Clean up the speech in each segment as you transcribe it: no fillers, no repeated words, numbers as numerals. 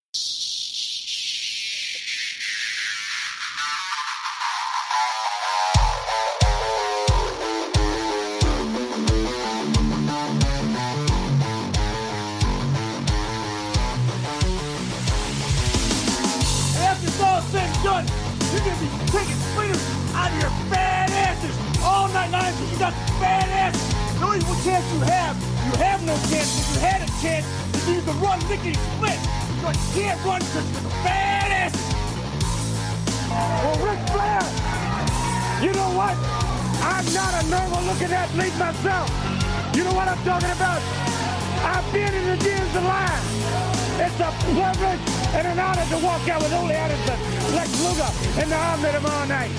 After it's all said and done, you're gonna be taking splinters out of your fat asses all night long because you got fat asses. The only chance you have no chance. If you had a chance, if you could run lickety split, but you can't run because you're the fat asses. Well, Ric Flair, you know what? I'm not a normal-looking athlete myself. You know what I'm talking about? I've been in the gyms a lot. It's a privilege and an honor to walk out with Ole Anderson, Lex Luger, and the Army tomorrow night.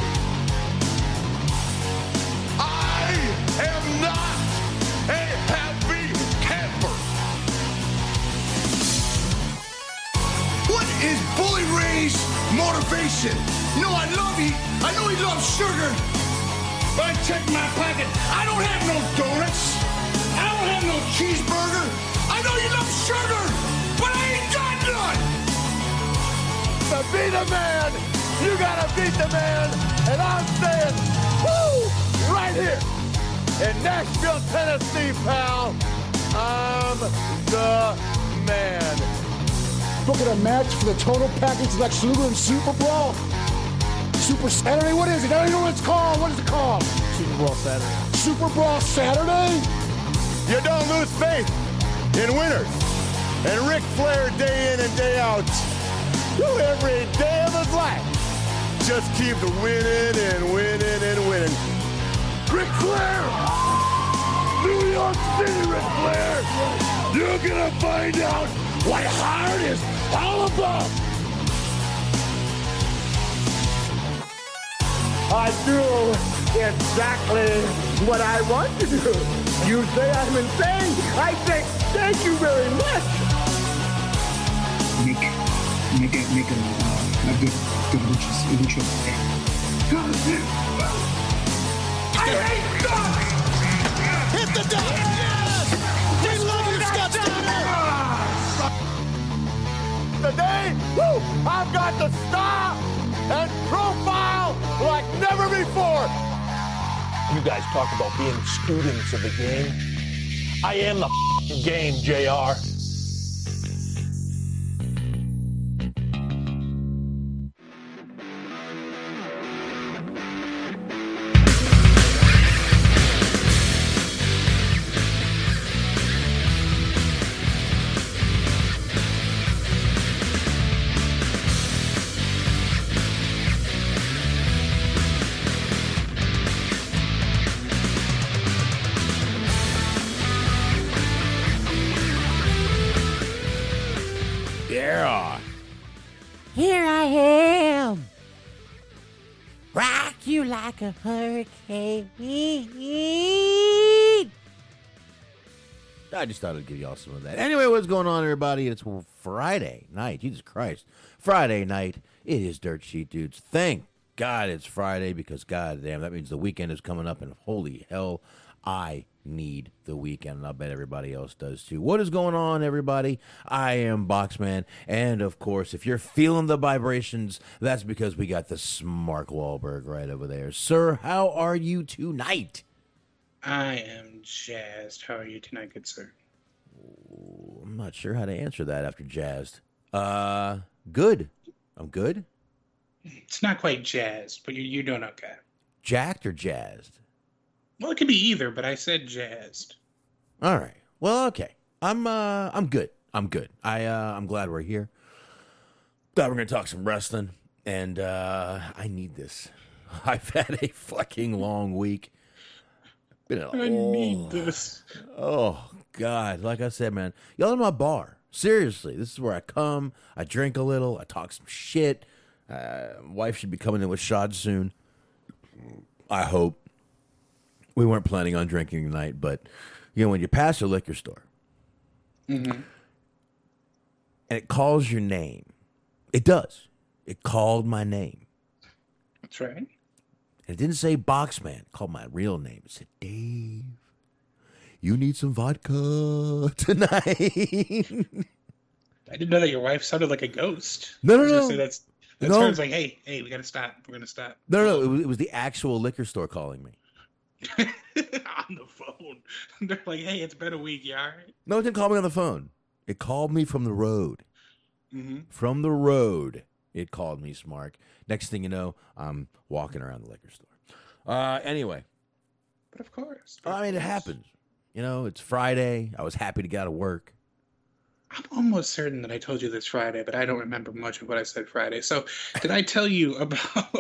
I am not a happy camper. What is Bully Ray's motivation? You know, I know he loves sugar. But I check my pocket. I don't have no donuts. I don't have no cheeseburger. I know you love sugar, but I ain't got none. To be the man, you gotta beat the man. And I'm saying, woo, right here in Nashville, Tennessee, pal. I'm the man. Look at a match for the total package like Luger and Super Brawl. Super Saturday? What is it? I don't know what it's called. What is it called? Super Brawl Saturday. Super Brawl Saturday? You don't lose faith in winners. And Ric Flair, day in and day out, every day of his life, just keep winning and winning and winning. Ric Flair! New York City, Ric Flair! You're gonna find out what hard is all about! I do exactly what I want to do. You say I'm insane. I say thank you very much. Make a good lucha. I hate God! Hit the deck! Yes! We love you, Scott Steiner! Today, woo, I've got the star and profile like never before. You guys talk about being students of the game. I am the game, JR. Here I am. Rock you like a hurricane. I just thought I'd give y'all some of that. Anyway, what's going on, everybody? It's Friday night. Jesus Christ. Friday night. It is Dirt Sheet Dudes. Thank God it's Friday because, goddamn, that means the weekend is coming up, and holy hell, I need the weekend, and I bet everybody else does too. What is going on, everybody? I am Boxman, and of course, if you're feeling the vibrations, that's because we got the Mark Wahlberg right over there. Sir, how are you tonight? I am jazzed. How are you tonight, good sir? I'm not sure how to answer that after jazzed. Good. I'm good. It's not quite jazzed, but you're doing okay. Jacked or jazzed? Well, it could be either, but I said jazzed. All right. Well, okay. I'm good. I'm good. I'm glad we're here. Thought we're gonna talk some wrestling, and I need this. I've had a fucking long week. I need this. Oh God! Like I said, man, y'all in my bar. Seriously, this is where I come. I drink a little. I talk some shit. Wife should be coming in with shot soon. I hope. We weren't planning on drinking tonight, but you know when you pass a liquor store, and it calls your name, it does. It called my name. That's right. And it didn't say Boxman. It called my real name. It said, Dave, you need some vodka tonight. I didn't know that your wife sounded like a ghost. No, no, I was gonna no. say that's No. her. It's like, hey, we gotta stop. We're gonna stop. No, it was the actual liquor store calling me. On the phone. They're like, hey, it's been a week. You all right? No, it didn't call me on the phone. It called me from the road. Mm-hmm. From the road, it called me, Smark. Next thing you know, I'm walking around the liquor store. Anyway. But of course. I mean, it happens. You know, it's Friday. I was happy to get out of work. I'm almost certain that I told you this Friday, but I don't remember much of what I said Friday. So, did I tell you about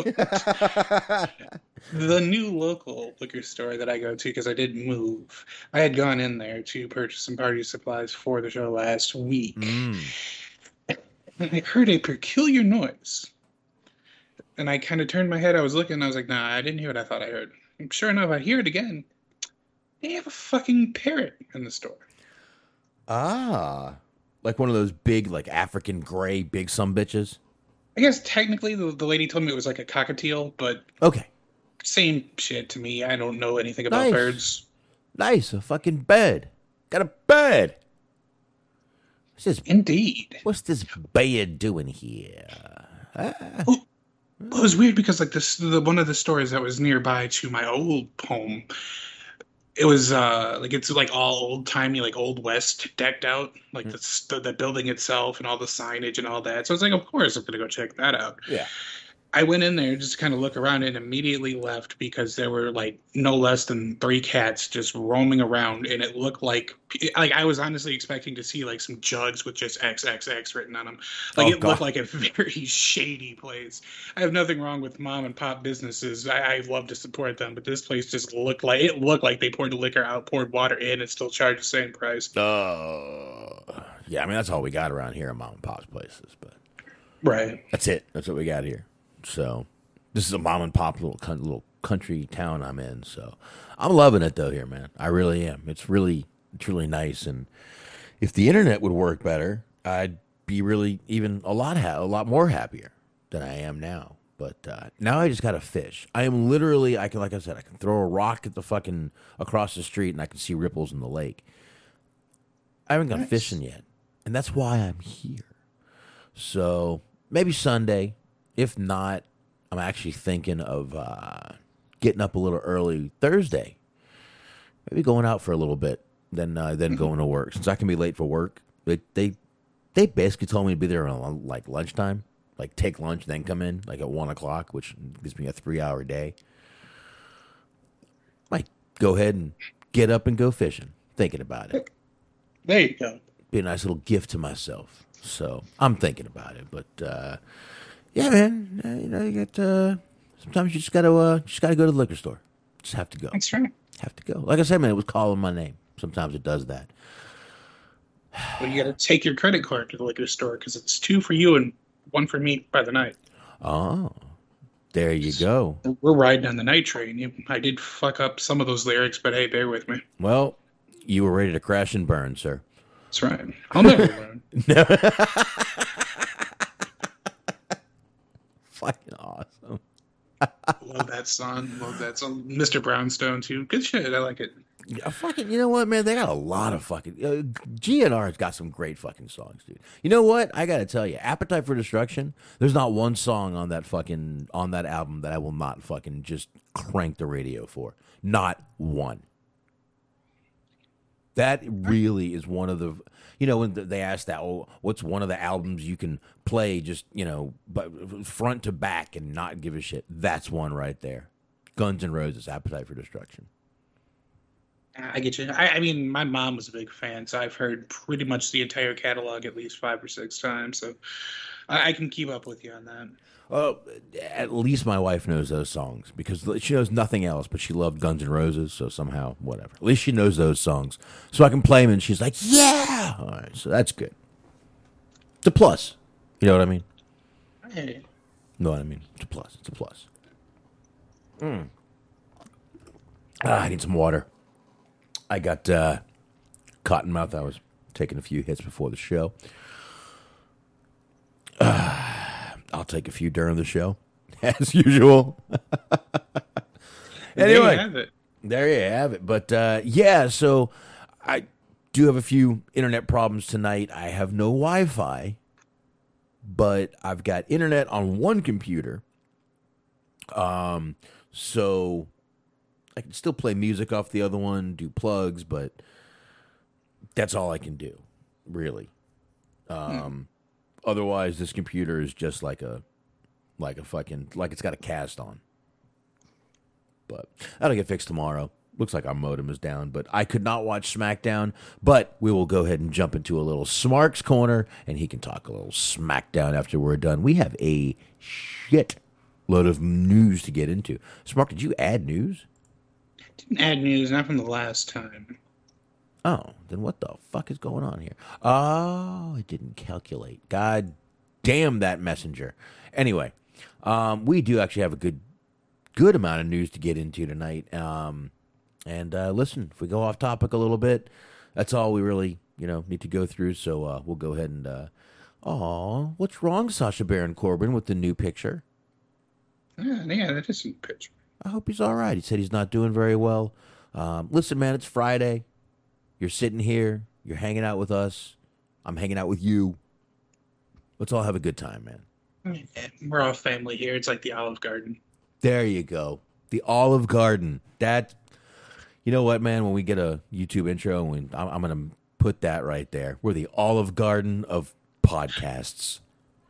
the new local liquor store that I go to because I didn't move? I had gone in there to purchase some party supplies for the show last week. And I heard a peculiar noise. And I kind of turned my head. I was looking. And I was like, nah, I didn't hear what I thought I heard. And sure enough, I hear it again. They have a fucking parrot in the store. Ah. Like one of those big, like African gray big sumbitches? I guess technically the lady told me it was like a cockatiel, but Okay. same shit to me. I don't know anything about Nice. birds. Nice. A fucking bed. Got a bed. Indeed. What's this bed doing here? Well, it was weird because like one of the stores that was nearby to my old home, it was like it's like all old timey, like old west decked out, like the building itself and all the signage and all that. So I was like, of course I'm gonna go check that out. Yeah. I went in there just to kind of look around and immediately left because there were like no less than 3 cats just roaming around, and it looked like I was honestly expecting to see like some jugs with just XXX written on them. Like it looked like a very shady place. I have nothing wrong with mom and pop businesses. I love to support them, but this place just looked like they poured the liquor out, poured water in, and still charged the same price. Yeah, I mean that's all we got around here at mom and pop's places, but right. That's it. That's what we got here. So this is a mom and pop little country town I'm in. So I'm loving it though here, man. I really am. It's really nice. And if the internet would work better, I'd be really even a lot more happier than I am now. But now I just got to fish. I am literally, like I said, I can throw a rock at the fucking across the street and I can see ripples in the lake. I haven't gone fishing yet, and that's why I'm here. So maybe Sunday. If not, I'm actually thinking of getting up a little early Thursday. Maybe going out for a little bit, then going to work. Since I can be late for work, they basically told me to be there around like lunchtime, like take lunch, then come in like at 1 o'clock, which gives me a 3-hour day. Might go ahead and get up and go fishing. Thinking about it. There you go. Be a nice little gift to myself. So I'm thinking about it, but. Yeah, man. You know, you get. Sometimes you just gotta go to the liquor store. Just have to go. That's right. Have to go. Like I said, man, it was calling my name. Sometimes it does that. Well, you got to take your credit card to the liquor store because it's 2 for you and 1 for me by the night. Oh, there you go. We're riding on the night train. I did fuck up some of those lyrics, but hey, bear with me. Well, you were ready to crash and burn, sir. That's right. I'll never learn. No. Fucking awesome. Love that song. Mr. Brownstone too. Good shit. I like it. Yeah, fucking, you know what, man? They got a lot of fucking. GNR's got some great fucking songs, dude. You know what? I gotta tell you, Appetite for Destruction. There's not one song on that album that I will not fucking just crank the radio for. Not one. That really is one of the. You know, when they asked that, oh, what's one of the albums you can play just, you know, but front to back and not give a shit? That's one right there. Guns N' Roses, Appetite for Destruction. I get you. I mean, my mom was a big fan, so I've heard pretty much the entire catalog at least 5 or 6 times. So I can keep up with you on that. Well, at least my wife knows those songs because she knows nothing else, but she loved Guns N' Roses, so somehow, whatever. At least she knows those songs. So I can play them, and she's like, yeah! All right, so that's good. It's a plus. You know what I mean? Hey. Know what I mean? It's a plus. It's a plus. I need some water. I got cotton mouth. I was taking a few hits before the show. I'll take a few during the show, as usual. Anyway, There you have it. there you have it. But yeah, so do have a few internet problems tonight. I have no Wi-Fi, but I've got internet on one computer. So I can still play music off the other one, do plugs, but that's all I can do, really. Otherwise, this computer is just like it's got a cast on. But that'll get fixed tomorrow. Looks like our modem is down, but I could not watch SmackDown. But we will go ahead and jump into a little Smark's Corner, and he can talk a little SmackDown after we're done. We have a shit load of news to get into. Smark, did you add news? Didn't add news, not from the last time. Oh, then what the fuck is going on here? Oh, it didn't calculate. God damn that messenger. Anyway, we do actually have a good amount of news to get into tonight. And listen, if we go off topic a little bit, that's all we really, need to go through. So we'll go ahead and. What's wrong, Sasha Baron Corbin, with the new picture? Yeah, that is a picture. I hope he's all right. He said he's not doing very well. Listen, man, it's Friday. You're sitting here. You're hanging out with us. I'm hanging out with you. Let's all have a good time, man. Yeah, we're all family here. It's like the Olive Garden. There you go. The Olive Garden. That, you know what, man? When we get a YouTube intro, I'm going to put that right there. We're the Olive Garden of podcasts.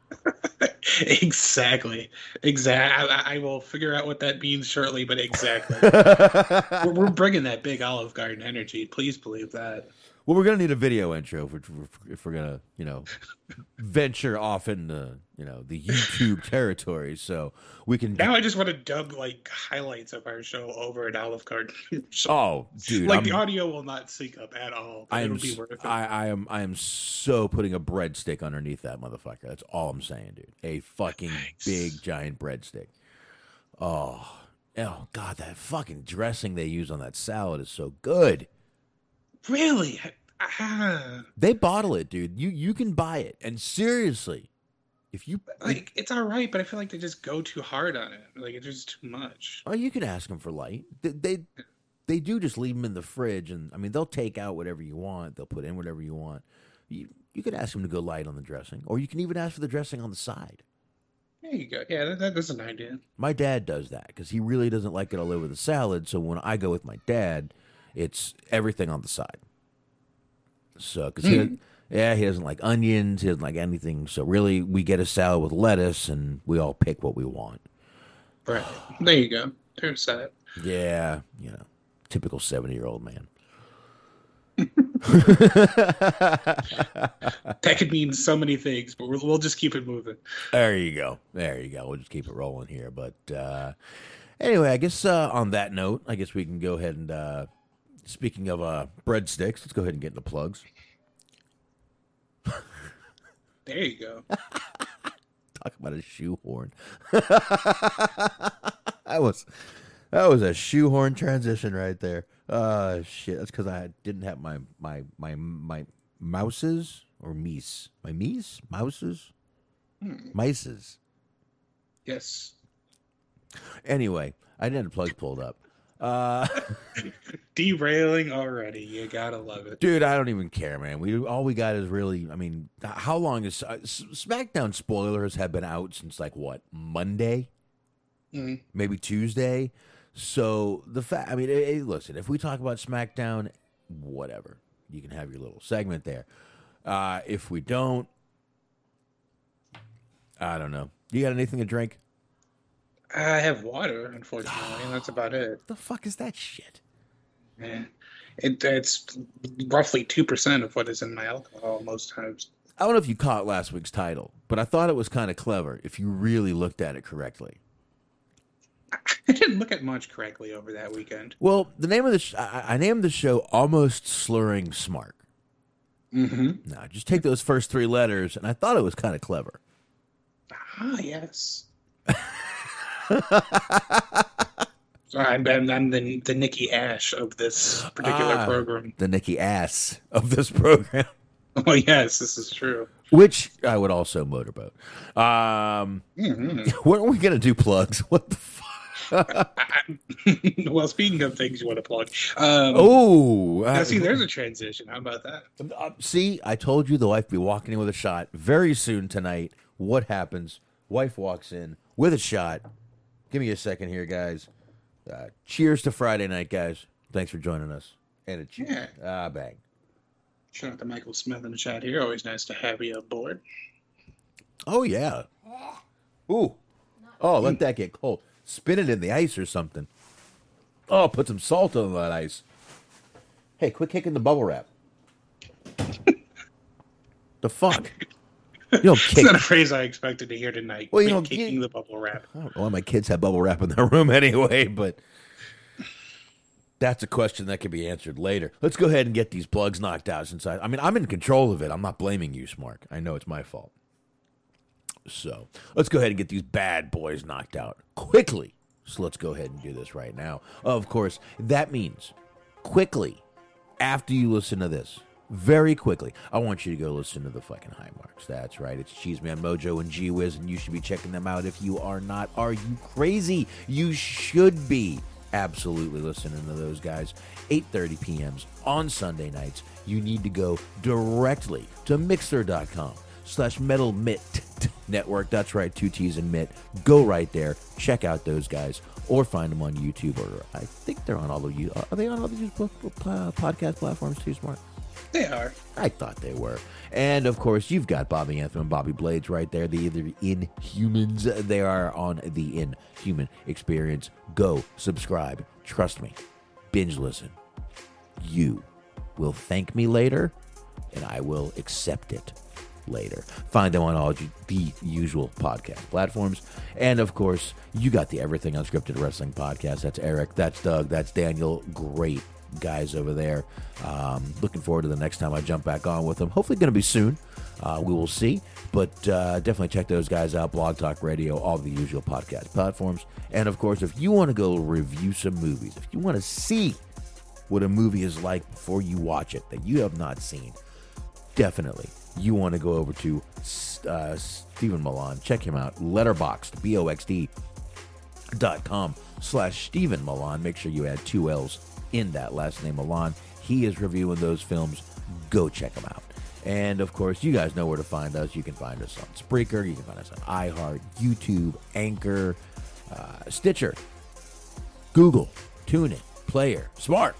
Exactly. I will figure out what that means shortly, but exactly. we're bringing that big Olive Garden energy. Please believe that. Well, we're going to need a video intro if we're going to, venture off into, the YouTube territory. So we can. Now I just want to dub highlights of our show over at Olive Garden. Oh, dude. The audio will not sync up at all. It'll be worth it. I am so putting a breadstick underneath that motherfucker. That's all I'm saying, dude. A fucking big, giant breadstick. Oh, God, that fucking dressing they use on that salad is so good. Really? They bottle it, dude. You can buy it. And seriously, if you it's all right, but I feel like they just go too hard on it. It's just too much. Oh, you can ask them for light. They do just leave them in the fridge, and they'll take out whatever you want. They'll put in whatever you want. You could ask them to go light on the dressing, or you can even ask for the dressing on the side. There you go. Yeah, that's an idea. My dad does that because he really doesn't like it all over the salad. So when I go with my dad, it's everything on the side. So, because he doesn't like onions, he doesn't like anything. So really, we get a salad with lettuce, and we all pick what we want. Right. There you go. There's that. Yeah, typical 70-year-old man. That could mean so many things, but we'll just keep it moving. There you go. We'll just keep it rolling here. But anyway, I guess on that note, I guess we can go ahead and, speaking of breadsticks, let's go ahead and get into plugs. There you go. Talk about a shoehorn. That was a shoehorn transition right there. Shit. That's because I didn't have my mouses or meese. My meese? Mouses? Mices. Yes. Anyway, I didn't have the plugs pulled up. Derailing already. You gotta love it. Dude, I don't even care, man. All we got is really, how long is SmackDown spoilers have been out since Monday? Mm-hmm. Maybe Tuesday. So the fact, listen, if we talk about SmackDown, whatever, you can have your little segment there. If we don't, I don't know. You got anything to drink? I have water, unfortunately, and that's about it. The fuck is that shit? Yeah. It's roughly 2% of what is in my alcohol most times. I don't know if you caught last week's title, but I thought it was kind of clever if you really looked at it correctly. I didn't look at much correctly over that weekend. Well, the name of I named the show Almost Slurring Smark. Mm-hmm. Now, just take those first three letters, and I thought it was kind of clever. Ah, yes. Sorry, I'm the Nikki Ash of this particular program. The Nikki Ass of this program. Oh, yes, this is true. Which I would also motorboat. Weren't we going to do plugs? What the fuck? Well, speaking of things you want to plug, now, see, there's a transition. How about that? See, I told you the wife be walking in with a shot very soon tonight. What happens? Wife walks in with a shot. Give me a second here, guys. Cheers to Friday night, guys. Thanks for joining us. And a cheers. Yeah. Bang. Shout out to Michael Smith in the chat here. Always nice to have you aboard. Oh, yeah. Ooh. Oh, let that get cold. Spin it in the ice or something. Oh, put some salt on that ice. Hey, quit kicking the bubble wrap. The fuck? You don't kick. It's not a phrase I expected to hear tonight. Well, you know, kicking the bubble wrap. Well, my kids have bubble wrap in their room anyway, but that's a question that can be answered later. Let's go ahead and get these plugs knocked out since I'm in control of it. I'm not blaming you, Smark. I know it's my fault. So let's go ahead and get these bad boys knocked out quickly. So let's go ahead and do this right now. Of course, that means quickly after you listen to this, very quickly, I want you to go listen to the fucking High Marks. That's right. It's Cheeseman Mojo and G Wiz, and you should be checking them out. If you are not, are you crazy? You should be absolutely listening to those guys. 8:30 p.m. on Sunday nights. You need to go directly to Mixer.com/Metal Mitt Network. That's right, 2 T's and Mitt. Go right there. Check out those guys, or find them on YouTube. Or I think they're on all of you. Are they on all of these podcast platforms too, Smart? They are. I thought they were. And, of course, you've got Bobby Anthem and Bobby Blades right there. The Inhumans. They are on the Inhuman Experience. Go subscribe. Trust me. Binge listen. You will thank me later, and I will accept it later. Find them on all the usual podcast platforms. And, of course, you got the Everything Unscripted Wrestling podcast. That's Eric. That's Doug. That's Daniel. Great guys over there. Looking forward to the next time I jump back on with them. Hopefully going to be soon. We will see. But definitely check those guys out. Blog Talk Radio, all the usual podcast platforms. And, of course, if you want to go review some movies, if you want to see what a movie is like before you watch it that you have not seen, definitely you want to go over to Stephen Milan. Check him out. Letterboxd, BOXD.com/Stephen Milan. Make sure you add 2 L's in that last name, Milan. He is reviewing those films. Go check them out. And, of course, you guys know where to find us. You can find us on Spreaker. You can find us on iHeart, YouTube, Anchor, Stitcher, Google, TuneIn, Player, Smart.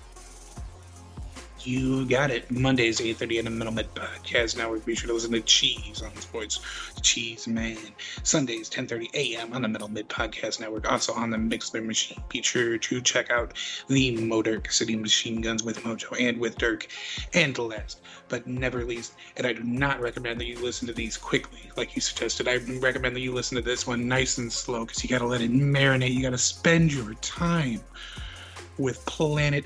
You got it. Mondays, 8:30 on the Metal Med Podcast Network. Be sure to listen to Cheese on Sports. Cheese Man. Sundays, 10:30 a.m. on the Metal Mid Podcast Network. Also on the Mixler Machine. Be sure to check out the Modirk City Machine Guns with Mojo and with Dirk. And last but never least, and I do not recommend that you listen to these quickly like you suggested. I recommend that you listen to this one nice and slow because you got to let it marinate. You got to spend your time with Planet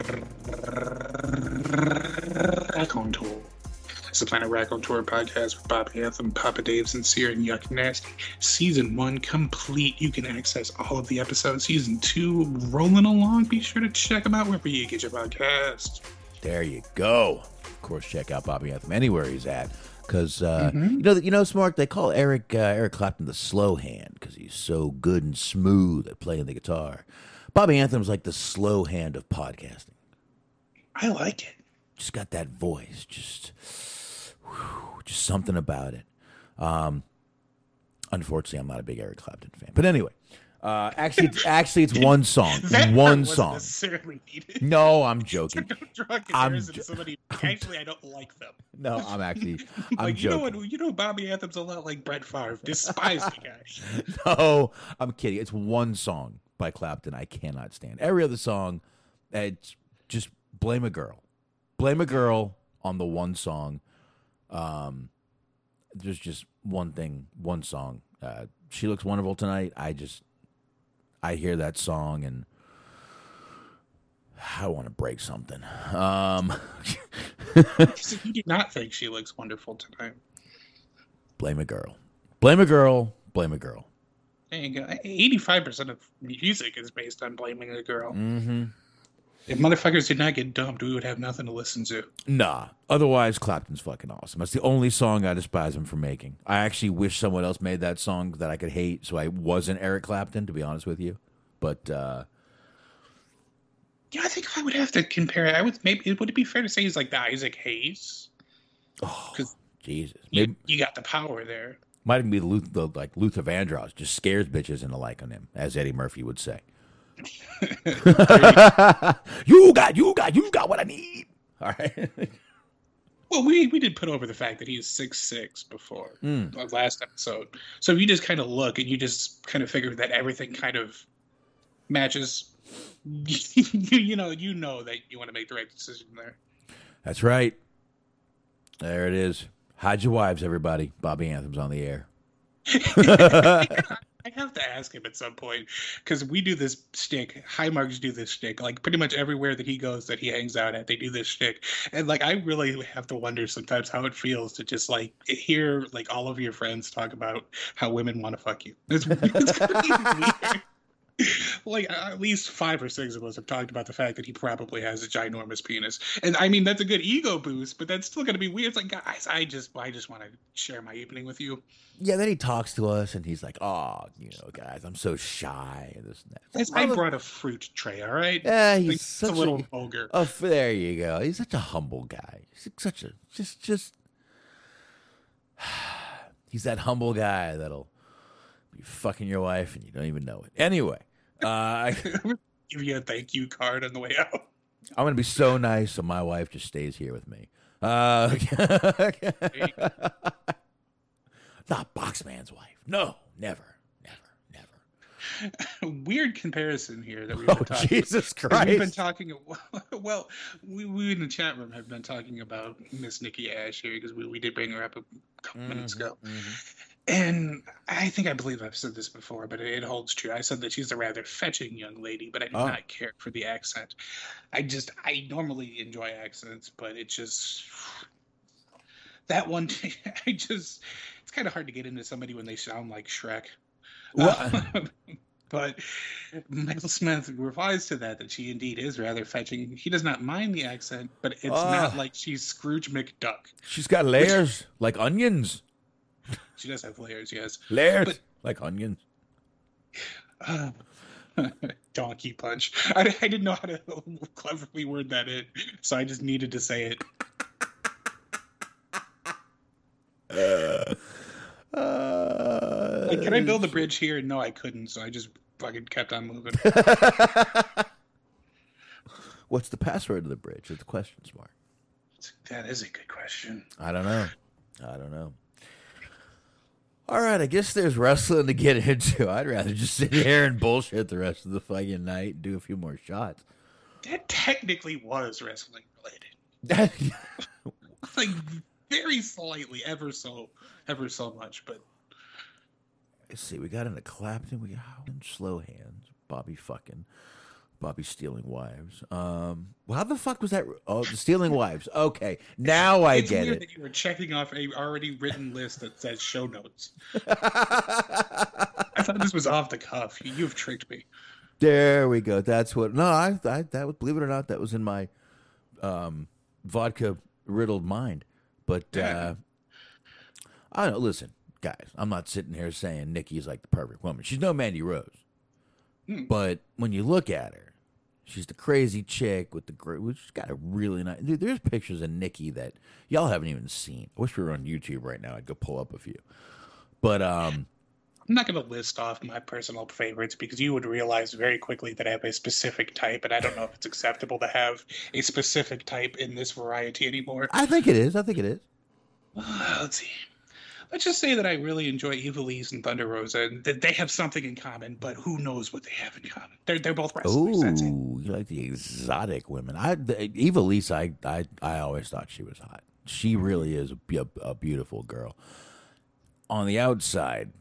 Raconteur. It's the Planet Raconteur podcast with Bobby Anthem, Papa Dave, Sincere, and Yuck Nasty. Season 1 complete. You can access all of the episodes. Season 2 rolling along. Be sure to check them out wherever you get your podcast. There you go. Of course, check out Bobby Anthem anywhere he's at. Because, you know, Smart, they call Eric Clapton the slow hand because he's so good and smooth at playing the guitar. Bobby Anthem's like the slow hand of podcasting. I like it. Just got that voice. Just something about it. Unfortunately, I'm not a big Eric Clapton fan. But anyway, actually, it's one song. One song. Necessarily needed. No, I'm joking. Don't draw a comparison to somebody. Actually, I don't like them. No, I'm like, joking. You know, Bobby Anthem's a lot like Brett Favre. Despise the guy. No, I'm kidding. It's one song by Clapton I cannot stand. Every other song, it's just blame a girl. Blame a girl on the one song. There's just one thing, one song. She Looks Wonderful Tonight. I hear that song and I want to break something. You do not think She Looks Wonderful Tonight. Blame a girl. Blame a girl. Blame a girl. There you go. 85% of music is based on blaming a girl. Mm-hmm. If motherfuckers did not get dumped, we would have nothing to listen to. Nah. Otherwise, Clapton's fucking awesome. That's the only song I despise him for making. I actually wish someone else made that song that I could hate, so I wasn't Eric Clapton, to be honest with you. But Yeah, I think if I would have to compare it, I would maybe would it be fair to say he's like the Isaac Hayes? Because Jesus, you maybe got the power there. might even be like Luther Vandross, just scares bitches into liking him, as Eddie Murphy would say. You got what I need. All right. Well, we did put over the fact that he is 6'6" before last episode. So if you just kind of look and you just kind of figure that everything kind of matches, you know that you want to make the right decision there. That's right. There it is. Hide your wives, everybody. Bobby Anthem's on the air. I have to ask him at some point because we do this shtick. High Marks do this shtick. Like pretty much everywhere that he goes, that he hangs out at, they do this shtick. And like I really have to wonder sometimes how it feels to just like hear like all of your friends talk about how women want to fuck you. It's really weird. Like at least 5 or 6 of us have talked about the fact that he probably has a ginormous penis, and I mean that's a good ego boost, but that's still gonna be weird. It's like, guys, I just want to share my evening with you. Yeah, then he talks to us and he's like, "Oh, guys, I'm so shy and this and that." I brought a fruit tray, all right? Yeah, Like, he's it's such a little vulgar. Oh, there you go. He's such a humble guy. He's such a just. He's that humble guy that'll be fucking your wife and you don't even know it. Anyway. Give you a thank you card on the way out. I'm gonna be so nice, so my wife just stays here with me. Not Boxman's wife. No, never. Weird comparison here that we've been talking. Jesus Christ! We've been talking. Well, we in the chat room have been talking about Miss Nikki Ash here because we did bring her up a couple minutes ago. And I think I believe I've said this before, but it holds true. I said that she's a rather fetching young lady, but I do not care for the accent. I normally enjoy accents, but it just that one. It's kind of hard to get into somebody when they sound like Shrek. But Michael Smith replies to that she indeed is rather fetching. He does not mind the accent, but it's not like she's Scrooge McDuck. She's got layers like onions. She does have layers, yes. Layers like onions. Donkey punch. I didn't know how to cleverly word that in, so I just needed to say it. Like, can I build a bridge here? No, I couldn't, so I just fucking kept on moving. What's the password to the bridge? It's a question mark. That is a good question. I don't know. All right, I guess there's wrestling to get into. I'd rather just sit here and bullshit the rest of the fucking night and do a few more shots. That technically was wrestling related. Like, very slightly, ever so much, but... Let's see, we got into Clapton, we got Slow Hands, Bobby stealing wives. Well, how the fuck was that? Oh, the stealing wives. Okay, now I get weird it. That you were checking off a already written list that says show notes. I thought this was off the cuff. You've tricked me. There we go. That's what. No, I that was, believe it or not, that was in my vodka riddled mind. But I don't know. Listen, guys, I'm not sitting here saying Nikki's like the perfect woman. She's no Mandy Rose. But when you look at her, she's the crazy chick with the great. She's got a really nice. Dude, there's pictures of Nikki that y'all haven't even seen. I wish we were on YouTube right now. I'd go pull up a few. But I'm not going to list off my personal favorites because you would realize very quickly that I have a specific type, and I don't know if it's acceptable to have a specific type in this variety anymore. I think it is. Let's see. Let's just say that I really enjoy Ivelisse and Thunder Rosa, and that they have something in common, but who knows what they have in common? They're both wrestlers. That's it. Ooh, you like the exotic women. Ivelisse, I always thought she was hot. She really is a beautiful girl. On the outside,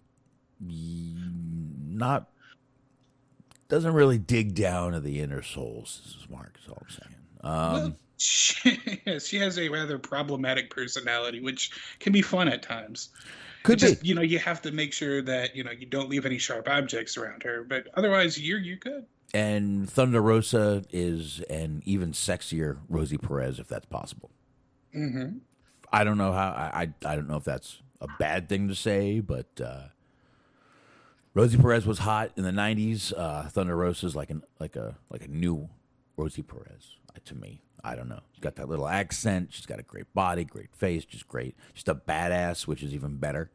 doesn't really dig down to the inner souls. This is Mark. Is all I'm saying. Well, she has a rather problematic personality, which can be fun at times. Could be. You have to make sure that you don't leave any sharp objects around her, but otherwise you're good. And Thunder Rosa is an even sexier Rosie Perez, if that's possible. Mm-hmm. I don't know how. I don't know if that's a bad thing to say, but Rosie Perez was hot in the '90s. Thunder Rosa's like a new Rosie Perez to me. I don't know. She's got that little accent. She's got a great body, great face, just great. Just a badass, which is even better.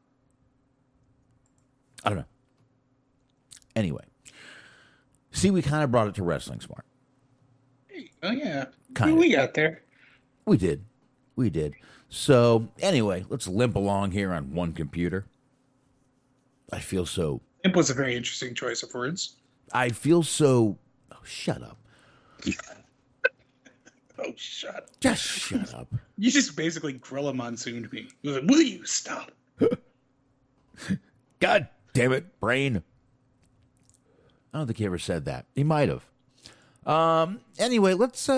I don't know. Anyway, see, we kind of brought it to wrestling, Smart. Oh yeah, Kinda. we got there. We did. So anyway, let's limp along here on one computer. I feel so. Imp was a very interesting choice of words. I feel so. Oh, shut up. Oh, shut up. Just shut up. You just basically Gorilla Monsooned me. You was like, will you stop? God damn it, brain. I don't think he ever said that. He might have. Anyway, let's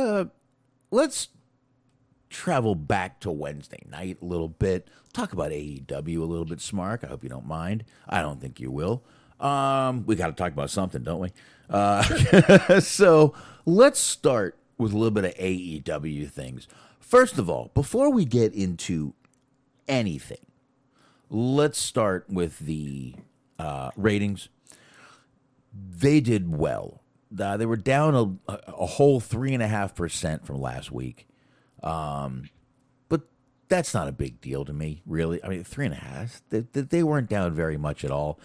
travel back to Wednesday night a little bit. Talk about AEW a little bit, Smark. I hope you don't mind. I don't think you will. We got to talk about something, don't we? So let's start with a little bit of AEW things. First of all, before we get into anything, let's start with the ratings. They did well. They were down a whole 3.5% from last week. But that's not a big deal to me, really. I mean, 3.5. They weren't down very much at all.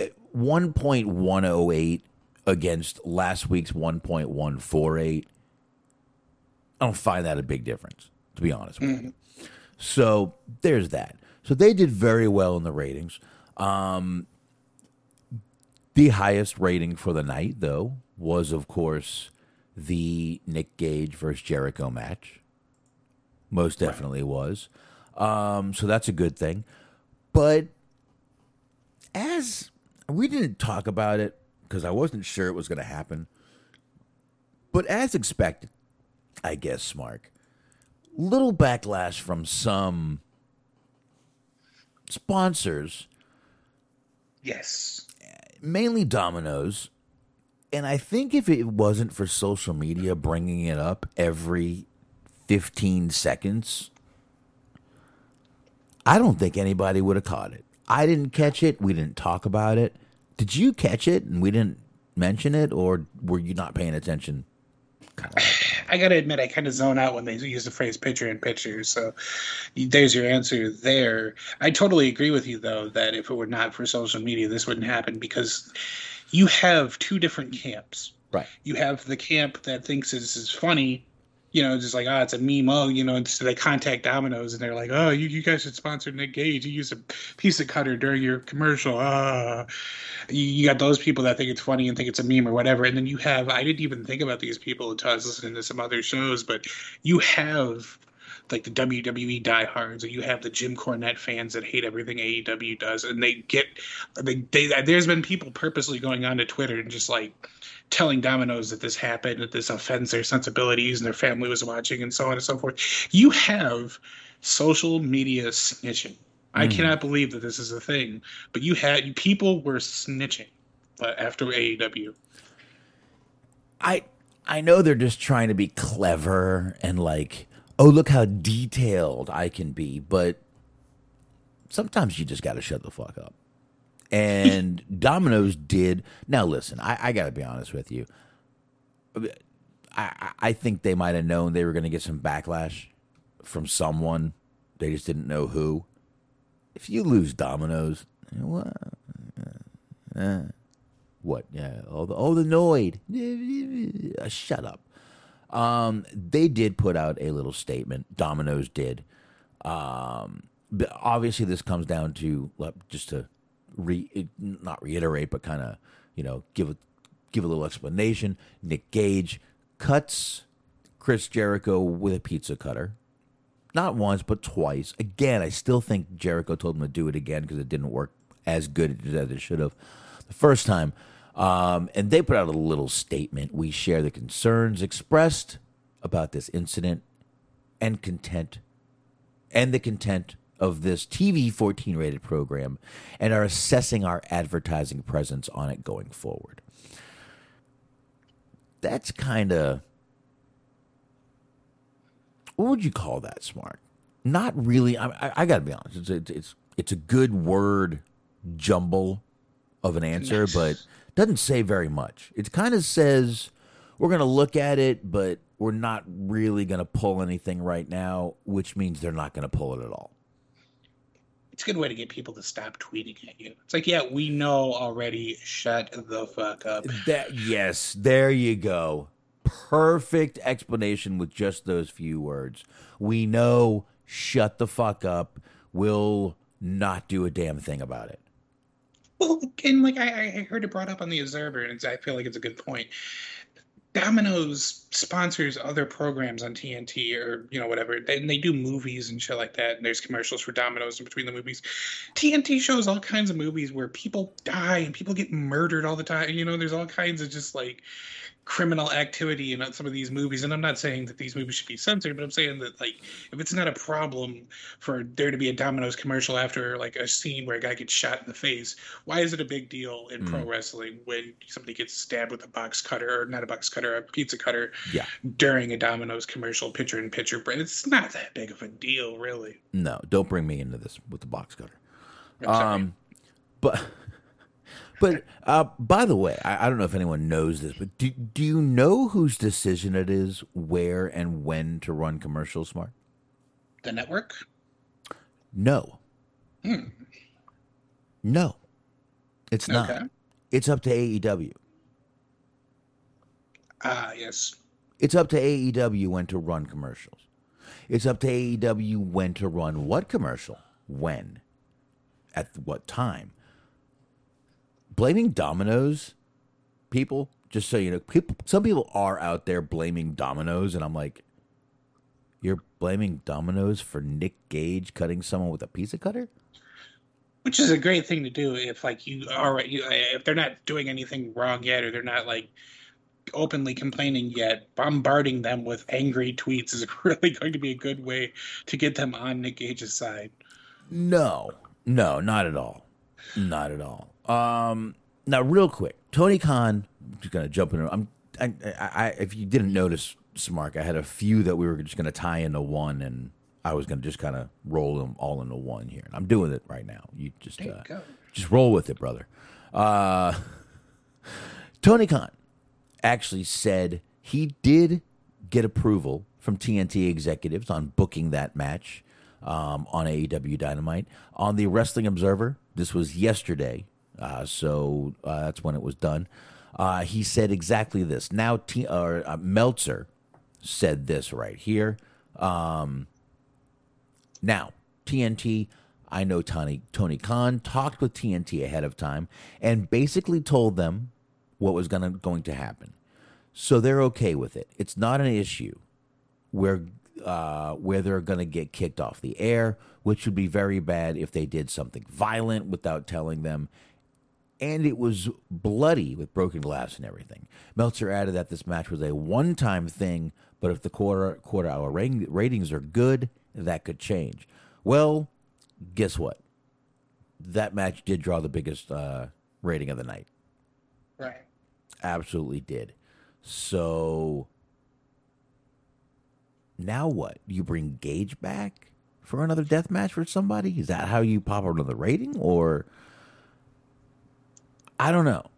1.108 against last week's 1.148. I don't find that a big difference, to be honest with you. So there's that. So they did very well in the ratings. The highest rating for the night, though, was, of course, the Nick Gage versus Jericho match. Most definitely was. So that's a good thing. But as we didn't talk about it because I wasn't sure it was going to happen. But as expected, I guess, Smark, little backlash from some sponsors. Yes. Mainly Domino's. And I think if it wasn't for social media bringing it up every 15 seconds, I don't think anybody would have caught it. I didn't catch it. We didn't talk about it. Did you catch it and we didn't mention it, or were you not paying attention? I got to admit, I kind of zone out when they use the phrase picture in picture. So there's your answer there. I totally agree with you, though, that if it were not for social media, this wouldn't happen because you have two different camps. Right. You have the camp that thinks this is funny, just like, it's a meme. So they contact Domino's and they're like, you guys should sponsor Nick Gage. You use a pizza cutter during your commercial. You got those people that think it's funny and think it's a meme or whatever. And then you have, I didn't even think about these people until I was listening to some other shows, but you have like the WWE diehards, or you have the Jim Cornette fans that hate everything AEW does. And there's been people purposely going onto Twitter and just like telling Domino's that this happened, that this offends their sensibilities and their family was watching and so on and so forth. You have social media snitching. I cannot believe that this is a thing, but people were snitching after AEW. I know they're just trying to be clever and like, oh, look how detailed I can be, but sometimes you just got to shut the fuck up. And Domino's did. Now, listen, I got to be honest with you. I think they might have known they were going to get some backlash from someone. They just didn't know who. If you lose Domino's, what? What? Yeah. The Noid. Shut up. They did put out a little statement. Domino's did. But obviously, this comes down to just to not reiterate, but kind of give a little explanation. Nick Gage cuts Chris Jericho with a pizza cutter. Not once, but twice. Again, I still think Jericho told him to do it again because it didn't work as good as it should have the first time. And they put out a little statement. We share the concerns expressed about this incident and the content of this TV 14 rated program and are assessing our advertising presence on it going forward. That's kind of, what would you call that, Smart? Not really. I got to be honest. It's a good word jumble of an answer, but doesn't say very much. It kind of says we're going to look at it, but we're not really going to pull anything right now, which means they're not going to pull it at all. It's a good way to get people to stop tweeting at you. It's like, yeah, we know already. Shut the fuck up. Yes, there you go. Perfect explanation with just those few words. We know. Shut the fuck up. We'll not do a damn thing about it. Well, and like I heard it brought up on the Observer, and I feel like it's a good point. Domino's sponsors other programs on TNT or, whatever. And they do movies and shit like that. And there's commercials for Domino's in between the movies. TNT shows all kinds of movies where people die and people get murdered all the time. There's all kinds of just like criminal activity in some of these movies. And I'm not saying that these movies should be censored, but I'm saying that, like, if it's not a problem for there to be a Domino's commercial after like a scene where a guy gets shot in the face, why is it a big deal in pro wrestling when somebody gets stabbed with a box cutter, or not a box cutter, a pizza cutter, during a Domino's commercial, picture-in-picture? It's not that big of a deal, really. No, don't bring me into this with the box cutter. But by the way, I don't know if anyone knows this, but do you know whose decision it is where and when to run commercials, Smart? The network? No. No. It's not. Okay. It's up to AEW. Yes. It's up to AEW when to run commercials. It's up to AEW when to run what commercial, when, at what time. Blaming Domino's, people, just so you know, some people are out there blaming Domino's, and I'm like, you're blaming Domino's for Nick Gage cutting someone with a pizza cutter? Which is a great thing to do if, like, if they're not doing anything wrong yet, or they're not, like, openly complaining yet. Bombarding them with angry tweets is really going to be a good way to get them on Nick Gage's side. No, not at all. Not at all. Now, real quick, Tony Khan. I'm just gonna jump in. If you didn't notice, Smark, I had a few that we were just gonna tie into one, and I was gonna just kind of roll them all into one here. And I'm doing it right now. You just roll with it, brother. Tony Khan actually said he did get approval from TNT executives on booking that match on AEW Dynamite. On the Wrestling Observer, this was yesterday, so that's when it was done. He said exactly this. Now, Meltzer said this right here. Now, TNT, I know Tony Khan talked with TNT ahead of time and basically told them what was going to happen. So they're okay with it. It's not an issue where they're going to get kicked off the air, which would be very bad if they did something violent without telling them. And it was bloody with broken glass and everything. Meltzer added that this match was a one-time thing, but if the quarter-hour ratings are good, that could change. Well, guess what? That match did draw the biggest rating of the night. Right. Absolutely did. So now what? You bring Gage back for another death match for somebody? Is that how you pop another rating? Or I don't know.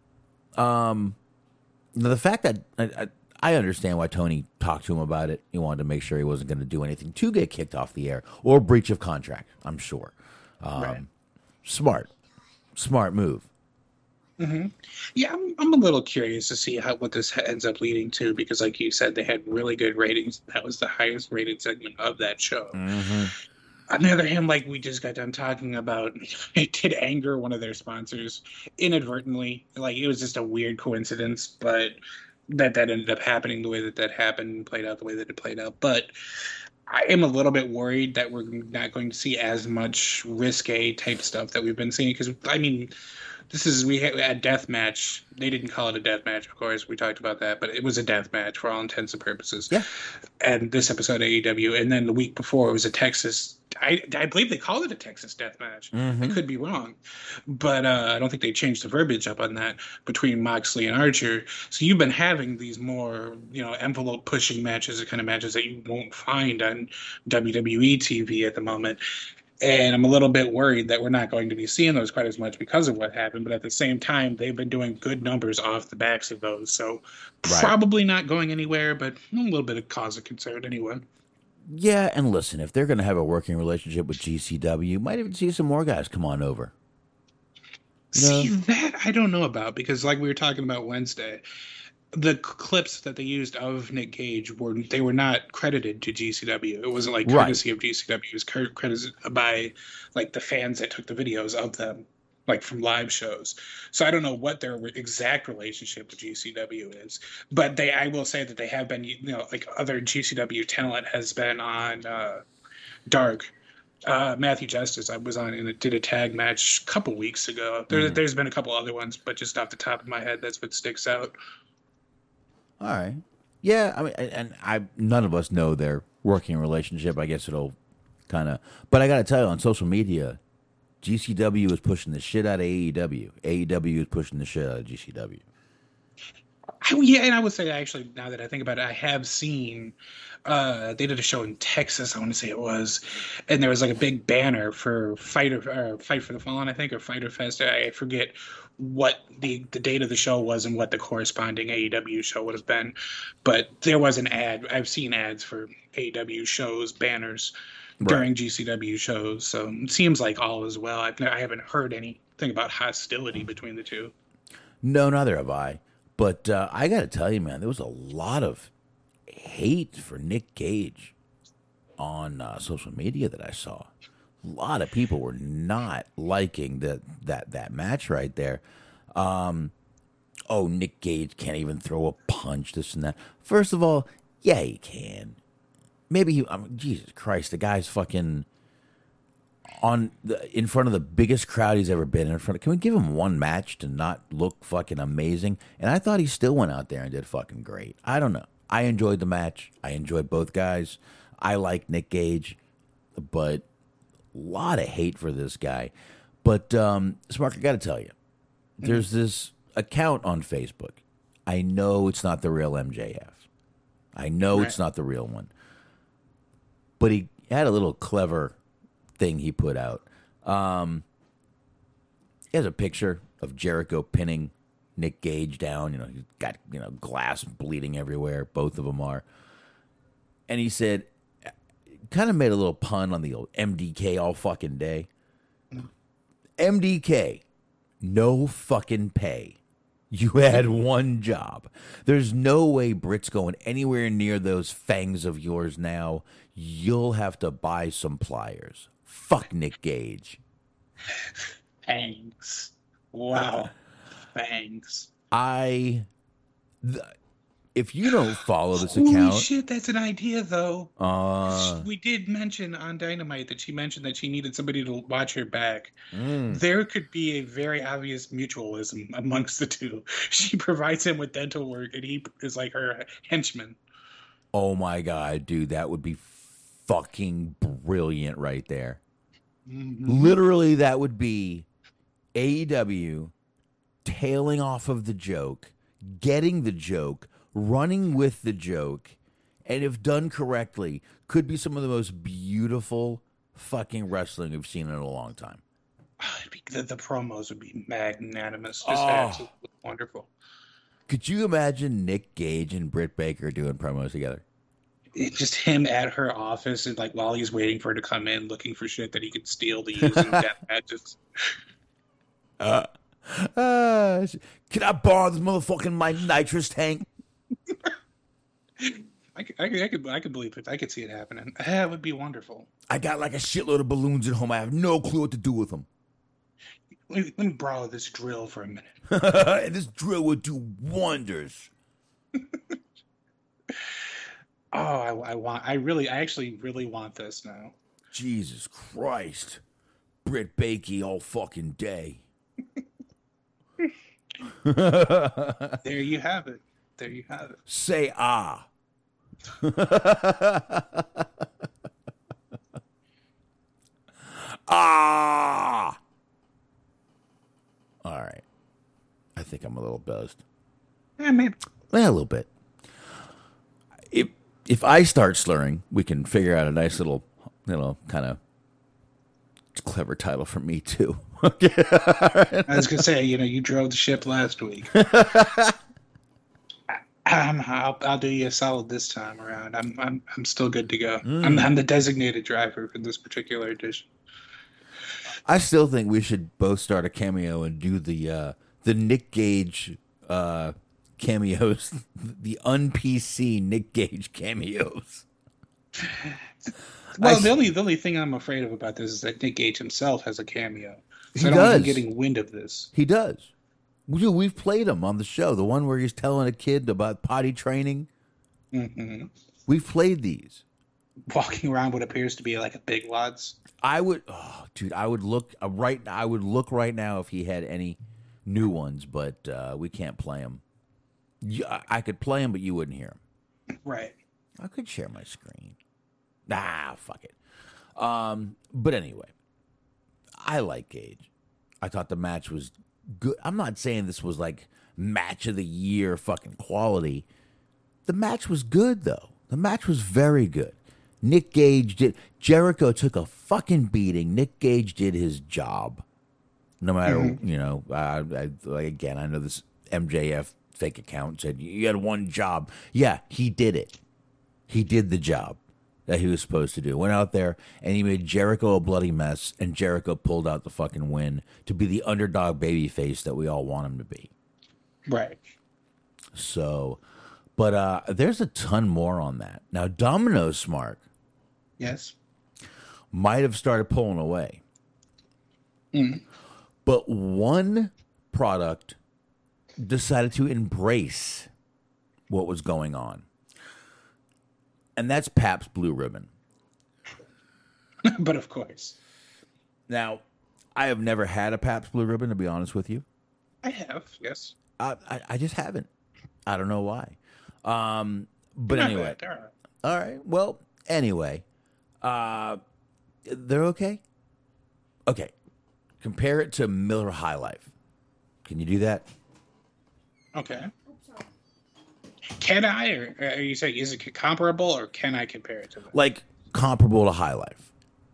The fact that I understand why Tony talked to him about it. He wanted to make sure he wasn't going to do anything to get kicked off the air or breach of contract, I'm sure. Right. Smart move. Mm-hmm. Yeah, I'm a little curious to see what this ends up leading to, because, like you said, they had really good ratings. That was the highest rated segment of that show. Mm-hmm. On the other hand, like we just got done talking about, it did anger one of their sponsors inadvertently. Like, it was just a weird coincidence, but that ended up happening the way that happened, played out the way that it played out. But I am a little bit worried that we're not going to see as much risque type stuff that we've been seeing, because, I mean, we had a death match. They didn't call it a death match, of course. We talked about that, but it was a death match for all intents and purposes. Yeah. And this episode of AEW, and then the week before it was a Texas. I believe they called it a Texas death match. Mm-hmm. I could be wrong, but I don't think they changed the verbiage up on that between Moxley and Archer. So you've been having these more, envelope pushing matches, the kind of matches that you won't find on WWE TV at the moment. And I'm a little bit worried that we're not going to be seeing those quite as much because of what happened. But at the same time, they've been doing good numbers off the backs of those. So probably not going anywhere, but a little bit of cause of concern anyway. Yeah, and listen, if they're going to have a working relationship with GCW, you might even see some more guys come on over. See, that I don't know about, because like we were talking about Wednesday, the clips that they used of Nick Gage were not credited to GCW. It wasn't like courtesy of GCW. It was credited by like the fans that took the videos of them, like from live shows. So I don't know what their exact relationship with GCW is, but I will say that they have been, like other GCW talent has been on Dark. Matthew Justice, I was on and did a tag match a couple weeks ago. There's been a couple other ones, but just off the top of my head, that's what sticks out. All right. Yeah, I mean, and none of us know their working relationship. I guess it'll kind of, but I got to tell you, on social media, GCW is pushing the shit out of AEW. AEW is pushing the shit out of GCW. Yeah, and I would say, actually, now that I think about it, I have seen they did a show in Texas, I want to say it was, and there was like a big banner for Fight for the Fallen, I think, or Fighter Fest. I forget what the date of the show was and what the corresponding AEW show would have been, but there was an ad. I've seen ads for AEW shows, banners during GCW shows, so it seems like all is well. I haven't heard anything about hostility between the two. No, neither have I. But I got to tell you, man, there was a lot of hate for Nick Gage on social media that I saw. A lot of people were not liking that match right there. Nick Gage can't even throw a punch, this and that. First of all, yeah, he can. Maybe Jesus Christ, the guy's fucking in front of the biggest crowd he's ever been in front of. Can we give him one match to not look fucking amazing? And I thought he still went out there and did fucking great. I don't know. I enjoyed the match. I enjoyed both guys. I like Nick Gage, but a lot of hate for this guy. But Smark, I got to tell you, there's this account on Facebook. I know it's not the real MJF. I know it's not the real one. But he had a little clever thing he put out. He has a picture of Jericho pinning Nick Gage down. He's got glass bleeding everywhere. Both of them are. And he said, kind of made a little pun on the old MDK all fucking day. MDK, no fucking pay. You had one job. There's no way Britt's going anywhere near those fangs of yours now. You'll have to buy some pliers. Fuck Nick Gage. Fangs. Wow. Fangs. If you don't follow this Holy account... shit, that's an idea, though. We did mention on Dynamite that she mentioned that she needed somebody to watch her back. There could be a very obvious mutualism amongst the two. She provides him with dental work, and he is like her henchman. Oh, my God, dude. That would be fucking brilliant right there. Mm-hmm. Literally, that would be AEW tailing off of the joke, getting the joke, running with the joke, and if done correctly, could be some of the most beautiful fucking wrestling we've seen in a long time. The promos would be magnanimous. Just absolutely wonderful. Could you imagine Nick Gage and Britt Baker doing promos together? It's just him at her office, and like while he's waiting for her to come in, looking for shit that he could steal to use in death matches. Can I borrow this motherfucking my nitrous tank? I could believe it. I could see it happening. That would be wonderful. I got like a shitload of balloons at home. I have no clue what to do with them. Let me borrow this drill for a minute. This drill would do wonders. I actually really want this now. Jesus Christ. Britt Baker all fucking day. There you have it. There you have it. Say ah. Ah. All right. I think I'm a little buzzed. Maybe. A little bit. If I start slurring, we can figure out a nice little, kind of a clever title for me too. I was gonna say, you drove the ship last week. I'll do you a solid this time around. I'm still good to go. I'm the designated driver for this particular edition. I still think we should both start a cameo and do the Nick Gage cameos, the un-PC Nick Gage cameos. Well, the only thing I'm afraid of about this is that Nick Gage himself has a cameo. So He I don't want him does. getting wind of this. He does. We've played him on the show. The one where he's telling a kid about potty training. Mm-hmm. We've played these. Walking around what appears to be like a Big Lots. I would look right now if he had any new ones, but we can't play them. I could play them, but you wouldn't hear them. Right. I could share my screen. Nah, fuck it. But anyway, I like Gage. I thought the match was good. I'm not saying this was like match of the year fucking quality. The match was good, though. The match was very good. Nick Gage did. Jericho took a fucking beating. Nick Gage did his job. No matter, again, I know this MJF fake account said you had one job. Yeah, he did it. He did the job that he was supposed to do. Went out there and he made Jericho a bloody mess, and Jericho pulled out the fucking win to be the underdog babyface that we all want him to be. Right. So, but there's a ton more on that. Now, Domino's Smart. Yes. Might have started pulling away. But one product decided to embrace what was going on. And that's Pabst Blue Ribbon. But of course. Now, I have never had a Pabst Blue Ribbon, to be honest with you. I have, yes. I just haven't. I don't know why. But Not anyway. bad, they're all right. All right. Well, anyway. They're okay? Okay. Compare it to Miller High Life. Can you do that? Okay. Can I, or are you saying, is it comparable, or can I compare it to that? Like comparable to High Life.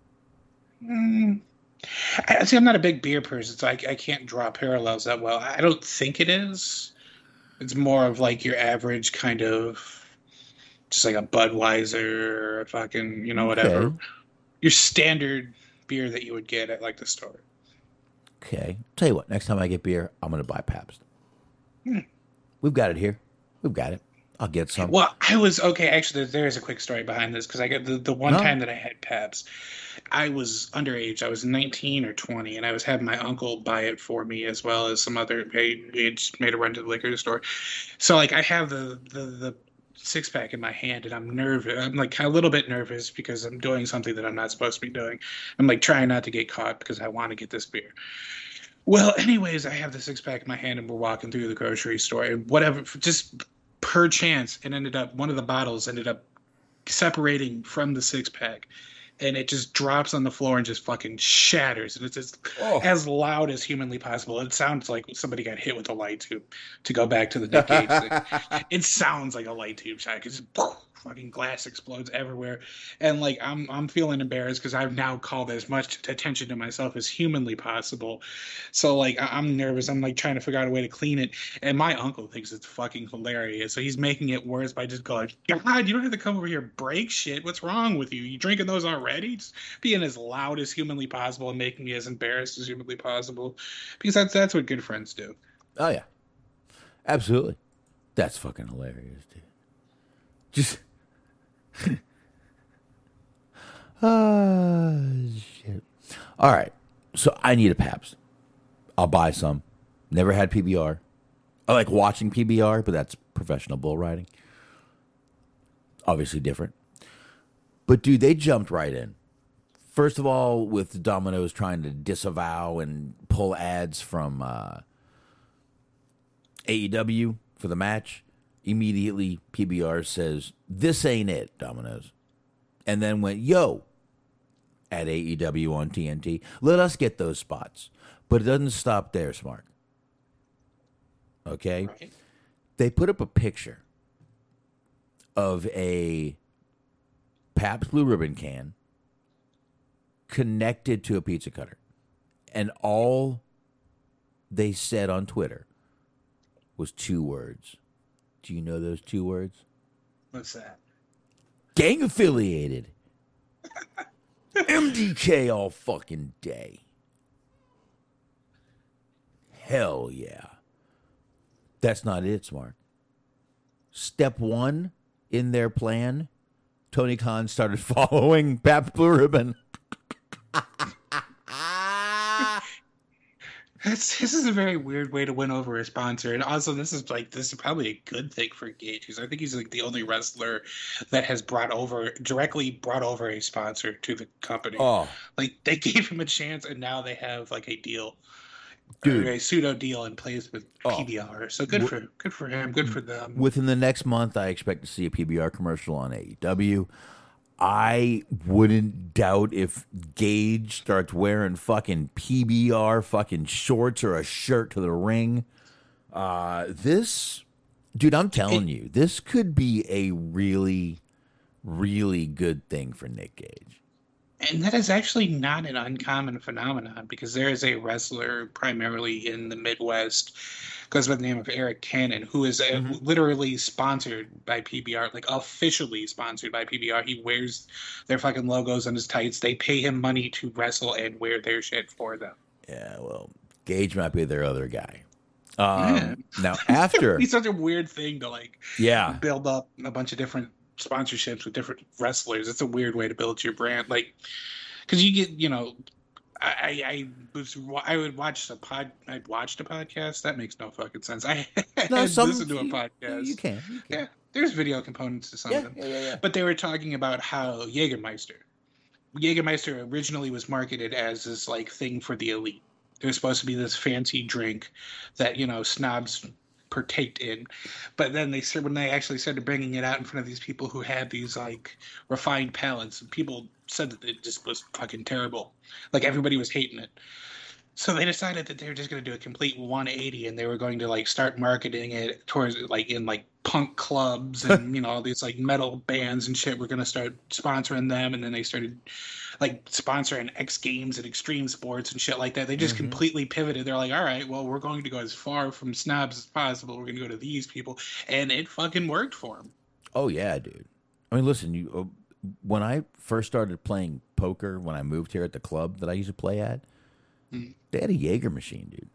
I'm not a big beer person, so I can't draw parallels that well. I don't think it is. It's more of like your average kind of, just like a Budweiser or a fucking, whatever. Okay. Your standard beer that you would get at like the store. Okay. Tell you what, next time I get beer, I'm going to buy Pabst. We've got it here. We've got it. I'll get some. Well, actually, there is a quick story behind this, because I got the one time that I had Pabst, I was underage. I was 19 or 20, and I was having my uncle buy it for me, as well as some other. He had just made a run to the liquor store. So, like, I have the six-pack in my hand, and I'm nervous. I'm, like, a little bit nervous because I'm doing something that I'm not supposed to be doing. I'm, like, trying not to get caught because I want to get this beer. Well, anyways, I have the six-pack in my hand, and we're walking through the grocery store, and whatever, just per chance, one of the bottles ended up separating from the six-pack, and it just drops on the floor and just fucking shatters, and it's just as loud as humanly possible. It sounds like somebody got hit with a light tube, to go back to the Nick Gage thing. It sounds like a light tube shot, because fucking glass explodes everywhere, and like I'm feeling embarrassed because I've now called as much attention to myself as humanly possible. So like I'm nervous. I'm like trying to figure out a way to clean it, and my uncle thinks it's fucking hilarious. So he's making it worse by just going, "God, you don't have to come over here and break shit. What's wrong with you? You drinking those already?" Just being as loud as humanly possible and making me as embarrassed as humanly possible, because that's what good friends do. Oh, yeah. Absolutely. That's fucking hilarious, dude. Just... shit. All right. So I need a Pabst. I'll buy some. Never had PBR. I like watching PBR, but that's professional bull riding. Obviously different. But, dude, they jumped right in. First of all, with Domino's trying to disavow and pull ads from AEW for the match, immediately PBR says, "This ain't it, Domino's." And then went, "Yo," at AEW on TNT. Let us get those spots. But it doesn't stop there, Smart. Okay? Right. They put up a picture of a Pabst Blue Ribbon can connected to a pizza cutter. And all they said on Twitter was 2 words. Do you know those 2 words? What's that? Gang affiliated. MDK all fucking day. Hell yeah. That's not it, Smart. Step 1 in their plan, Tony Khan started following Pabst Blue Ribbon. This is a very weird way to win over a sponsor, and also this is probably a good thing for Gage, because I think he's like the only wrestler that has directly brought over a sponsor to the company. Oh, Like they gave him a chance, and now they have like a deal, dude, or a pseudo deal in place with Oh. PBR. So good for him, good for them. within the next month, I expect to see a PBR commercial on AEW. I wouldn't doubt if Gage starts wearing fucking PBR fucking shorts or a shirt to the ring. This, dude, I'm telling you, this could be a really, really good thing for Nick Gage. And that is actually not an uncommon phenomenon, because there is a wrestler primarily in the Midwest, goes by the name of Eric Cannon, who is literally sponsored by PBR, like officially sponsored by PBR. He wears their fucking logos on his tights. They pay him money to wrestle and wear their shit for them. Yeah, well, Gage might be their other guy. Now, after... It's such a weird thing to yeah. build up a bunch of different sponsorships with different wrestlers. It's a weird way to build your brand, like, because you get, I watched a podcast. That makes no fucking sense. I listened to a podcast. You can. Yeah, there's video components to some of them. Yeah. But they were talking about how Jägermeister originally was marketed as this like thing for the elite. It was supposed to be this fancy drink that snobs partaked in, but then when they actually started bringing it out in front of these people who had these like refined palates, people said that it just was fucking terrible. Like everybody was hating it. So they decided that they were just going to do a complete 180, and they were going to like start marketing it towards like in like punk clubs and all these like metal bands and shit. We're going to start sponsoring them, and then they started like sponsoring X Games and Extreme Sports and shit like that. They just completely pivoted. They're like, all right, well, we're going to go as far from snobs as possible. We're going to go to these people, and it fucking worked for them. Oh yeah, dude. I mean, listen, when I first started playing poker, when I moved here at the club that I used to play at, they had a Jaeger machine, dude.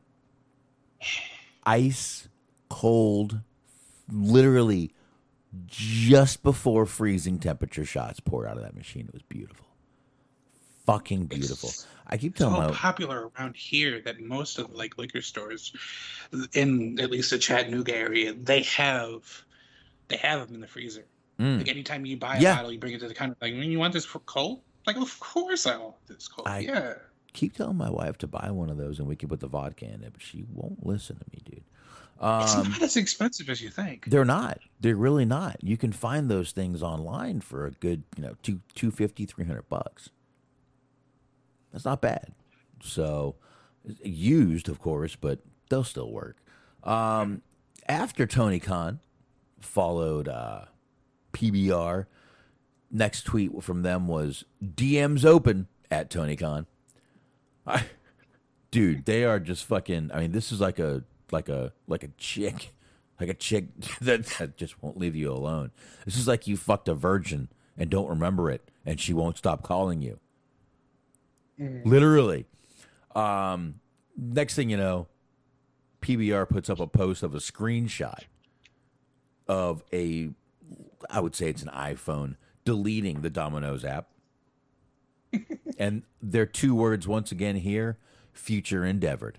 Ice cold, literally just before freezing temperature shots poured out of that machine. It was beautiful. Fucking beautiful. I keep telling so popular around here that most of like liquor stores in at least the Chattanooga area, they have them in the freezer. Like anytime you buy a bottle, you bring it to the counter. Like, you want this for cold? Like, of course I want this cold. Yeah. Keep telling my wife to buy one of those and we can put the vodka in it, but she won't listen to me, dude. It's not as expensive as you think. They're not. They're really not. You can find those things online for a good, $250, $300. That's not bad. So, used, of course, but they'll still work. After Tony Khan followed PBR, next tweet from them was DMs open at Tony Khan. Dude, they are just fucking. I mean, this is like a chick that just won't leave you alone. This is like you fucked a virgin and don't remember it, and she won't stop calling you. Literally. Next thing you know, PBR puts up a post of a screenshot of I would say it's an iPhone deleting the Domino's app. And their 2 words once again here: future endeavored.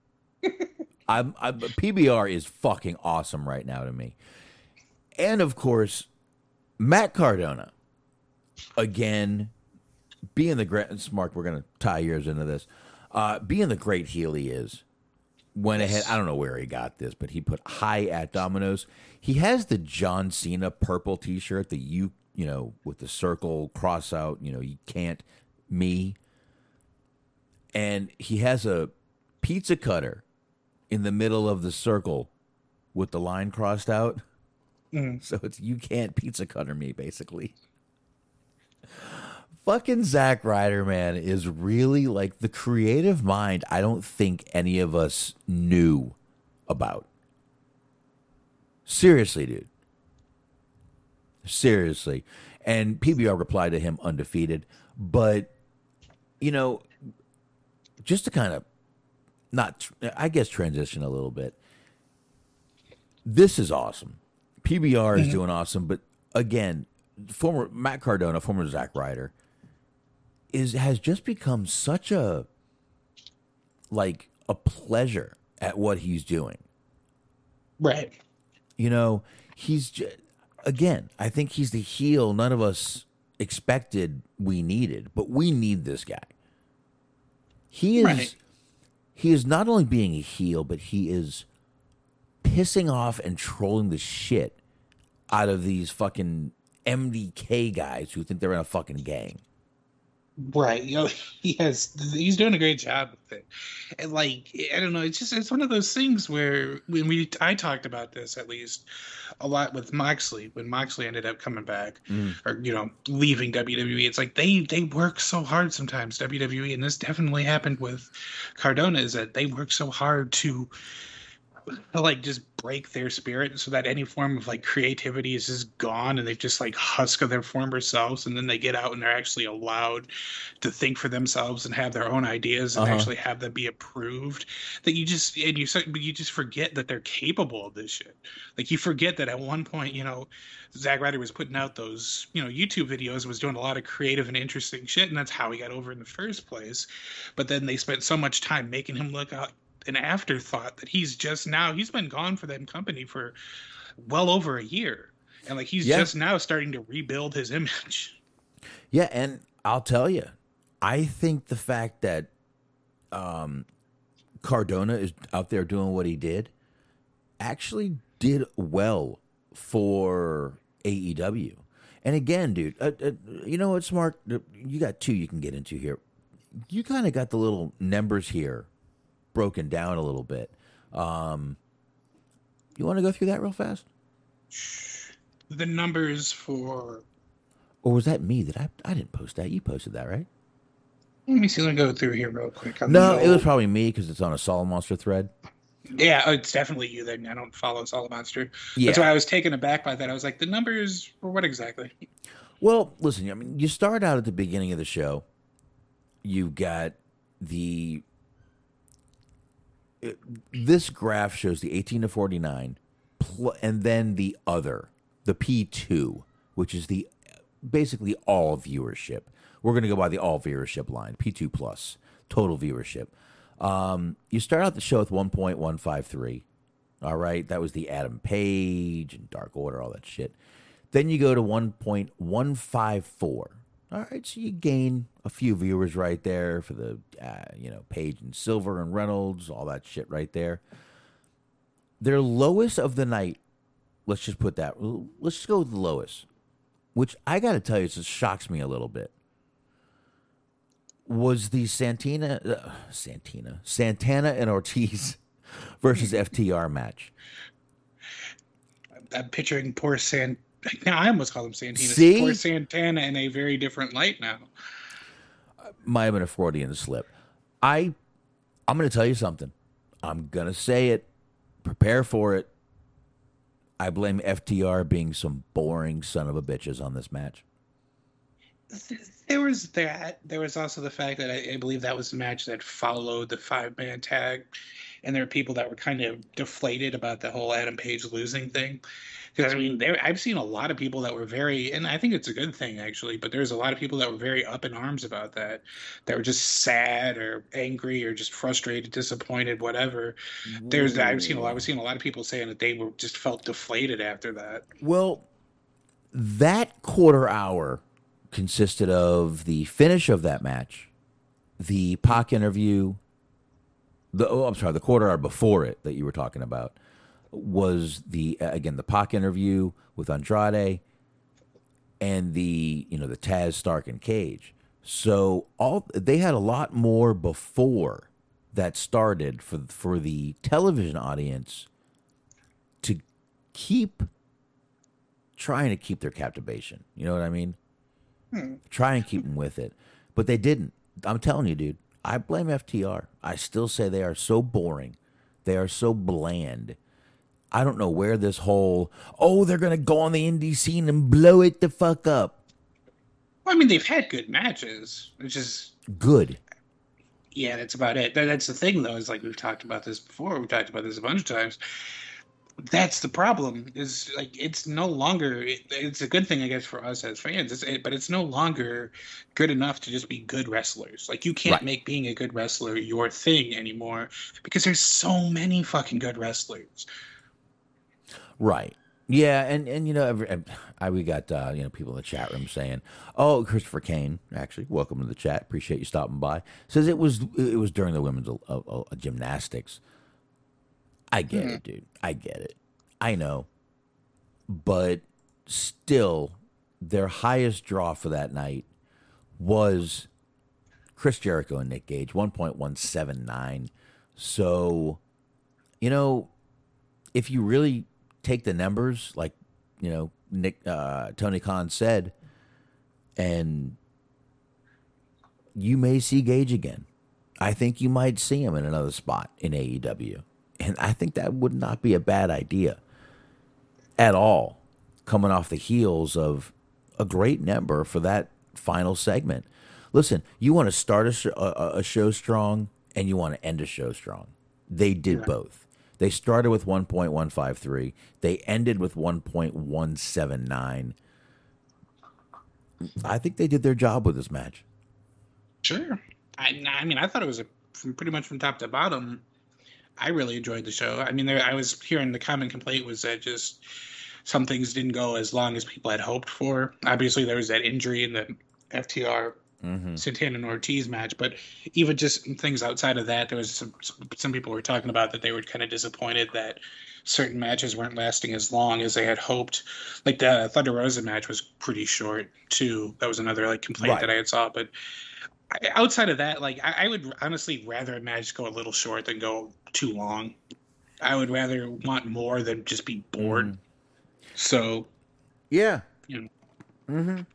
PBR is fucking awesome right now to me. And of course, Matt Cardona, again, being the great, Mark, we're going to tie yours into this. Being the great heel he is, went ahead, I don't know where he got this, but he put hi at Domino's. He has the John Cena purple t-shirt, with the circle cross out, you can't, me. And he has a pizza cutter in the middle of the circle with the line crossed out. So it's you can't pizza cutter me, basically. Fucking Zack Ryder, man, is really like the creative mind I don't think any of us knew about. Seriously, dude. Seriously. And PBR replied to him undefeated. But, you know, just to kind of I guess transition a little bit. This is awesome. PBR is doing awesome. But again, former Matt Cardona, former Zack Ryder, has just become such a pleasure at what he's doing. Right. You know, he's just, again, I think he's the heel none of us expected we needed, but we need this guy. He is Right. He is not only being a heel, but he is pissing off and trolling the shit out of these fucking MDK guys who think they're in a fucking gang. Right. You know, he's doing a great job with it. And like, I don't know, it's one of those things where I talked about this at least a lot with Moxley when Moxley ended up coming back or, you know, leaving WWE. It's like they work so hard sometimes, WWE, and this definitely happened with Cardona, is that they work so hard to like just break their spirit so that any form of like creativity is just gone, and they just like husk of their former selves, and then they get out and they're actually allowed to think for themselves and have their own ideas and actually have them be approved. That you just forget that they're capable of this shit. Like you forget that at one point, you know, Zack Ryder was putting out those, you know, YouTube videos and was doing a lot of creative and interesting shit, and that's how he got over in the first place. But then they spent so much time making him look out an afterthought that he's been gone for them company for well over a year, and like he's just now starting to rebuild his image. Yeah, and I'll tell you, I think the fact that Cardona is out there doing what he did actually did well for AEW. And again, dude, you know what's smart? You got two you can get into here. You kind of got the little numbers here broken down a little bit. You want to go through that real fast? The numbers for... Or was that me? I didn't post that. You posted that, right? Let me see. Let me go through here real quick. No, it was probably me because it's on a Solid Monster thread. Yeah, it's definitely you then. I don't follow Solid Monster. Yeah. That's why I was taken aback by that. I was like, the numbers for what exactly? Well, listen, I mean, you start out at the beginning of the show. You've got this graph shows the 18 to 49, and then the P2, which is the basically all viewership. We're going to go by the all viewership line, P2 plus, total viewership. You start out the show with 1.153. All right, that was the Adam Page and Dark Order, all that shit. Then you go to 1.154. All right, so you gain a few viewers right there for the, Page and Silver and Reynolds, all that shit right there. Their lowest of the night, let's just put that, let's just go with the lowest, which I got to tell you, it just shocks me a little bit, was the Santana and Ortiz versus FTR match. I'm picturing poor now I almost call him Santana. See? Poor Santana in a very different light now. Might have been a Freudian slip. I'm going to tell you something. I'm going to say it. Prepare for it. I blame FTR being some boring son of a bitches on this match. There was that. There was also the fact that I believe that was the match that followed the 5-man tag. And there were people that were kind of deflated about the whole Adam Page losing thing. Because, I mean, I've seen a lot of people that were very, and I think it's a good thing, actually, but there's a lot of people that were very up in arms about that were just sad or angry or just frustrated, disappointed, whatever. I've seen a lot of people saying that they were just felt deflated after that. Well, that quarter hour consisted of the finish of that match, the Pac interview, the quarter hour before it that you were talking about was the Pac interview with Andrade and the Taz, Stark, and Cage. So they had a lot more before that started for the television audience to keep trying to keep their captivation. You know what I mean? Try and keep them with it. But they didn't. I'm telling you, dude. I blame FTR. I still say they are so boring. They are so bland. I don't know where this whole, they're going to go on the indie scene and blow it the fuck up. Well, I mean, they've had good matches, which is good. Yeah, that's about it. That's the thing, though, is like we've talked about this before. We've talked about this a bunch of times. That's the problem. Is like it's no longer. It's a good thing, I guess, for us as fans. But it's no longer good enough to just be good wrestlers. Like you can't make being a good wrestler your thing anymore because there's so many fucking good wrestlers. Right. Yeah, and you know, we got people in the chat room saying, Christopher Kane, actually, welcome to the chat. Appreciate you stopping by. Says it was during the women's gymnastics. I get it, dude. I get it. I know. But still, their highest draw for that night was Chris Jericho and Nick Gage, 1.179. So, if you really take the numbers, like, Tony Khan said, and you may see Gage again. I think you might see him in another spot in AEW. And I think that would not be a bad idea at all, coming off the heels of a great number for that final segment. Listen, you want to start a show strong and you want to end a show strong. They did both. They started with 1.153. They ended with 1.179. I think they did their job with this match. Sure. I mean, I thought it was pretty much from top to bottom. I really enjoyed the show. I mean, I was hearing the common complaint was that just some things didn't go as long as people had hoped for. Obviously, there was that injury in the FTR Santana and Ortiz match, but even just things outside of that, there was some people were talking about that they were kind of disappointed that certain matches weren't lasting as long as they had hoped. Like the Thunder Rosa match was pretty short too. That was another complaint that I had saw, but outside of that, I would honestly rather a match go a little short than go too long. I would rather want more than just be bored. So, yeah. And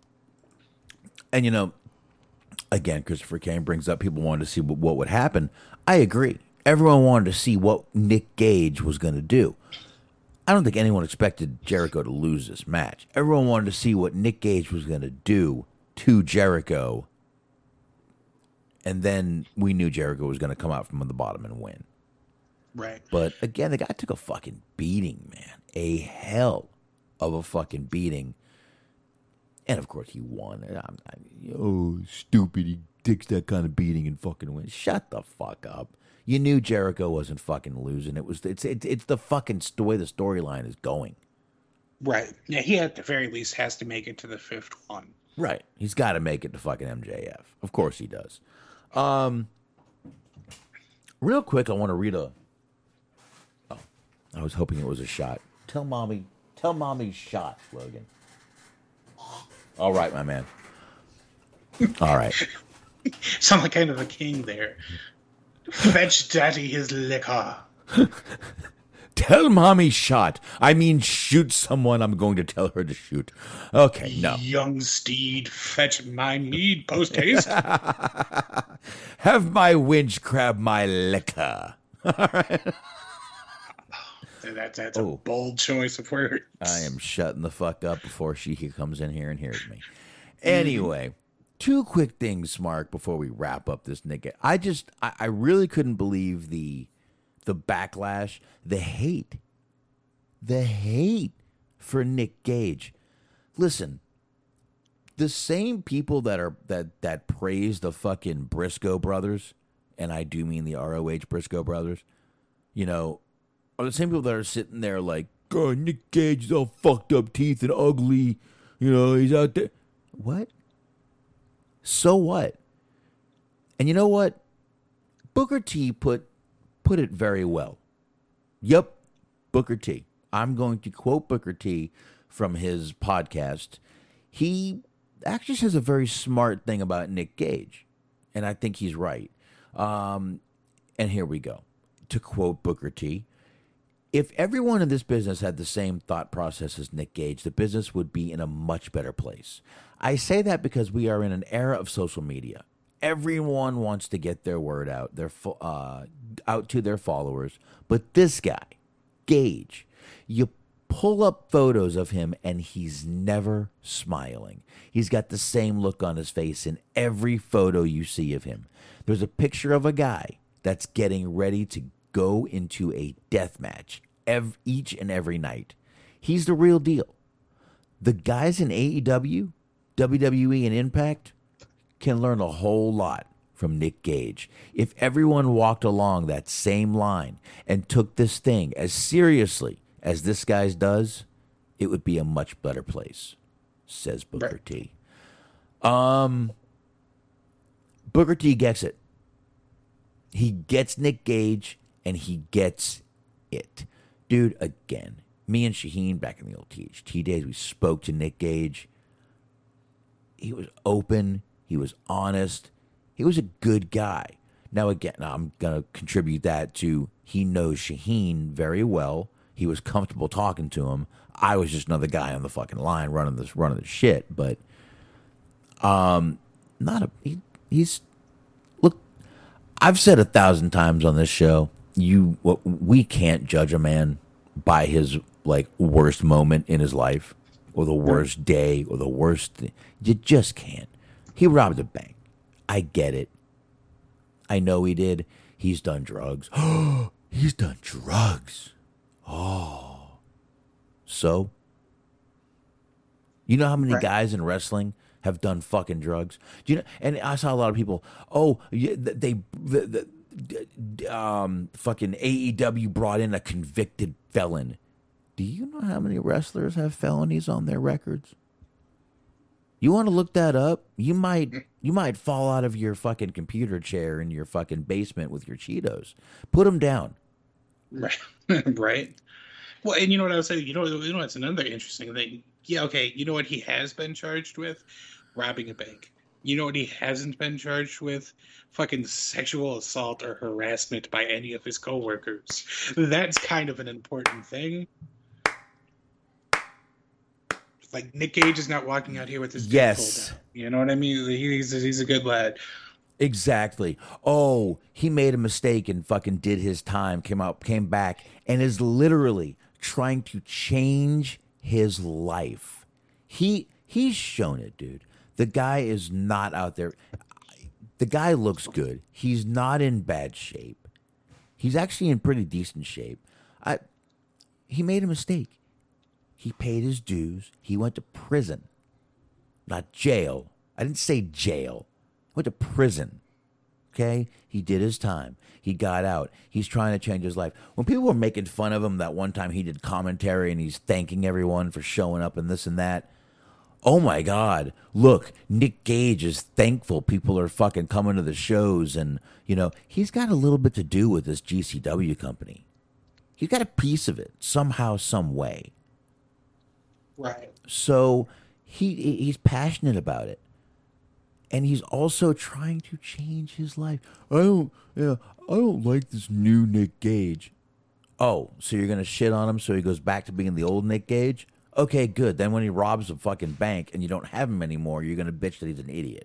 again, Christopher Kane brings up people wanted to see what would happen. I agree. Everyone wanted to see what Nick Gage was going to do. I don't think anyone expected Jericho to lose this match. Everyone wanted to see what Nick Gage was going to do to Jericho. And then we knew Jericho was going to come out from the bottom and win. Right. But again, the guy took a fucking beating, man. A hell of a fucking beating. And of course he won. Stupid. He takes that kind of beating and fucking wins. Shut the fuck up. You knew Jericho wasn't fucking losing. It's the fucking way the storyline is going. Right. Yeah, he at the very least has to make it to the fifth one. Right. He's got to make it to fucking MJF. Of course he does. Real quick, I want to read I was hoping it was a shot. Tell mommy shot, Logan. All right, my man. All right. Sound like kind of a king there. Fetch daddy his liquor. Tell mommy shot. I mean, shoot someone I'm going to tell her to shoot. Okay, no. Young steed, fetch my mead post haste. Have my winch grab my liquor. All right. That's a bold choice of words. I am shutting the fuck up before she comes in here and hears me. Anyway, two quick things, Mark, before we wrap up this nigga. I really couldn't believe the backlash, the hate for Nick Gage. Listen, the same people that praise the fucking Briscoe brothers, and I do mean the ROH Briscoe brothers, are the same people that are sitting there like, God, Nick Gage is all fucked up teeth and ugly. He's out there. What? So what? And you know what? Booker T put it very well. Yep, Booker T. I'm going to quote Booker T from his podcast. He actually says a very smart thing about Nick Gage, and I think he's right. And here we go. To quote Booker T, If everyone in this business had the same thought process as Nick Gage, the business would be in a much better place. I say that because we are in an era of social media. Everyone wants to get their word out, out to their followers. But this guy, Gage, you pull up photos of him and he's never smiling. He's got the same look on his face in every photo you see of him. There's a picture of a guy that's getting ready to go into a death match each and every night. He's the real deal. The guys in AEW, WWE, and Impact can learn a whole lot from Nick Gage. If everyone walked along that same line and took this thing as seriously as this guy does, it would be a much better place, says Booker T. Booker T gets it. He gets Nick Gage, and he gets it. Dude, again, me and Shaheen back in the old THT days, we spoke to Nick Gage. He was open. He was honest. He was a good guy. Now, again, I'm going to contribute that to he knows Shaheen very well. He was comfortable talking to him. I was just another guy on the fucking line running this shit. But he's look. I've said 1,000 times on this show, we can't judge a man by his worst moment in his life, or the worst day, or the worst thing. You just can't. He robbed a bank. I get it. I know he did. He's done drugs. He's done drugs. Oh. So? You know how many guys in wrestling have done fucking drugs? Do you know? And I saw a lot of people, fucking AEW brought in a convicted felon. Do you know how many wrestlers have felonies on their records? You want to look that up? You might fall out of your fucking computer chair in your fucking basement with your Cheetos. Put them down. Right. Right. Well, and you know what I was saying? You know what's another interesting thing? Yeah, okay. You know what he has been charged with? Robbing a bank. You know what he hasn't been charged with? Fucking sexual assault or harassment by any of his coworkers. That's kind of an important thing. Like, Nick Gage is not walking out here with his dick pulled down. You know what I mean? He's a good lad. Exactly. Oh, he made a mistake and fucking did his time, came back, and is literally trying to change his life. He's shown it, dude. The guy is not out there. The guy looks good. He's not in bad shape. He's actually in pretty decent shape. He made a mistake. He paid his dues. He went to prison. Not jail. I didn't say jail. He went to prison. Okay? He did his time. He got out. He's trying to change his life. When people were making fun of him that one time he did commentary and he's thanking everyone for showing up and this and that, oh my God, look, Nick Gage is thankful people are fucking coming to the shows, and, he's got a little bit to do with this GCW company. He's got a piece of it somehow, some way. Right. So he's passionate about it. And he's also trying to change his life. I don't like this new Nick Gage. Oh, so you're going to shit on him so he goes back to being the old Nick Gage? Okay, good. Then when he robs a fucking bank and you don't have him anymore, you're going to bitch that he's an idiot.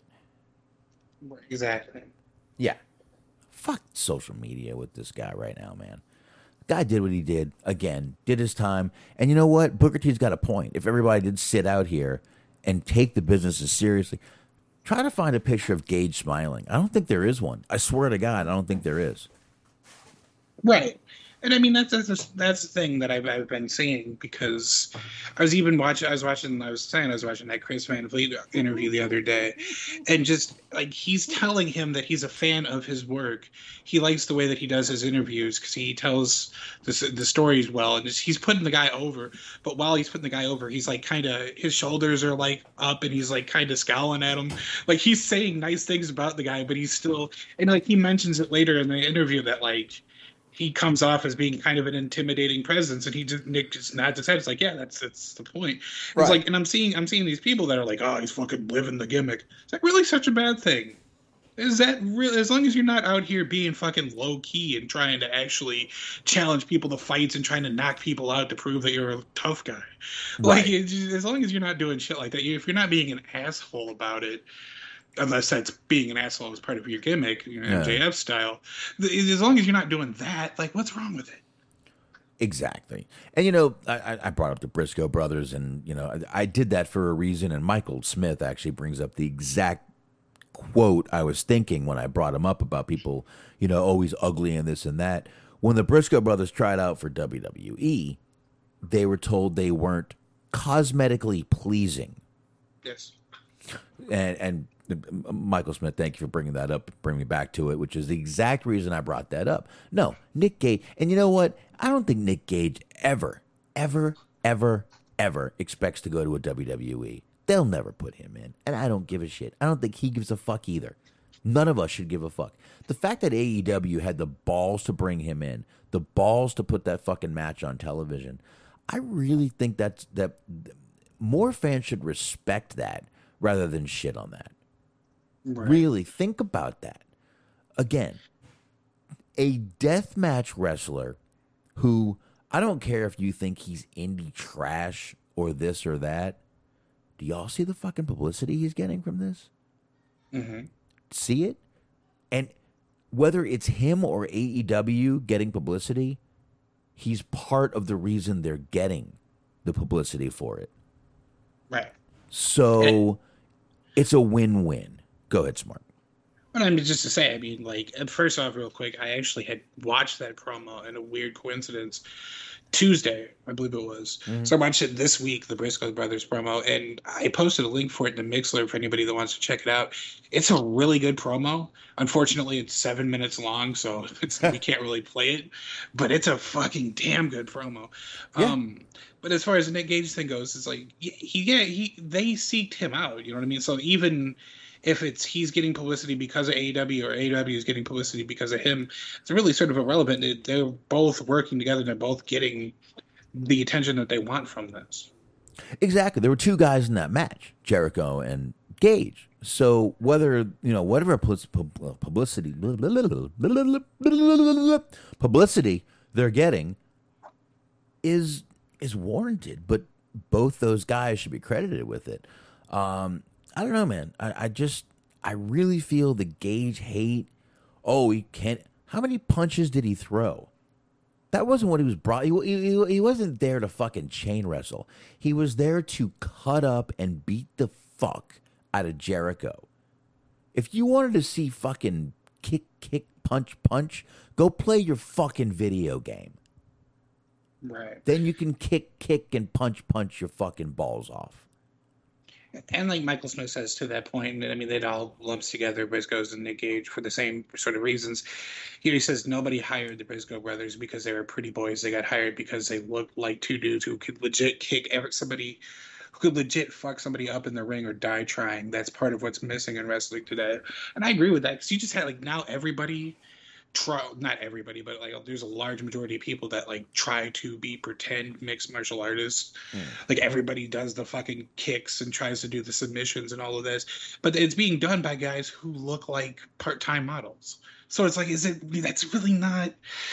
Exactly. Yeah. Fuck social media with this guy right now, man. Guy did what he did. Again, did his time. And you know what? Booker T's got a point. If everybody did sit out here and take the business as seriously, try to find a picture of Gage smiling. I don't think there is one. I swear to God, I don't think there is. Right. And I mean, that's the thing that I've been seeing, because I was watching that Chris Van Vliet interview the other day, and just like, he's telling him that he's a fan of his work. He likes the way that he does his interviews because he tells the stories well, and he's putting the guy over. But while he's putting the guy over, he's like kind of, his shoulders are like up, and he's like kind of scowling at him. Like, he's saying nice things about the guy, but he's still, and like, he mentions it later in the interview that like, he comes off as being kind of an intimidating presence, and Nick just nods his head. It's like, yeah, that's the point. Right. It's like, and I'm seeing these people that are like, oh, he's fucking living the gimmick. It's like, really such a bad thing? Is that real? As long as you're not out here being fucking low key and trying to actually challenge people to fights and trying to knock people out to prove that you're a tough guy, like Right. as long as you're not doing shit like that, if you're not being an asshole about it, unless that's being an asshole as part of your gimmick, MJF style, as long as you're not doing that, like what's wrong with it? Exactly. And, I brought up the Briscoe brothers, and, I did that for a reason. And Michael Smith actually brings up the exact quote I was thinking when I brought him up about people, always ugly and this and that. When the Briscoe brothers tried out for WWE, they were told they weren't cosmetically pleasing. Yes. And Michael Smith, thank you for bringing that up, bring me back to it, which is the exact reason I brought that up. No, Nick Gage, and you know what? I don't think Nick Gage ever expects to go to a WWE. They'll never put him in, and I don't give a shit. I don't think he gives a fuck either. None of us should give a fuck. The fact that AEW had the balls to bring him in, the balls to put that fucking match on television, I really think that more fans should respect that rather than shit on that. Right. Really think about that. Again, a deathmatch wrestler who, I don't care if you think he's indie trash or this or that. Do y'all see the fucking publicity he's getting from this? Mm-hmm. See it? And whether it's him or AEW getting publicity, he's part of the reason they're getting the publicity for it. Right. So it's a win-win. Go ahead, Smart. But I mean, just to say, I mean, like, first off, real quick, I actually had watched that promo in a weird coincidence Tuesday, I believe it was. So I watched it this week, the Briscoe Brothers promo, and I posted a link for it in the Mixler for anybody that wants to check it out. It's a really good promo. Unfortunately, it's 7 minutes long, so we can't really play it, but it's a fucking damn good promo. Yeah. But as far as the Nick Gage thing goes, it's like, they seeked him out, you know what I mean? So even if he's getting publicity because of AEW or AEW is getting publicity because of him, it's really sort of irrelevant. They're both working together. They're both getting the attention that they want from this. Exactly. There were two guys in that match, Jericho and Gage. So whether, whatever publicity they're getting is warranted, but both those guys should be credited with it. I don't know, man. I really feel the Gage hate. Oh, he can't. How many punches did he throw? That wasn't what he was brought. He wasn't there to fucking chain wrestle. He was there to cut up and beat the fuck out of Jericho. If you wanted to see fucking kick, punch, go play your fucking video game. Right. Then you can kick, and punch your fucking balls off. And like Michael Smith says to that point, I mean, it all lumps together Briscoes and Nick Gage for the same sort of reasons. He says nobody hired the Briscoe brothers because they were pretty boys. They got hired because they looked like two dudes who could legit kick somebody, who could legit fuck somebody up in the ring or die trying. That's part of what's missing in wrestling today. And I agree with that, because you just had, like, now everybody not everybody, but like there's a large majority of people that like try to be pretend mixed martial artists. Like everybody does the fucking kicks and tries to do the submissions and all of this, but it's being done by guys who look like part-time models. So it's like, that's really not,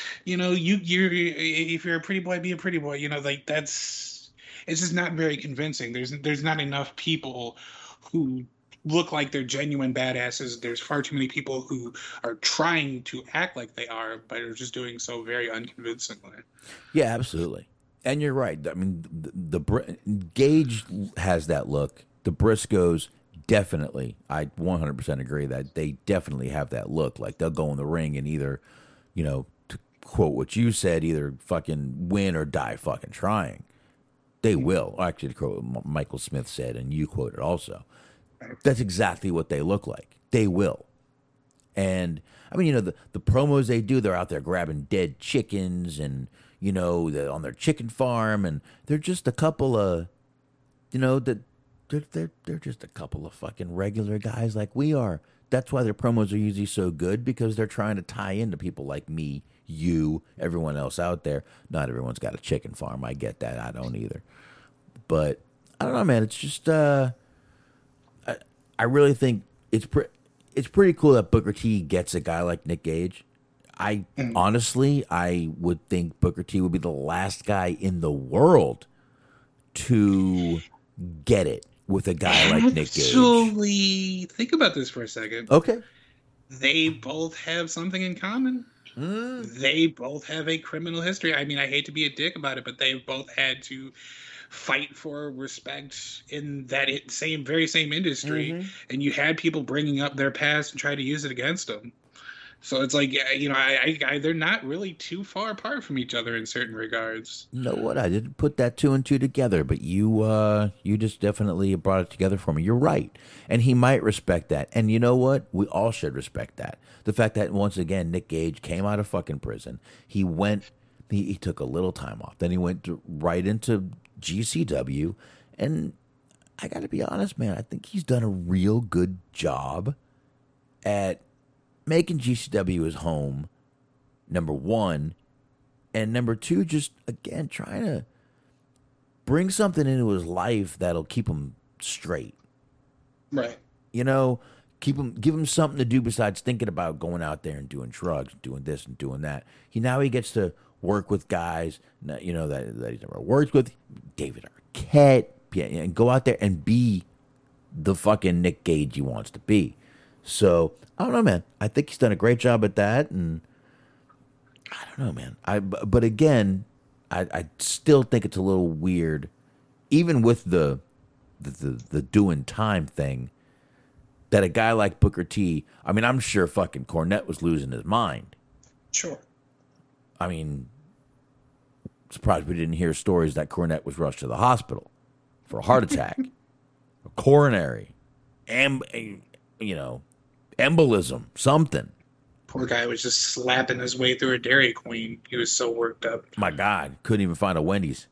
you're if you're a pretty boy, be a pretty boy, like it's just not very convincing. There's not enough people who look like they're genuine badasses. There's far too many people who are trying to act like they are, but are just doing so very unconvincingly. Yeah, absolutely. And you're right. I mean, the Gage has that look. The Briscoes definitely, I 100% agree that they definitely have that look. Like they'll go in the ring and either, to quote what you said, either fucking win or die fucking trying. They will. Actually, to quote what Michael Smith said, and you quoted also. That's exactly what they look like. They will. And, I mean, the promos they do, they're out there grabbing dead chickens and, they're on their chicken farm, and they're just a couple of, they're just a couple of fucking regular guys like we are. That's why their promos are usually so good, because they're trying to tie into people like me, you, everyone else out there. Not everyone's got a chicken farm. I get that. I don't either. But, I don't know, man. It's just, I really think it's pretty cool that Booker T gets a guy like Nick Gage. Honestly, I would think Booker T would be the last guy in the world to get it with a guy like Nick Gage. Actually, think about this for a second. Okay. They both have something in common. They both have a criminal history. I mean, I hate to be a dick about it, but they've both had to fight for respect in that very same industry. And you had people bringing up their past and try to use it against them. So it's like, you know, they're not really too far apart from each other in certain regards. You know what? I didn't put that 2 and 2 together, but you just definitely brought it together for me. You're right. And he might respect that. And you know what? We all should respect that. The fact that, once again, Nick Gage came out of fucking prison. He took a little time off. Then he went right into GCW. And I got to be honest, man, I think he's done a real good job at making GCW his home, number one, and number two, just, again, trying to bring something into his life that'll keep him straight. Right. You know, give him something to do besides thinking about going out there and doing drugs, doing this and doing that. Now he gets to work with guys, you know, that he's never worked with, David Arquette, and go out there and be the fucking Nick Gage he wants to be. So, I don't know, man. I think he's done a great job at that, and I don't know, man. But again, I still think it's a little weird, even with the doing time thing, that a guy like Booker T, I mean, I'm sure fucking Cornette was losing his mind. Sure. I mean, surprised we didn't hear stories that Cornette was rushed to the hospital for a heart attack, a coronary, embolism, something. Poor guy was just slapping his way through a Dairy Queen. He was so worked up. My God, couldn't even find a Wendy's.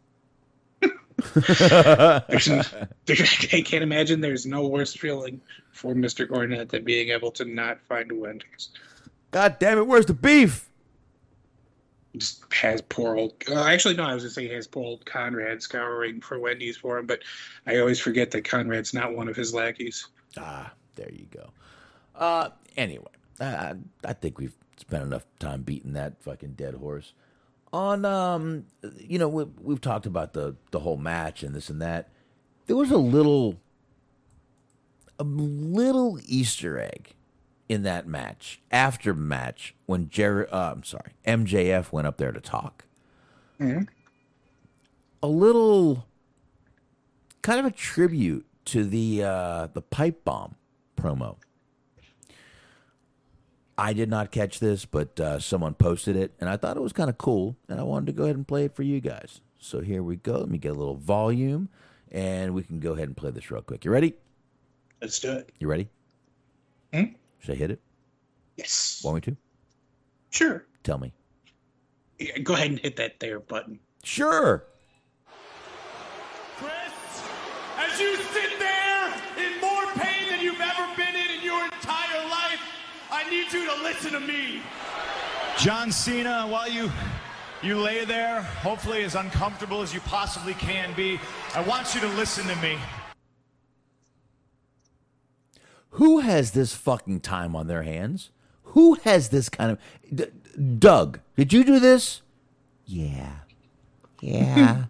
I can't imagine there's no worse feeling for Mr. Cornette than being able to not find a Wendy's. God damn it, where's the beef? Just has poor old... actually, no, I was going to say he has poor old Conrad scouring for Wendy's for him, but I always forget that Conrad's not one of his lackeys. Ah, there you go. Anyway, I think we've spent enough time beating that fucking dead horse. On, we've talked about the whole match and this and that. There was a little Easter egg in that match, after match, when MJF went up there to talk. Mm-hmm. A little, kind of a tribute to the pipe bomb promo. I did not catch this, but someone posted it, and I thought it was kind of cool, and I wanted to go ahead and play it for you guys. So here we go. Let me get a little volume, and we can go ahead and play this real quick. You ready? Let's do it. You ready? Hmm? Should I hit it? Yes. Want me to? Sure. Tell me. Yeah, go ahead and hit that there button. Sure. Chris, as you sit there in more pain than you've ever been in your entire life, I need you to listen to me. John Cena, while you lay there, hopefully as uncomfortable as you possibly can be, I want you to listen to me. Who has this fucking time on their hands? Who has this kind of... Doug, did you do this? Yeah. Yeah.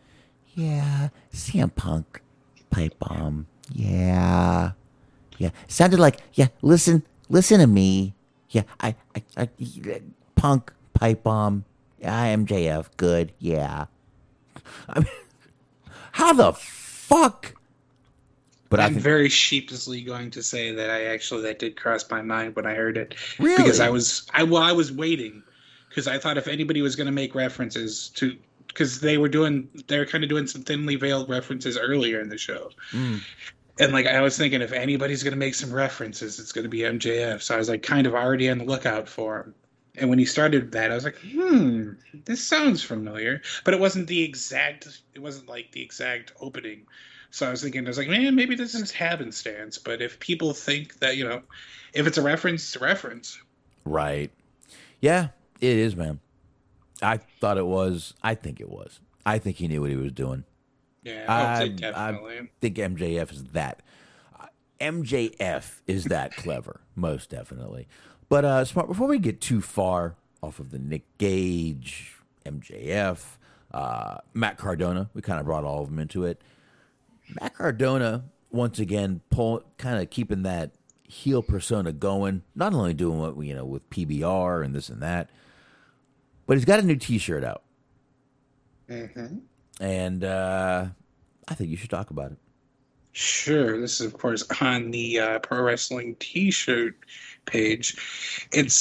CM Punk, pipe bomb. Yeah. Sounded like, listen to me. Yeah, I Punk, pipe bomb. MJF, good. Yeah. I mean, how the fuck? But I'm very sheepishly going to say that that did cross my mind when I heard it. Really? Because I was waiting, because I thought if anybody was going to make references to, because they were kind of doing some thinly veiled references earlier in the show. And I was thinking if anybody's going to make some references, it's going to be MJF. So I was kind of already on the lookout for him. And when he started that, I was like, this sounds familiar. But it wasn't the exact opening. So I was like, man, maybe this is happenstance. But if people think that, if it's a reference, it's a reference. Right. Yeah, it is, man. I thought it was. I think it was. I think he knew what he was doing. Yeah, I would say definitely. I think MJF is that. MJF is that clever, most definitely. But Smart, before we get too far off of the Nick Gage, MJF, Matt Cardona, we kind of brought all of them into it. Matt Cardona, once again, kind of keeping that heel persona going, not only doing what we, with PBR and this and that, but he's got a new T-shirt out. Mm-hmm. And I think you should talk about it. Sure. This is, of course, on the Pro Wrestling T-shirt page. It's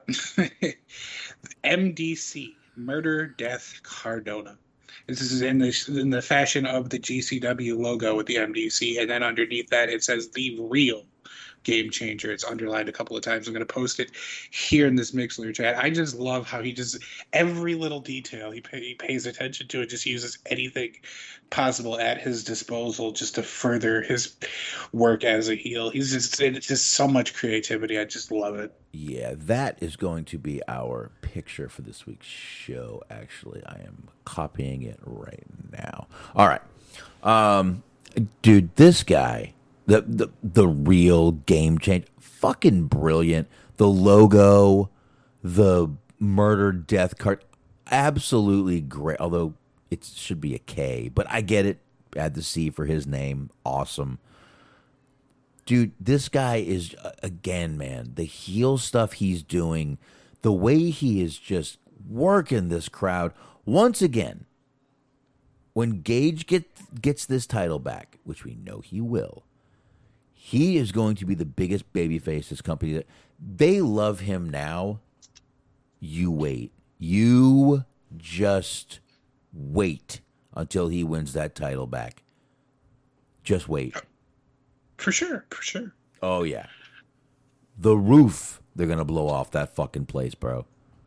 MDC, Murder, Death, Cardona. This is in the fashion of the GCW logo with the MDC, and then underneath that it says the real Game Changer. It's underlined a couple of times. I'm going to post it here in this Mixler chat. I just love how he just, every little detail he pays attention to, it just uses anything possible at his disposal just to further his work as a heel. It's just so much creativity. I just love it. Yeah, that is going to be our picture for this week's show. Actually, I am copying it right now. All right. Dude, this guy, the real Game Changer, fucking brilliant. The logo, the murder death card, absolutely great. Although it should be a K, but I get it. Add the C for his name. Awesome. Dude, this guy is, again, man, the heel stuff he's doing, the way he is just working this crowd. Once again, when Gage gets this title back, which we know he will, he is going to be the biggest babyface this company. They love him now. You wait. You just wait until he wins that title back. Just wait. For sure. For sure. Oh, yeah. The roof, they're going to blow off that fucking place, bro.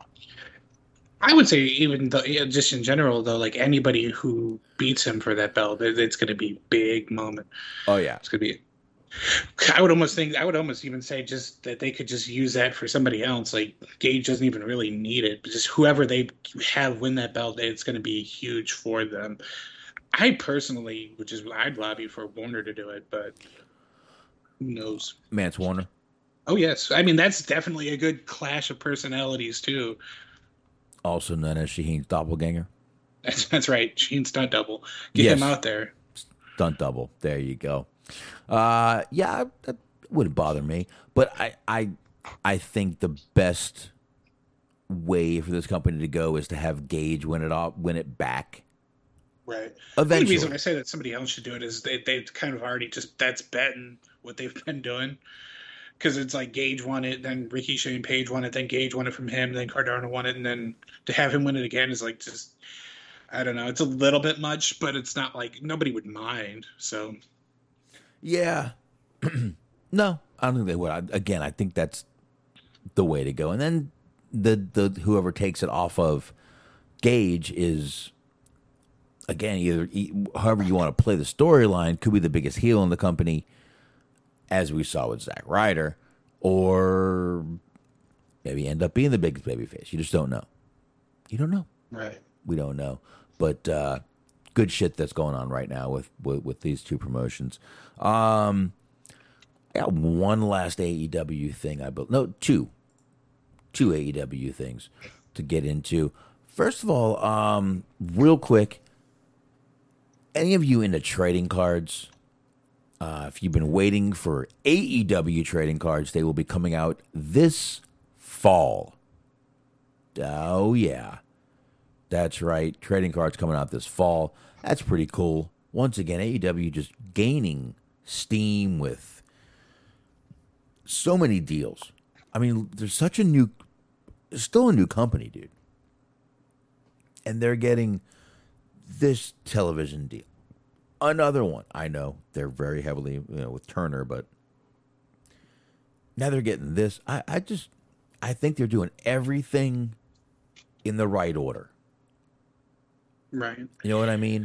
I would say even though, just in general, though, like anybody who beats him for that belt, it's going to be a big moment. Oh, yeah. It's going to be... I would almost even say just that they could just use that for somebody else. Like Gage doesn't even really need it, but just whoever they have win that belt, it's going to be huge for them. I personally, I'd lobby for Warner to do it, but who knows? Mance Warner. Oh yes, I mean that's definitely a good clash of personalities too. Also known as Shaheen's doppelganger. That's right, Shaheen's stunt double. Get him out there. Stunt double. There you go. Yeah, that wouldn't bother me, but I think the best way for this company to go is to have Gage win it back. Right. Eventually. The only reason I say that somebody else should do it is they've kind of already that's betting what they've been doing. Because it's like Gage won it, then Ricky Shane Page won it, then Gage won it from him, then Cardona won it, and then to have him win it again is like just, I don't know. It's a little bit much, but it's not like nobody would mind. So. Yeah. No, I don't think they would. I think that's the way to go. And then the whoever takes it off of Gage is, again, however you want to play the storyline, could be the biggest heel in the company, as we saw with Zack Ryder, or maybe end up being the biggest babyface. You just don't know. You don't know. Right. We don't know. But good shit that's going on right now with these two promotions. I got one last AEW thing. Two AEW things to get into. First of all, real quick, any of you into trading cards? If you've been waiting for AEW trading cards, they will be coming out this fall. Oh, yeah. That's right. Trading cards coming out this fall. That's pretty cool. Once again, AEW just gaining steam with so many deals. I mean, there's still a new company, dude. And they're getting this television deal. Another one. I know they're very heavily, with Turner, but now they're getting this. I think they're doing everything in the right order. Right. You know what I mean?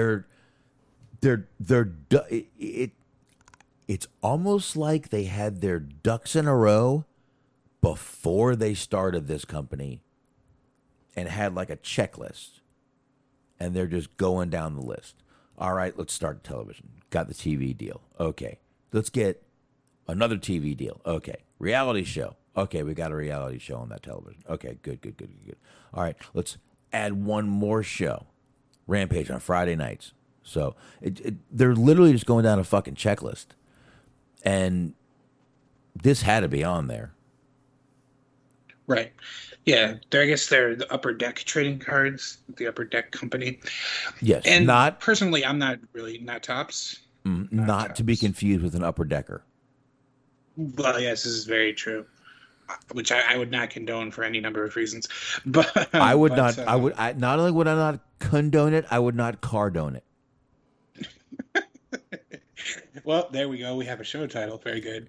It's almost like they had their ducks in a row before they started this company and had like a checklist, and they're just going down the list. All right, let's start television. Got the TV deal. Okay. Let's get another TV deal. Okay. Reality show. Okay, we got a reality show on that television. Okay, good. All right, let's add one more show. Rampage on Friday nights. So they're literally just going down a fucking checklist. And this had to be on there. Right. Yeah. I guess they're the Upper Deck trading cards, the Upper Deck company. Yes. And not personally, I'm not Tops. not to be confused with an Upper Decker. Well, yes, this is very true. Which I would not condone for any number of reasons. But I would not. Not only would I not condone it, I would not cardone it. Well, there we go. We have a show title. Very good.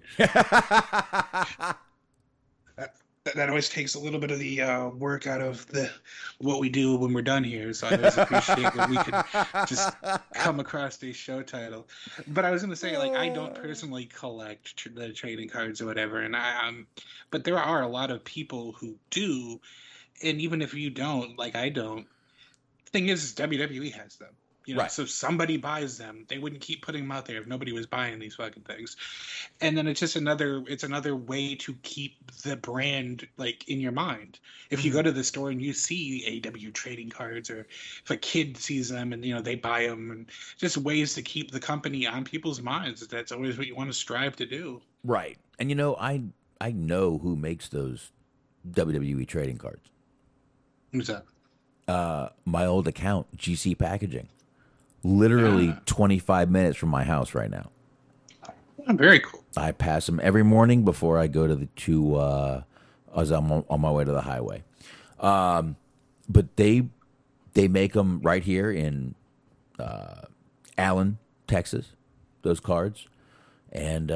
That always takes a little bit of the work out of what we do when we're done here. So I always appreciate when we can just come across a show title. But I was going to say, like, I don't personally collect the trading cards or whatever, and but there are a lot of people who do, and even if you don't, like I don't. The thing is WWE has them. You know, right. So somebody buys them. They wouldn't keep putting them out there if nobody was buying these fucking things. And then it's just another way to keep the brand like in your mind. If you go to the store and you see AEW trading cards, or if a kid sees them and they buy them, and just ways to keep the company on people's minds. That's always what you want to strive to do. Right. And I know who makes those WWE trading cards. Who's that? My old account, GC Packaging. Literally 25 minutes from my house right now. Oh, very cool. I pass them every morning before I go as I'm on my way to the highway. But they make them right here in Allen, Texas, those cards. And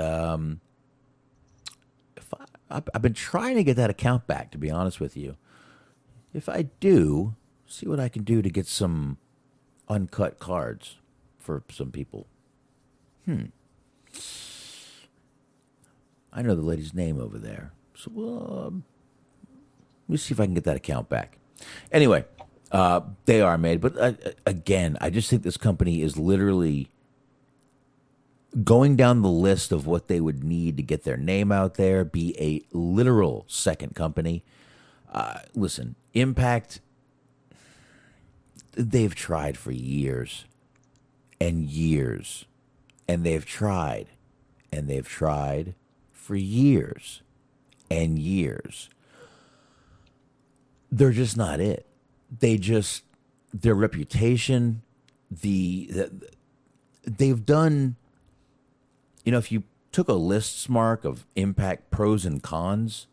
I've been trying to get that account back, to be honest with you. If I do, see what I can do to get some uncut cards for some people. I know the lady's name over there. So let me see if I can get that account back. Anyway, they are made. But again, I just think this company is literally going down the list of what they would need to get their name out there, be a literal second company. Listen, Impact, they've tried for years and years, and they've tried for years and years. They're just not it. Their reputation, they've done, if you took a lists, Mark, of Impact pros and cons,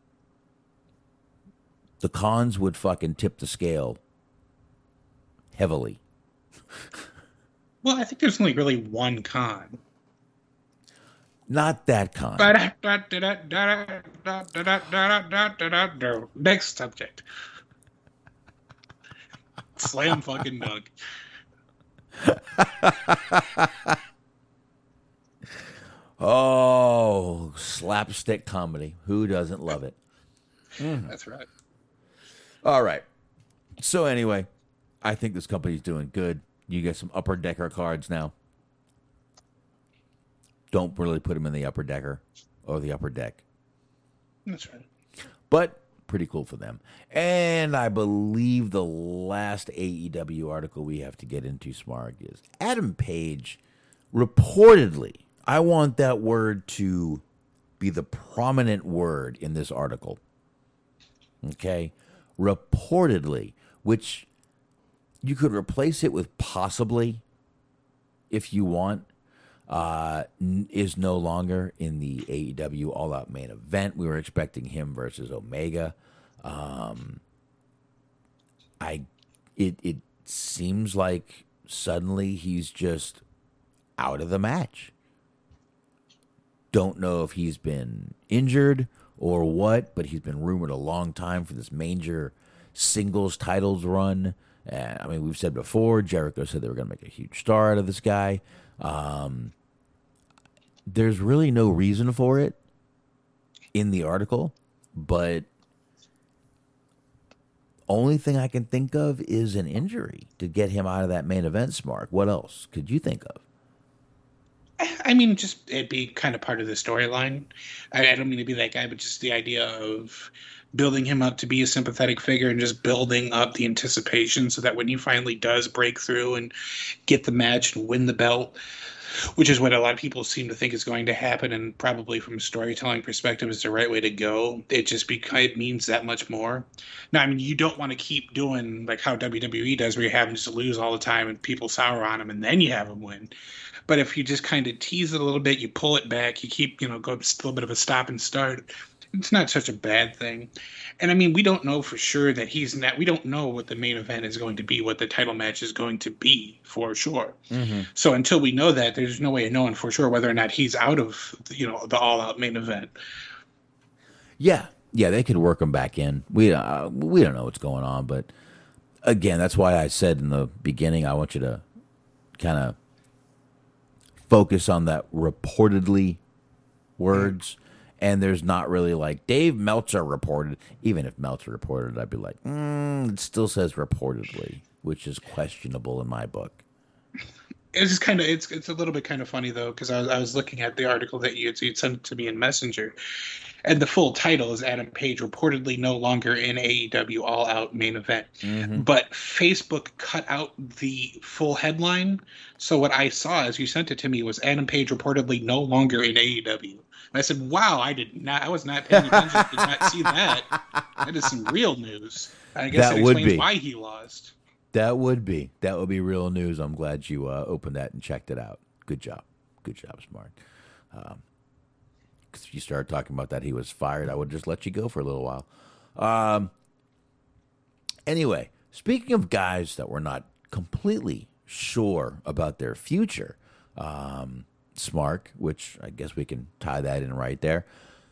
the cons would fucking tip the scale heavily. Well, I think there's only really one con. Not that con. Next subject. Slam fucking dunk. Oh, slapstick comedy. Who doesn't love it? That's right. All right. So anyway, I think this company's doing good. You get some Upper Decker cards now. Don't really put them in the Upper Decker or the Upper Deck. That's right. But pretty cool for them. And I believe the last AEW article we have to get into, Smarg, is Adam Page reportedly, I want that word to be the prominent word in this article. Okay? Reportedly, which you could replace it with possibly if you want, is no longer in the AEW All Out main event. We were expecting him versus Omega. It seems like suddenly he's just out of the match. Don't know if he's been injured or what, but he's been rumored a long time for this major singles titles run. I mean, we've said before, Jericho said they were going to make a huge star out of this guy. There's really no reason for it in the article, but only thing I can think of is an injury to get him out of that main event, Smart. What else could you think of? I I mean, just it'd be kind of part of the storyline. I don't mean to be that guy, but just the idea of building him up to be a sympathetic figure and just building up the anticipation so that when he finally does break through and get the match and win the belt, which is what a lot of people seem to think is going to happen, and probably from a storytelling perspective is the right way to go. It means that much more. Now, I mean, you don't want to keep doing like how WWE does, where you have him just lose all the time and people sour on him, and then you have him win. But if you just kind of tease it a little bit, you pull it back, you keep, go a little bit of a stop and start, it's not such a bad thing. And I mean, we don't know for sure that we don't know what the main event is going to be, what the title match is going to be for sure. Mm-hmm. So until we know that, there's no way of knowing for sure whether or not he's out of, the all-out main event. Yeah, they could work him back in. We don't know what's going on, but again, that's why I said in the beginning, I want you to kind of focus on that reportedly words. And there's not really like Dave Meltzer reported. Even if Meltzer reported, I'd be like, it still says reportedly, which is questionable in my book. It's just kind of it's a little bit kind of funny though, because I was looking at the article that you'd sent to me in Messenger, and the full title is Adam Page reportedly no longer in AEW All Out main event. Mm-hmm. But Facebook cut out the full headline, so what I saw as you sent it to me was Adam Page reportedly no longer in AEW. And I said, wow, I was not paying attention, did not see that. That is some real news. I guess that explains why he lost. That would be real news. I'm glad you opened that and checked it out. Good job, Smart. Because if you started talking about that he was fired, I would just let you go for a little while. Anyway, speaking of guys that were not completely sure about their future, Smart, which I guess we can tie that in right there.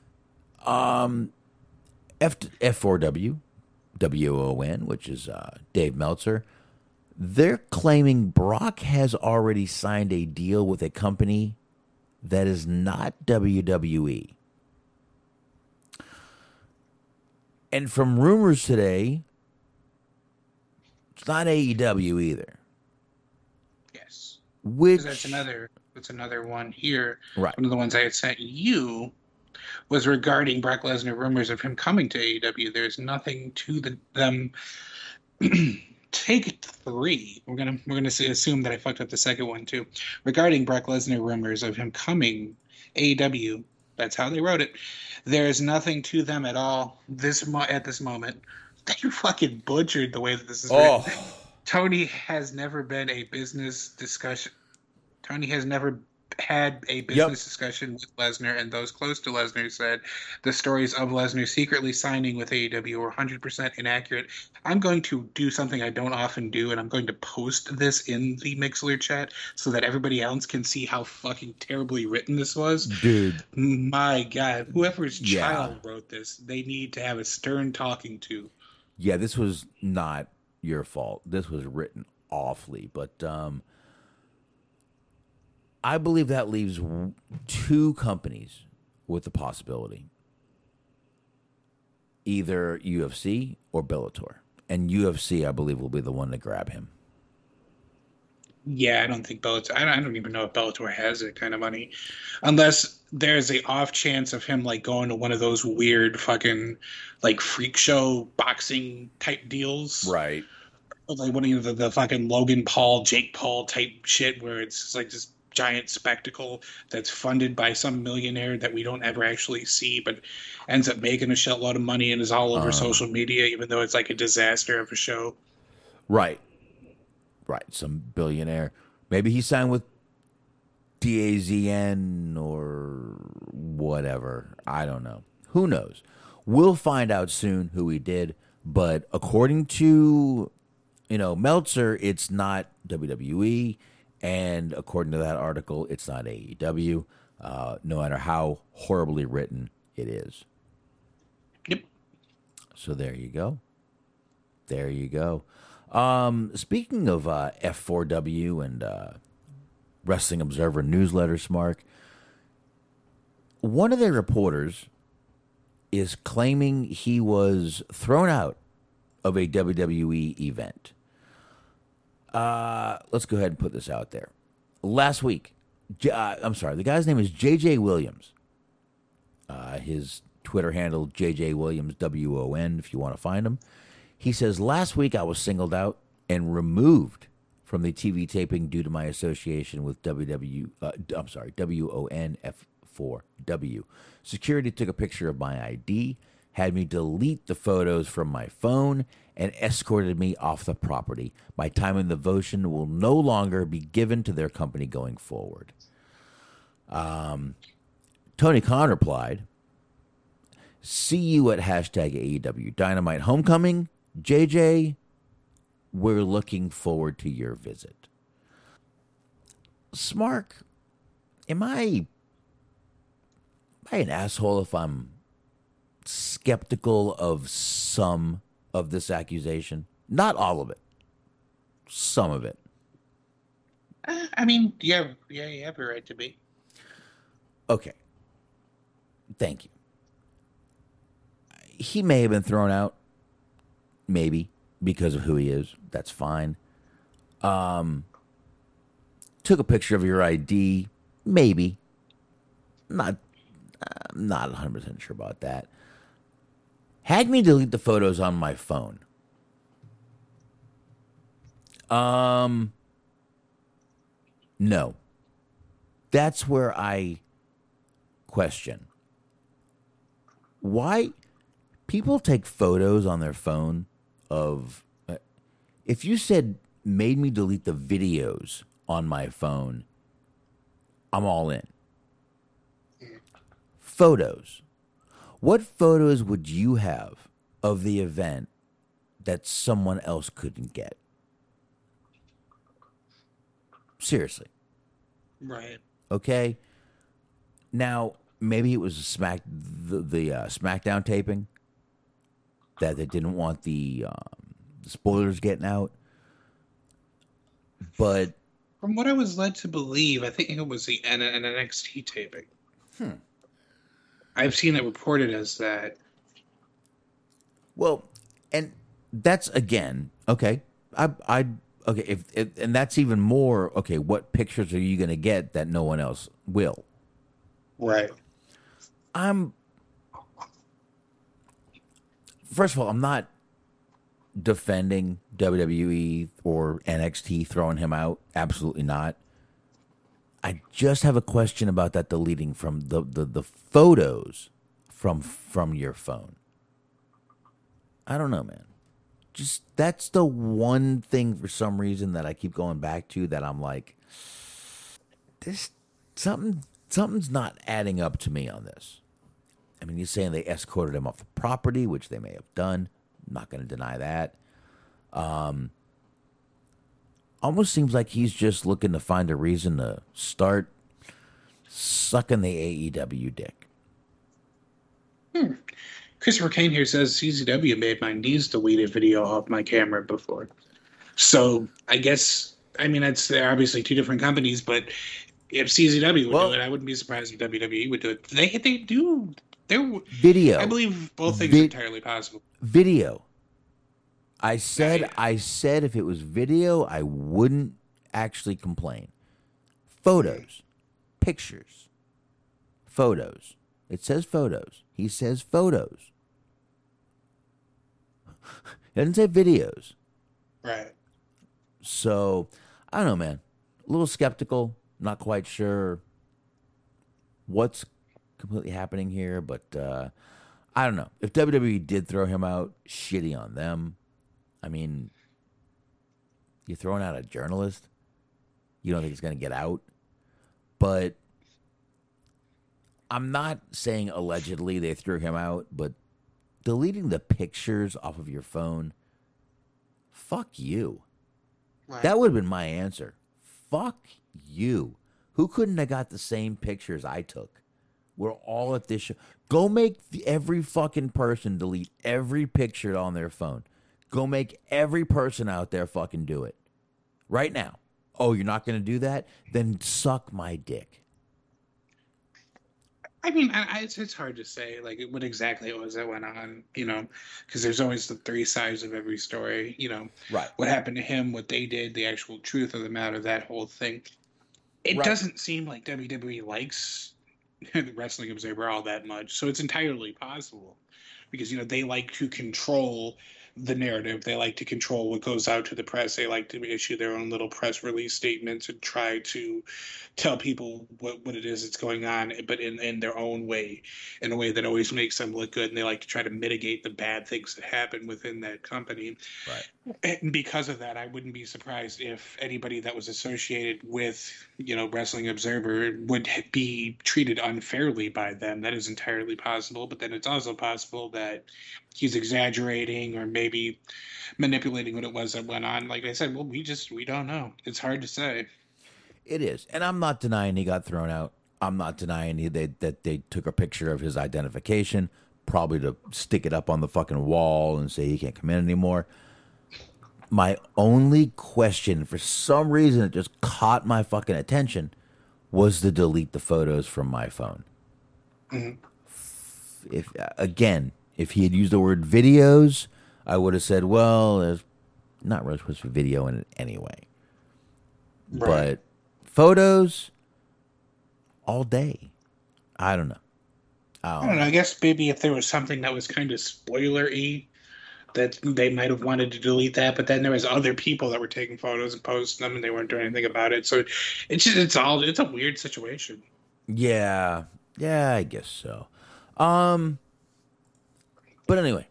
F4W, WON, which is Dave Meltzer, they're claiming Brock has already signed a deal with a company that is not WWE. And from rumors today, it's not AEW either. Yes. Which that's another one here. Right. One of the ones I had sent you was regarding Brock Lesnar rumors of him coming to AEW. There's nothing to them. Take 3. We're gonna assume that I fucked up the second one too. Regarding Brock Lesnar rumors of him coming AEW, that's how they wrote it. There's nothing to them at all at this moment. They fucking butchered the way that this is written. Tony has never been a business discussion. Tony has never had a business discussion with Lesnar, and those close to Lesnar said the stories of Lesnar secretly signing with AEW were 100% inaccurate. I'm going to do something I don't often do, and I'm going to post this in the Mixlr chat so that everybody else can see how fucking terribly written this was. Dude. My God. Whoever's child wrote this, they need to have a stern talking to. Yeah, this was not your fault. This was written awfully, but I believe that leaves 2 companies with the possibility. Either UFC or Bellator. And UFC, I believe, will be the one to grab him. Yeah, I don't think Bellator... I don't even know if Bellator has that kind of money. Unless there's a off chance of him like going to one of those weird fucking like freak show boxing type deals. Right. Like one of the fucking Logan Paul, Jake Paul type shit where it's like this giant spectacle that's funded by some millionaire that we don't ever actually see, but ends up making a shitload of money and is all over social media, even though it's like a disaster of a show. Right. Some billionaire. Maybe he signed with DAZN or whatever. I don't know. Who knows? We'll find out soon who he did. But according to, Meltzer, it's not WWE. And according to that article, it's not AEW, no matter how horribly written it is. Yep. So there you go. Speaking of F4W and Wrestling Observer newsletters, Mark, one of their reporters is claiming he was thrown out of a WWE event. Let's go ahead and put this out there. Last week, I'm sorry. The guy's name is J.J. Williams. His Twitter handle, J.J. Williams, WON, if you want to find him. He says, last week I was singled out and removed from the TV taping due to my association with WONF4W. Security took a picture of my ID, had me delete the photos from my phone, and escorted me off the property. My time in the devotion will no longer be given to their company going forward. Tony Khan replied, see you at hashtag AEW Dynamite Homecoming. JJ, we're looking forward to your visit. Smark, am I an asshole if I'm skeptical of some of this accusation? Not all of it. Some of it. I mean, yeah, you have a right to be. Okay. Thank you. He may have been thrown out. Maybe. Because of who he is. That's fine. Took a picture of your ID. Maybe. I'm not 100% sure about that. Had me delete the photos on my phone. No. That's where I question. Why people take photos on their phone of... if you said, made me delete the videos on my phone, I'm all in. Photos. What photos would you have of the event that someone else couldn't get? Seriously. Right. Okay. Now, maybe it was the SmackDown taping that they didn't want the spoilers getting out. But from what I was led to believe, I think it was the NXT taping. I've seen it reported as that. Well, and that's again, okay. Okay, if and that's even more, okay, what pictures are you going to get that no one else will? Right. First of all, I'm not defending WWE or NXT throwing him out. Absolutely not. I just have a question about that deleting from the photos from your phone. I don't know, man. Just that's the one thing for some reason that I keep going back to that I'm like, this something's not adding up to me on this. I mean, you're saying they escorted him off the property, which they may have done. I'm not going to deny that. Almost seems like he's just looking to find a reason to start sucking the AEW dick. Christopher Kane here says CZW made my knees delete a video off my camera before. So I guess, I mean, they're obviously two different companies, but if CZW would do it, I wouldn't be surprised if WWE would do it. They do. They're video. I believe both things are entirely possible. Video. I said if it was video, I wouldn't actually complain. Photos. Pictures. Photos. It says photos. He says photos. It doesn't say videos. Right. So, I don't know, man. A little skeptical. Not quite sure what's completely happening here, but I don't know. If WWE did throw him out, shitty on them. I mean, you're throwing out a journalist. You don't think he's going to get out. But I'm not saying allegedly they threw him out, but deleting the pictures off of your phone, fuck you. Right. That would have been my answer. Fuck you. Who couldn't have got the same pictures I took? We're all at this show. Go make every fucking person delete every picture on their phone. Go make every person out there fucking do it. Right now. Oh, you're not going to do that? Then suck my dick. I mean, it's hard to say, like, what exactly it was that went on, you know, because there's always the three sides of every story, you know. Right. What happened to him, what they did, the actual truth of the matter, that whole thing. It Right. doesn't seem like WWE likes the Wrestling Observer all that much, so it's entirely possible because they like to control the narrative. They like to control what goes out to the press. They like to issue their own little press release statements and try to tell people what it is that's going on, but in their own way, in a way that always makes them look good. And they like to try to mitigate the bad things that happen within that company. Right. And because of that, I wouldn't be surprised if anybody that was associated with, Wrestling Observer would be treated unfairly by them. That is entirely possible. But then it's also possible that he's exaggerating or maybe manipulating what it was that went on. Like I said, well, we don't know. It's hard to say. It is. And I'm not denying he got thrown out. I'm not denying that they took a picture of his identification, probably to stick it up on the fucking wall and say he can't come in anymore. My only question, for some reason, it just caught my fucking attention, was to delete the photos from my phone. Mm-hmm. If he had used the word videos, I would have said, well, there's not really supposed to be video in it anyway. Right. But photos all day. I don't know. I don't know. I guess maybe if there was something that was kind of spoiler-y, that they might have wanted to delete that, but then there was other people that were taking photos and posting them, and they weren't doing anything about it. So it's a weird situation. Yeah, I guess so. But anyway,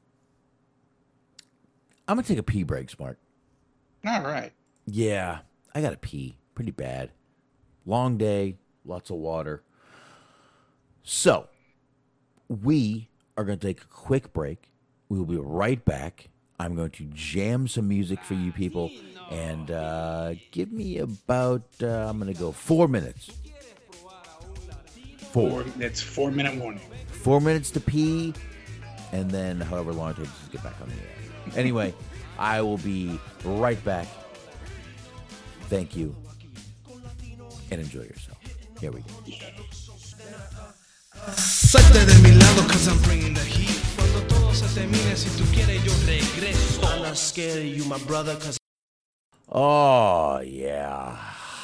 I'm gonna take a pee break, Smart. All right. Yeah, I gotta pee pretty bad. Long day, lots of water. So we are gonna take a quick break. We will be right back. I'm going to jam some music for you people, and give me about, I'm going to go 4 minutes. It's 4 minute warning. 4 minutes to pee, and then however long it takes to get back on the air. Anyway, I will be right back. Thank you, and enjoy yourself. Here we go. Salte de mi lado, 'cause I'm bringing the heat. Cuando todo se termine, si tú quieres, yo regreso. I'm not scared of you, my brother, 'cause... Oh, yeah.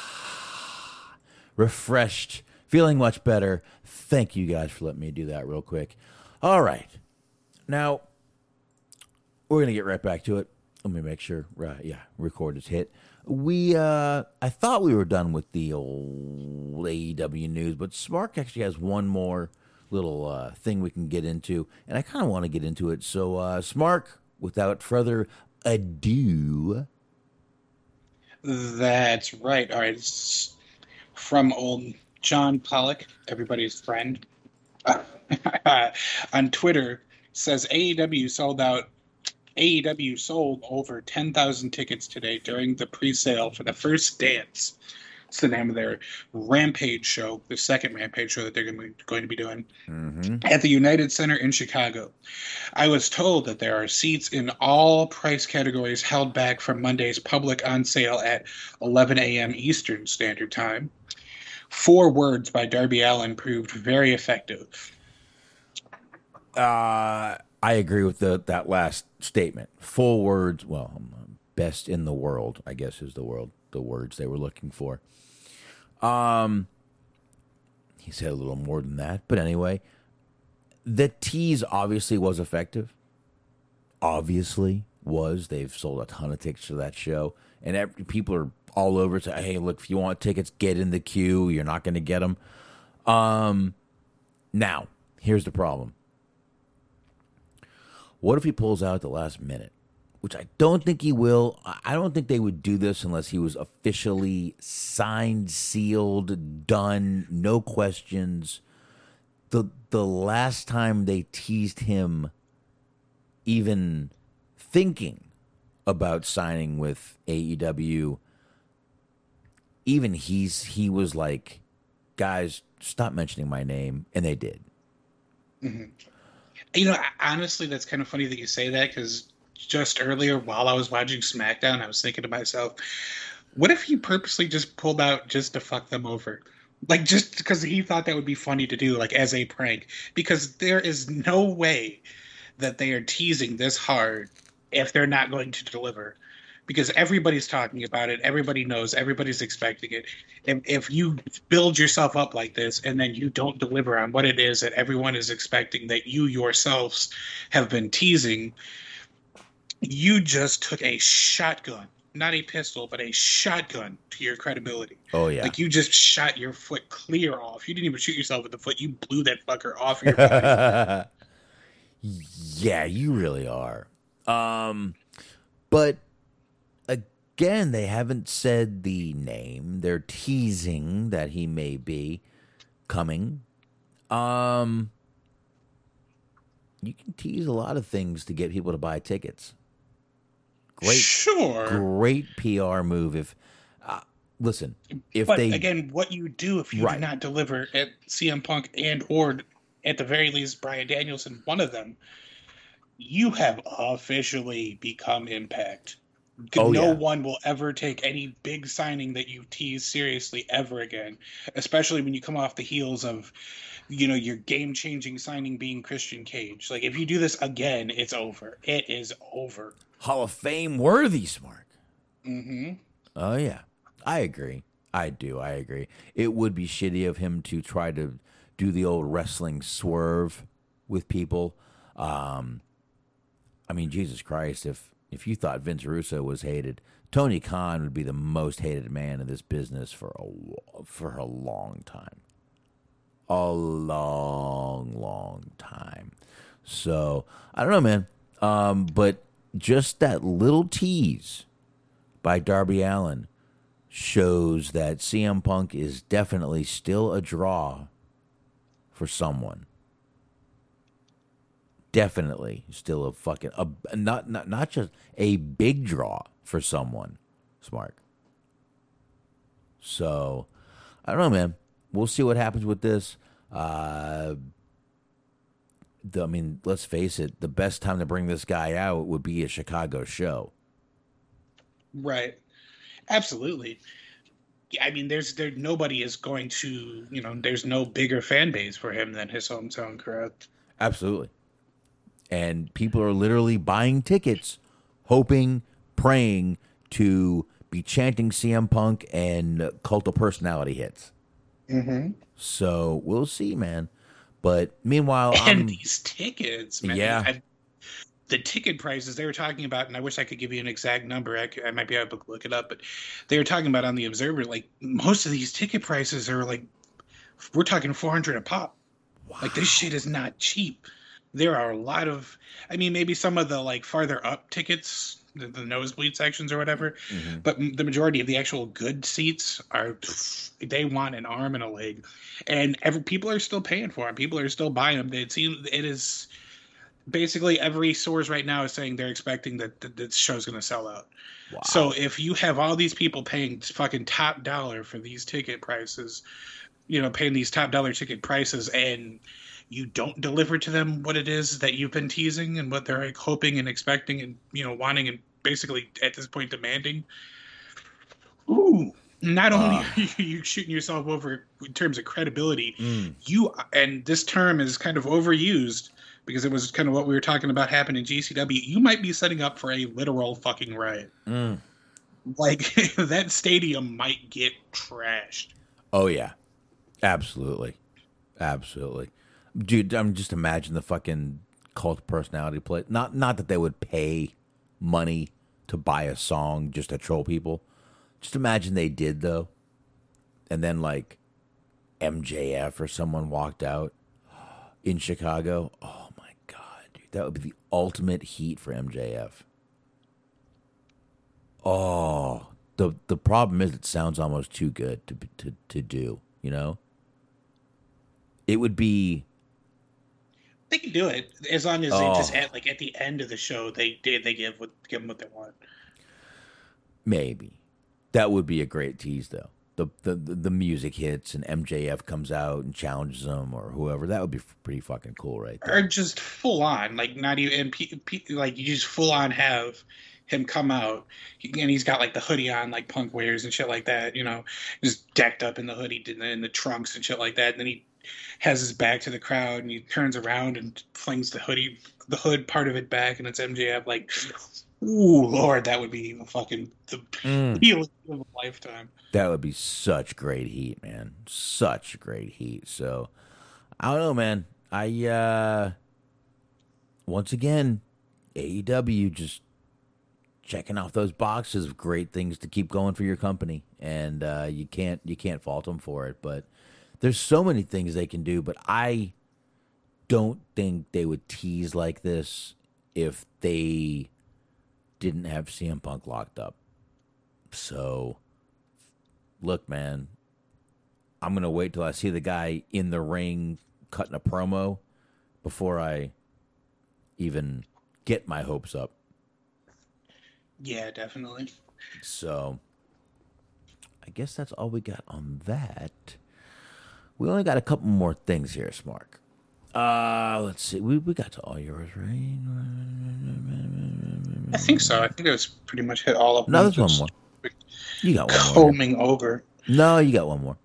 Refreshed. Feeling much better. Thank you guys for letting me do that real quick. All right. Now, we're going to get right back to it. Let me make sure. Record is hit. I thought we were done with the old AEW news, but Smark actually has one more little thing we can get into, and I kind of want to get into it. So, Smark, without further ado... That's right. All right. It's from old John Pollock, everybody's friend, on Twitter, says AEW sold over 10,000 tickets today during the pre-sale for the First Dance. It's the name of their Rampage show, the second Rampage show that they're going to be doing at the United Center in Chicago. I was told that there are seats in all price categories held back from Monday's public on sale at 11 a.m. Eastern Standard Time. 4 words by Darby Allin proved very effective. I agree with that last statement. 4 words. Well, best in the world, I guess, is the words they were looking for. He said a little more than that, but anyway, the tease obviously was effective. Obviously was. They've sold a ton of tickets to that show, and people are all over saying, "Hey, look, if you want tickets, get in the queue. You're not going to get them." Now, here's the problem. What if he pulls out at the last minute? Which I don't think he will. I don't think they would do this unless he was officially signed, sealed, done, no questions. The last time they teased him even thinking about signing with AEW, even he was like, guys, stop mentioning my name, and they did. Mm-hmm. Honestly, that's kind of funny that you say that, because just earlier while I was watching SmackDown, I was thinking to myself, what if he purposely just pulled out just to fuck them over? Like, just because he thought that would be funny to do, like, as a prank. Because there is no way that they are teasing this hard if they're not going to deliver. because everybody's talking about it, everybody knows, everybody's expecting it. If you build yourself up like this and then you don't deliver on what it is that everyone is expecting, that you yourselves have been teasing, you just took a shotgun, not a pistol, but a shotgun to your credibility. Oh, yeah. Like, you just shot your foot clear off. You didn't even shoot yourself with the foot. You blew that fucker off your body. Yeah, you really are. But again, they haven't said the name. They're teasing that he may be coming. You can tease a lot of things to get people to buy tickets. Great PR move. If listen, but again, what you do if you do not deliver at CM Punk and or at the very least Bryan Danielson, one of them, you have officially become Impact. No one will ever take any big signing that you tease seriously ever again, especially when you come off the heels of, your game-changing signing being Christian Cage. Like, if you do this again, it's over. It is over. Hall of Fame worthy, Smart. Mm-hmm. Oh, yeah. I agree. I agree. It would be shitty of him to try to do the old wrestling swerve with people. I mean, Jesus Christ, if you thought Vince Russo was hated, Tony Khan would be the most hated man in this business for a long time. A long time. So, I don't know, man. But just that little tease by Darby Allin shows that CM Punk is definitely still a draw for someone. Definitely still a fucking not just a big draw for someone. Smart. So I don't know, man. We'll see what happens with this. I mean, let's face it. The best time to bring this guy out would be a Chicago show. Right. Absolutely. I mean, nobody is going to, there's no bigger fan base for him than his hometown crowd. Absolutely. And people are literally buying tickets, hoping, praying to be chanting CM Punk and Cult of Personality hits. Mm-hmm. So we'll see, man. But meanwhile, these tickets, man. Yeah. The ticket prices they were talking about, and I wish I could give you an exact number. I might be able to look it up, but they were talking about on the Observer, like, most of these ticket prices are like, we're talking $400 a pop. Wow. Like, this shit is not cheap. There are a lot of, I mean, maybe some of the like farther up tickets, the nosebleed sections or whatever, but the majority of the actual good seats they want an arm and a leg, and people are still paying for them. People are still buying them. It is basically every source right now is saying they're expecting that the show's going to sell out. Wow. So if you have all these people paying fucking top dollar for these ticket prices, paying these top dollar ticket prices, and you don't deliver to them what it is that you've been teasing and what they're like hoping and expecting and wanting and basically at this point demanding. Ooh, not only are you shooting yourself over in terms of credibility, and this term is kind of overused because it was kind of what we were talking about happening in GCW. You might be setting up for a literal fucking riot. Like, that stadium might get trashed. Oh yeah, absolutely. Dude, I'm just imagine the fucking Cult of Personality play. Not that they would pay money to buy a song just to troll people. Just imagine they did, though. And then, like, MJF or someone walked out in Chicago. Oh, my God, dude. That would be the ultimate heat for MJF. Oh, the problem is it sounds almost too good to do, It would be... They can do it as long as they just at the end of the show they give them what they want. Maybe that would be a great tease, though. The music hits and MJF comes out and challenges them or whoever. That would be pretty fucking cool, right there. Or just full on, like not even like you just full on have him come out and he's got like the hoodie on like Punk wears and shit like that. Just decked up in the hoodie and the trunks and shit like that. And then he has his back to the crowd and he turns around and flings the hood part of it back, and it's MJF like Ooh, Lord, that would be fucking the feeling of a lifetime. That would be such great heat, man. Such great heat. So I don't know, man. I once again, AEW just checking off those boxes of great things to keep going for your company, and you can't fault them for it. But there's so many things they can do, but I don't think they would tease like this if they didn't have CM Punk locked up. So, look, man, I'm going to wait till I see the guy in the ring cutting a promo before I even get my hopes up. Yeah, definitely. So, I guess that's all we got on that. We only got a couple more things here, Smark. Let's see. We got to all yours, right? I think so. I think it was pretty much hit all of them. No, there's one more. You got one more. Combing over. No, you got one more.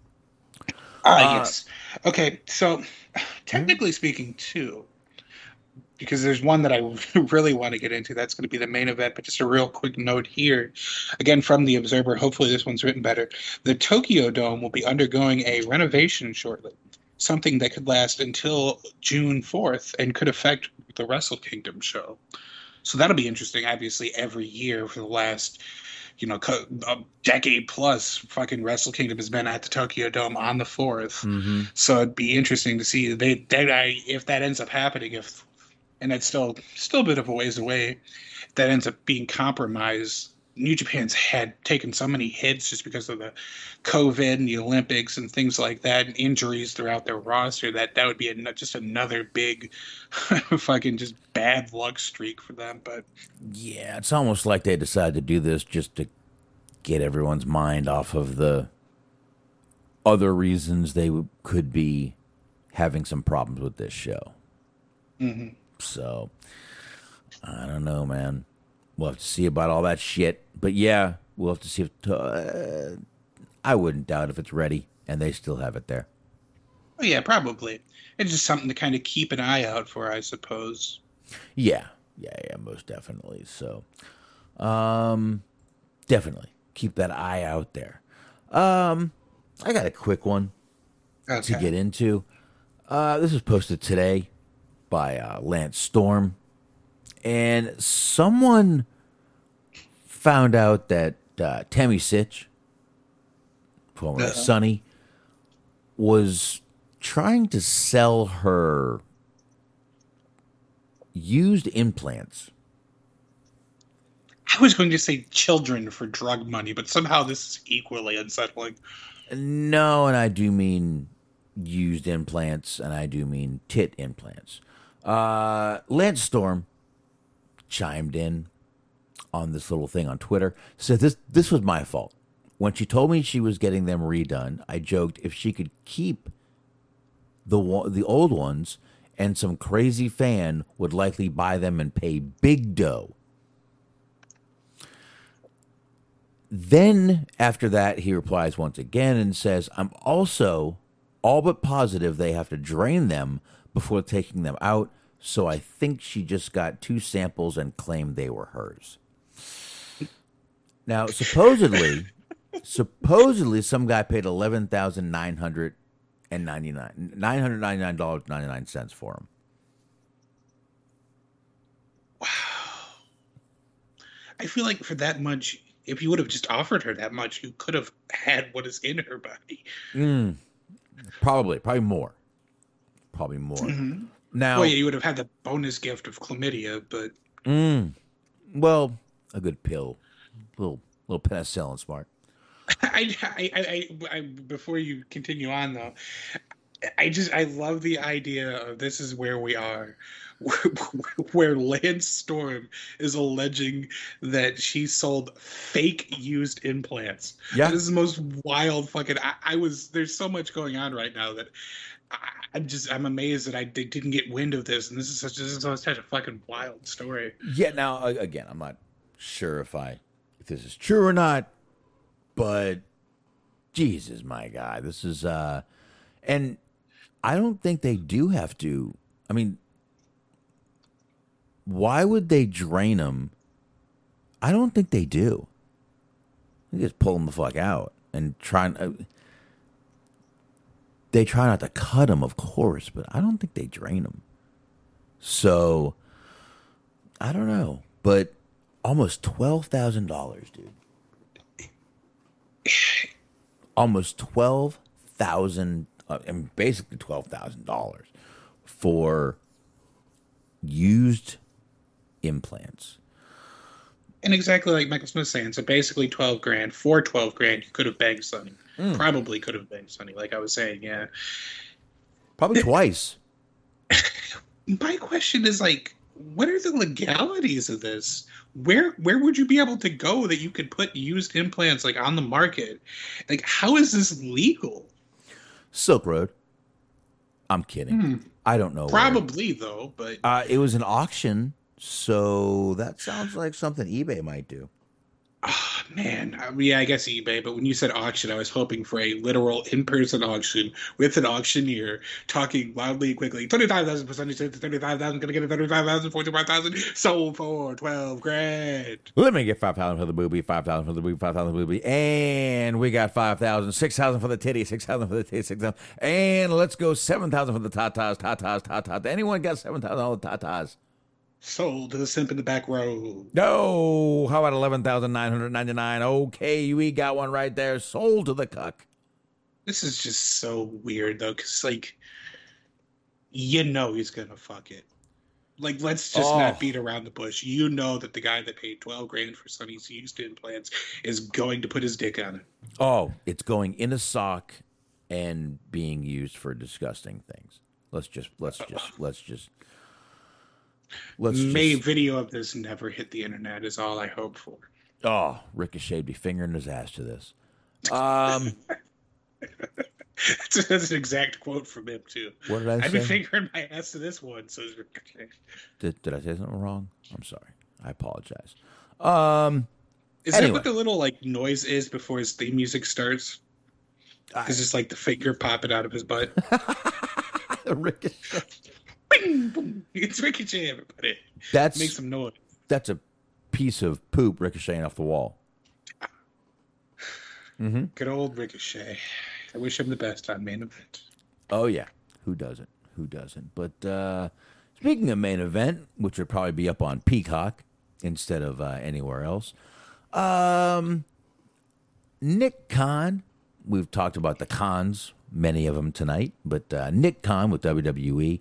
Yes. Okay, so technically speaking, too, because there's one that I really want to get into. That's going to be the main event. But just a real quick note here, again from the Observer. Hopefully this one's written better. The Tokyo Dome will be undergoing a renovation shortly, something that could last until June 4th and could affect the Wrestle Kingdom show. So that'll be interesting. Obviously, every year for the last, a decade plus, fucking Wrestle Kingdom has been at the Tokyo Dome on the 4th. Mm-hmm. So it'd be interesting to see if that ends up happening. And that's still a bit of a ways away. If that ends up being compromised. New Japan's had taken so many hits just because of the COVID and the Olympics and things like that, and injuries throughout their roster. That would be just another big fucking just bad luck streak for them. But yeah, it's almost like they decided to do this just to get everyone's mind off of the other reasons they could be having some problems with this show. Mm-hmm. So, I don't know, man. We'll have to see about all that shit. But yeah, we'll have to see if... I wouldn't doubt if it's ready and they still have it there. Oh, yeah, probably. It's just something to kind of keep an eye out for, I suppose. Yeah, most definitely. So, definitely keep that eye out there. I got a quick one to get into. This was posted today by Lance Storm. And someone found out that Tammy Sytch, formerly Sunny, was trying to sell her used implants. I was going to say children for drug money, but somehow this is equally unsettling. No, and I do mean used implants, and I do mean tit implants. Lance Storm chimed in on this little thing on Twitter, said this was my fault. When she told me she was getting them redone, I joked if she could keep the old ones, and some crazy fan would likely buy them and pay big dough. Then after that, he replies once again and says, I'm also all but positive they have to drain them before taking them out. So I think she just got 2 samples and claimed they were hers. Now, supposedly, some guy paid $999.99 for them. Wow. I feel like for that much, if you would have just offered her that much, you could have had what is in her body. Probably more. Mm-hmm. Now, well, yeah, you would have had the bonus gift of chlamydia, but well, a good pill, little penicillin, smart. I before you continue on though, I love the idea of this is where we are, where Lance Storm is alleging that she sold fake used implants. Yeah, this is the most wild fucking. There's so much going on right now that. I'm amazed that I didn't get wind of this, and this is such a fucking wild story. Yeah. Now, again, I'm not sure if this is true or not, but Jesus, my God, this is and I don't think they do have to. I mean, why would they drain them I don't think they do. They just pull them the fuck out and try. They try not to cut them, of course, but I don't think they drain them. So, I don't know. But almost $12,000, dude. Almost $12,000, and basically $12,000 for used implants. And exactly like Michael Smith's saying, so basically 12 grand. For 12 grand, you could have begged Sonny. Probably could have begged Sonny, like I was saying, yeah. Probably twice. My question is, like, what are the legalities of this? Where would you be able to go that you could put used implants, like, on the market? Like, how is this legal? Silk Road. I'm kidding. I don't know. Probably, though, but... it was an auction, so that sounds like something eBay might do. Oh, man. Yeah, I guess eBay, but when you said auction, I was hoping for a literal in-person auction with an auctioneer talking loudly and quickly. 25,000 for 35,000, gonna get it 35,000, 45,000, sold for 12 grand. Let me get 5,000 for the booby, 5,000 for the booby, 5,000 for the booby, and we got 5,000, 6,000 for the titty, 6,000 for the titty, 6,000, and let's go 7,000 for the tatas. Anyone got 7,000 on the tatas? Sold to the simp in the back row. No, how about 11,999? Okay, we got one right there. Sold to the cuck. This is just so weird, though, because, like, you know he's going to fuck it. Like, let's just not beat around the bush. You know that the guy that paid 12 grand for Sonny's used implants is going to put his dick on it. Oh, it's going in a sock and being used for disgusting things. Let's just May video of this never hit the internet is all I hope for. Oh, Ricochet be fingering his ass to this. That's an exact quote from him, too. What did I say? I've been fingering my ass to this one, says Ricochet. Did I say something wrong? I'm sorry. I apologize. Is that what the little, like, noise is before his theme music starts? Is it's like the finger popping out of his butt? Ricochet. Bing, boom. It's Ricochet, everybody. Make some noise. That's a piece of poop ricocheting off the wall. Mm-hmm. Good old Ricochet. I wish him the best on Main Event. Oh, yeah. Who doesn't? But speaking of Main Event, which would probably be up on Peacock instead of anywhere else, Nick Khan, we've talked about the Khans, many of them tonight, but Nick Khan with WWE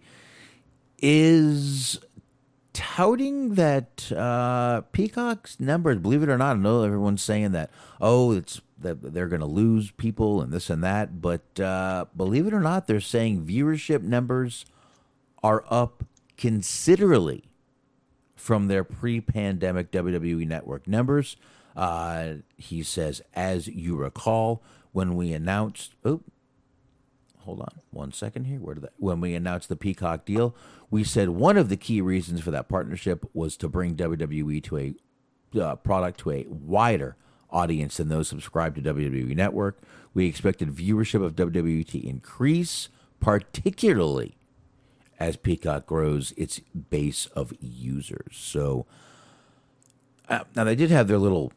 is touting that Peacock's numbers, believe it or not, I know everyone's saying that, it's that they're going to lose people and this and that, but believe it or not, they're saying viewership numbers are up considerably from their pre-pandemic WWE Network numbers. He says, as you recall, when we announced... hold on one second here. When we announced the Peacock deal, we said one of the key reasons for that partnership was to bring WWE to a product to a wider audience than those subscribed to WWE Network. We expected viewership of WWE to increase, particularly as Peacock grows its base of users. So now they did have their little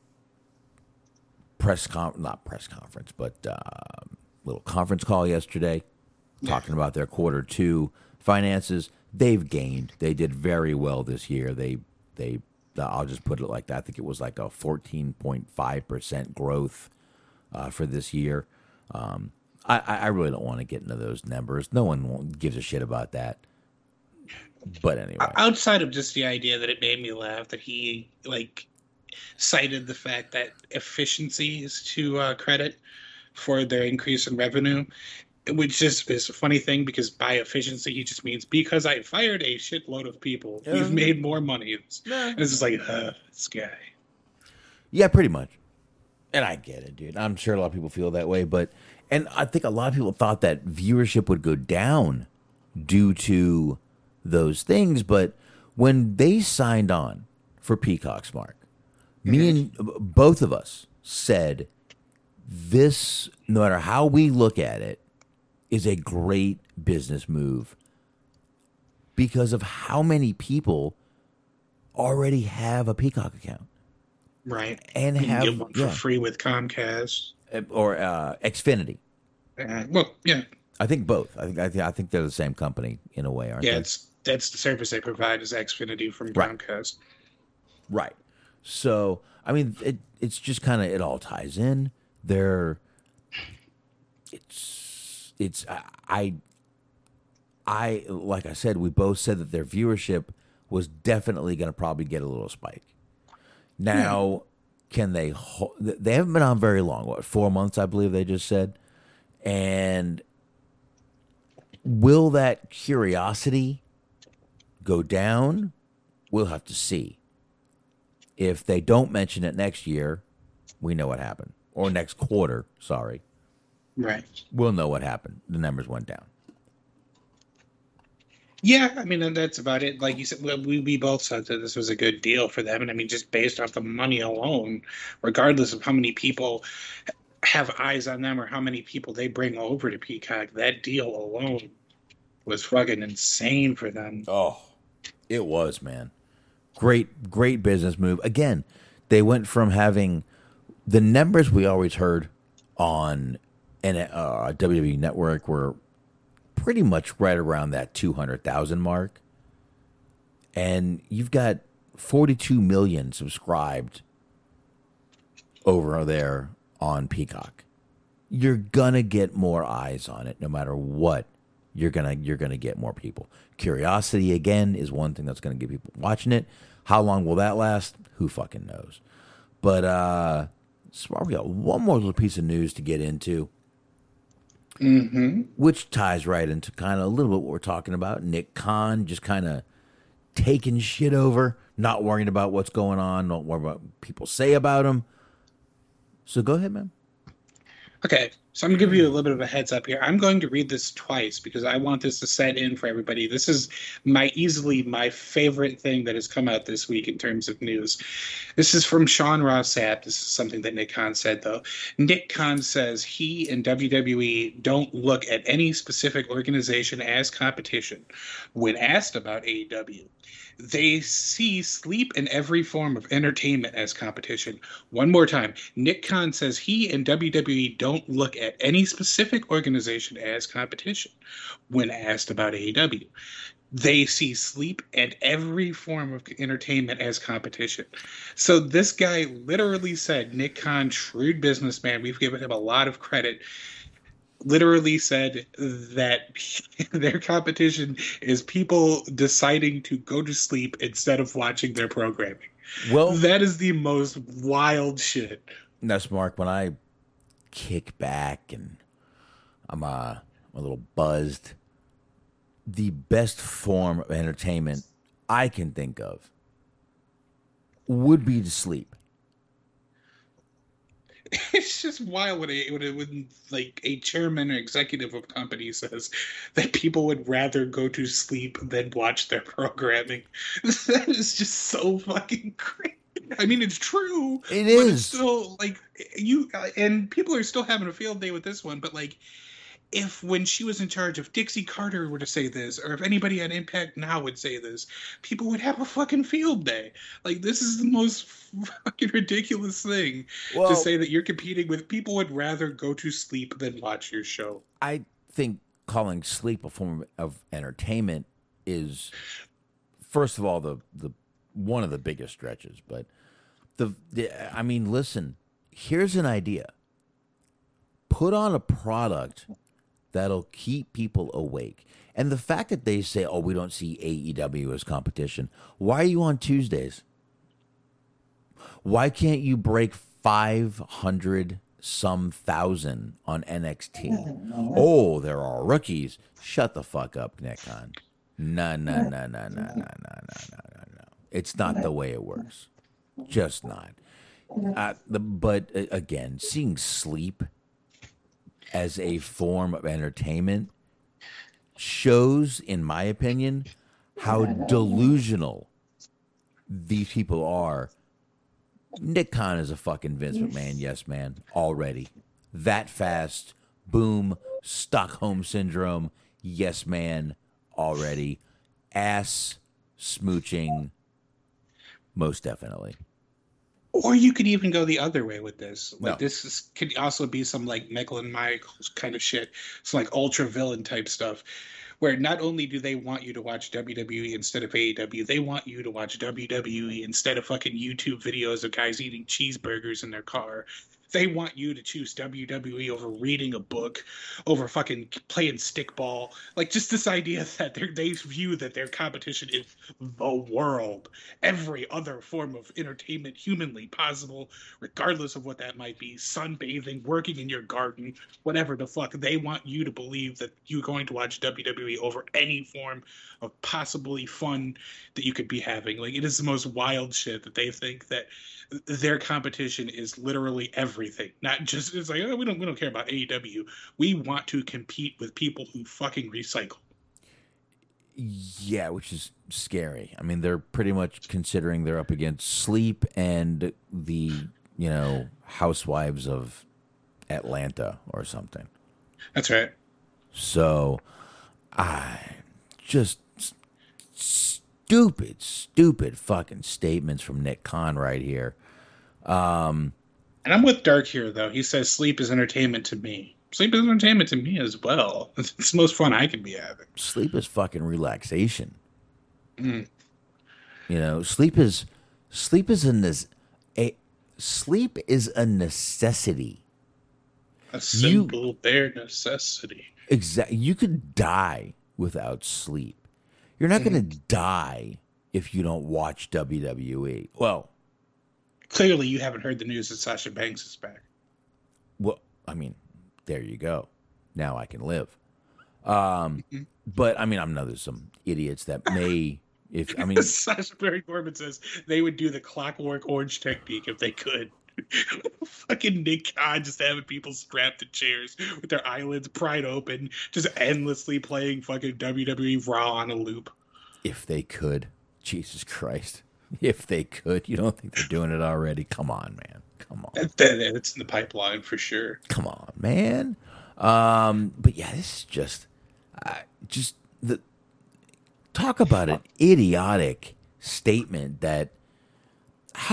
little conference call yesterday, talking about their quarter two finances. They've gained. They did very well this year. They I'll just put it like that. I think it was like a 14.5% growth for this year. I really don't want to get into those numbers. No one gives a shit about that. But anyway, outside of just the idea that it made me laugh that he cited the fact that efficiency is to credit for their increase in revenue, which just is a funny thing because by efficiency he just means because I fired a shitload of people, we've made more money. And it's just like, this guy. Yeah, pretty much. And I get it, dude. I'm sure a lot of people feel that way, and I think a lot of people thought that viewership would go down due to those things, but when they signed on for Peacock's Mark, me and both of us said this, no matter how we look at it, is a great business move because of how many people already have a Peacock account. Right. and You can have get one for free with Comcast. or Xfinity. Well, yeah. I think both. I think they're the same company in a way, aren't Yeah, they? that's the service they provide is Xfinity from Right. Comcast. Right. So, I mean, it's just kind of, it all ties in. I like I said, we both said that their viewership was definitely going to probably get a little spike. Now, can they haven't been on very long, what, 4 months, I believe they just said. And will that curiosity go down? We'll have to see. If they don't mention it next year, we know what happened. Or next quarter, sorry. Right. We'll know what happened. The numbers went down. Yeah, I mean, and that's about it. Like you said, we both said that this was a good deal for them. And I mean, just based off the money alone, regardless of how many people have eyes on them or how many people they bring over to Peacock, that deal alone was fucking insane for them. Oh, it was, man. Great business move. Again, they went from having the numbers we always heard on WWE Network were pretty much right around that 200,000 mark. And you've got 42 million subscribed over there on Peacock. You're gonna get more eyes on it no matter what. You're gonna get more people. Curiosity again is one thing that's gonna get people watching it. How long will that last? Who fucking knows? But Smart, we got one more little piece of news to get into. Which ties right into kind of a little bit what we're talking about. Nick Khan just kind of taking shit over, not worrying about what's going on, not worrying about what people say about him. So go ahead, man. Okay, so I'm going to give you a little bit of a heads up here. I'm going to read this twice because I want this to set in for everybody. This is easily my favorite thing that has come out this week in terms of news. This is from Sean Ross Sapp. This is something that Nick Khan said, though. Nick Khan says he and WWE don't look at any specific organization as competition. When asked about AEW, they see sleep and every form of entertainment as competition. One more time. Nick Khan says he and WWE don't look at any specific organization as competition. When asked about AEW, they see sleep and every form of entertainment as competition. So this guy literally said, Nick Khan, shrewd businessman, we've given him a lot of credit, literally said that their competition is people deciding to go to sleep instead of watching their programming. Well, that is the most wild shit. That's Mark. When I kick back and I'm a little buzzed, the best form of entertainment I can think of would be to sleep. It's just wild when like a chairman or executive of a company says that people would rather go to sleep than watch their programming. That is just so fucking crazy. I mean, it's true. It is. But it's still like and people are still having a field day with this one. But like, if when she was in charge, if Dixie Carter were to say this, or if anybody on Impact now would say this, people would have a fucking field day. Like, this is the most fucking ridiculous thing to say that you're competing with. People would rather go to sleep than watch your show. I think calling sleep a form of entertainment is, first of all, the one of the biggest stretches. But I mean, listen, here's an idea. Put on a product that'll keep people awake. And the fact that they say, oh, we don't see AEW as competition. Why are you on Tuesdays? Why can't you break 500-some thousand on NXT? Oh, there are rookies. Shut the fuck up, Nick Khan. No. It's not the way it works. Just not. But again, seeing sleep as a form of entertainment shows, in my opinion, how delusional these people are. Nick Khan is a fucking Vince McMahon yes man already. That fast, boom, Stockholm Syndrome, yes man already. Ass smooching, most definitely. Or you could even go the other way with this. Like No. could also be some like Megalyn Michaels kind of shit. Some like ultra villain type stuff. Where not only do they want you to watch WWE instead of AEW, they want you to watch WWE instead of fucking YouTube videos of guys eating cheeseburgers in their car. They want you to choose WWE over reading a book, over fucking playing stickball. Like, just this idea that they view that their competition is the world. Every other form of entertainment humanly possible, regardless of what that might be, sunbathing, working in your garden, whatever the fuck. They want you to believe that you're going to watch WWE over any form of possibly fun that you could be having. Like, it is the most wild shit that they think that their competition is literally everything. Not just, it's like, oh, we don't care about AEW. We want to compete with people who fucking recycle. Yeah, which is scary. I mean, they're pretty much considering they're up against Sleep and the, Housewives of Atlanta or something. That's right. So, just stupid fucking statements from Nick Khan right here. And I'm with Dark here, though. He says sleep is entertainment to me. Sleep is entertainment to me as well. It's the most fun I can be having. Sleep is fucking relaxation. Mm. Sleep is a necessity. A simple, bare necessity. Exactly. You could die without sleep. You're not going to die if you don't watch WWE. Well, clearly you haven't heard the news that Sasha Banks is back. Well, I mean, there you go. Now I can live. But I mean, I know there's some idiots that may, Sasha Baron Corbin says they would do the Clockwork Orange technique if they could. Fucking Nick Khan just having people strapped to chairs with their eyelids pried open, just endlessly playing fucking WWE Raw on a loop. If they could. Jesus Christ. If they could. You don't think they're doing it already? Come on, man. Come on. It's in the pipeline for sure. Come on, man. But yeah, this is just the talk about an idiotic statement that how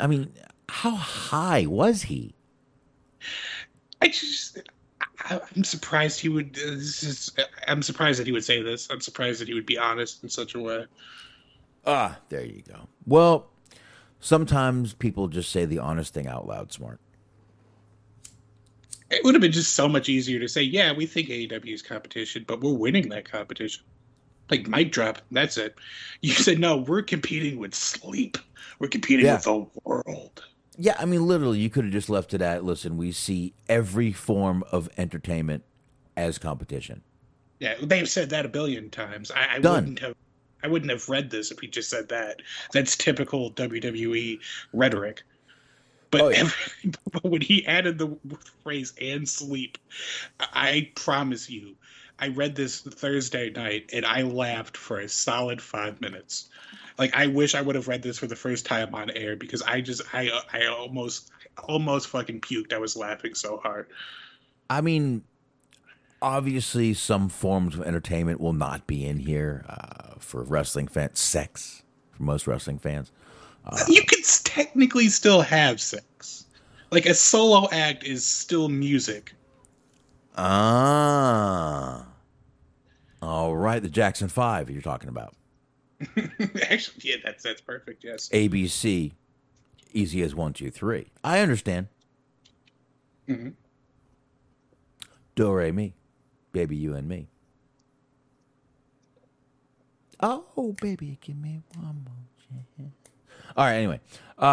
high was he? I'm surprised he would. I'm surprised that he would say this. I'm surprised that he would be honest in such a way. There you go. Well, sometimes people just say the honest thing out loud, Smart. It would have been just so much easier to say, yeah, we think AEW is competition, but we're winning that competition. Like, mic drop, that's it. You said, no, we're competing with sleep. We're competing with the world. Yeah, I mean, literally, you could have just left it at, listen, we see every form of entertainment as competition. Yeah, they've said that a billion times. I wouldn't have read this if he just said that. That's typical WWE rhetoric. But, but when he added the phrase "and sleep," I promise you, I read this Thursday night and I laughed for a solid 5 minutes. Like, I wish I would have read this for the first time on air because I almost fucking puked. I was laughing so hard. I mean, obviously, some forms of entertainment will not be in here for wrestling fans. Sex for most wrestling fans. You could technically still have sex. Like, a solo act is still music. All right, the Jackson 5 you're talking about. Actually, yeah, that's perfect, yes. ABC, easy as 1, 2, 3. I understand. Mm-hmm. Do, re, mi. Baby, you and me. Oh, baby, give me one more chance. All right, anyway.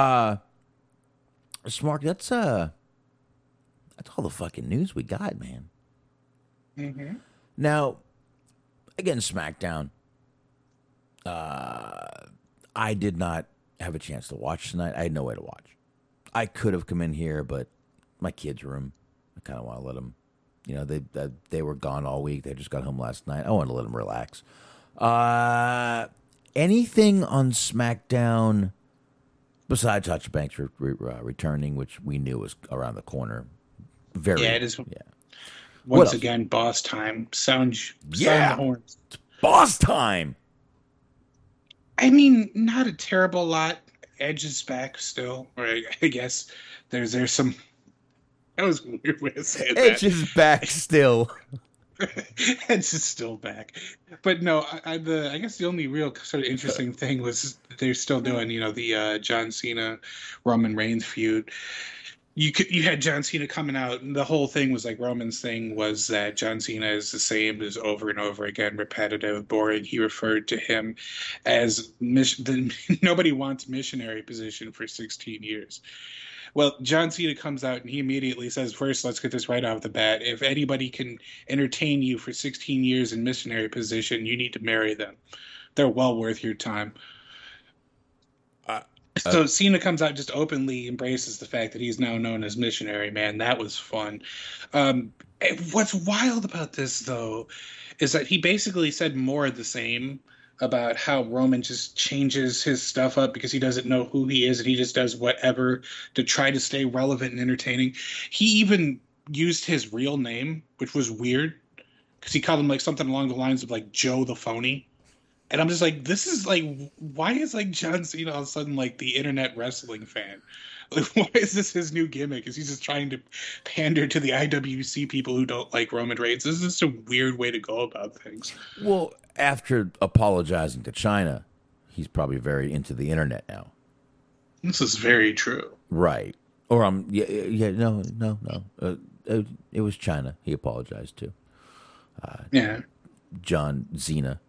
Smart, that's all the fucking news we got, man. Mm-hmm. Now, again, SmackDown. I did not have a chance to watch tonight. I had no way to watch. I could have come in here, but my kids' room. I kind of want to let them. They were gone all week. They just got home last night. I want to let them relax. Anything on SmackDown besides Sasha Banks returning, which we knew was around the corner? It is. Yeah. Once again, boss time. Sound the horns. It's boss time. I mean, not a terrible lot. Edge is back still, or I guess there's some. That was a weird way of saying that. Edge is back still. Edge is still back, but no, I guess the only real sort of interesting thing was they're still doing, the John Cena Roman Reigns feud. You had John Cena coming out, and the whole thing was like Roman's thing was that John Cena is the same as over and over again, repetitive, boring. He referred to him as nobody wants missionary position for 16 years. Well, John Cena comes out and he immediately says, first, let's get this right off the bat. If anybody can entertain you for 16 years in missionary position, you need to marry them. They're well worth your time. So Cena comes out, just openly embraces the fact that he's now known as missionary, man. That was fun. What's wild about this, though, is that he basically said more of the same about how Roman just changes his stuff up because he doesn't know who he is and he just does whatever to try to stay relevant and entertaining. He even used his real name, which was weird because he called him like something along the lines of like Joe the Phony. And I'm just like, this is like, why is like John Cena all of a sudden like the internet wrestling fan? Like, why is this his new gimmick? Is he just trying to pander to the IWC people who don't like Roman Reigns? This is just a weird way to go about things. Well, after apologizing to China, he's probably very into the internet now. This is very true. Right. Or no. It was China he apologized to. Yeah. John Cena.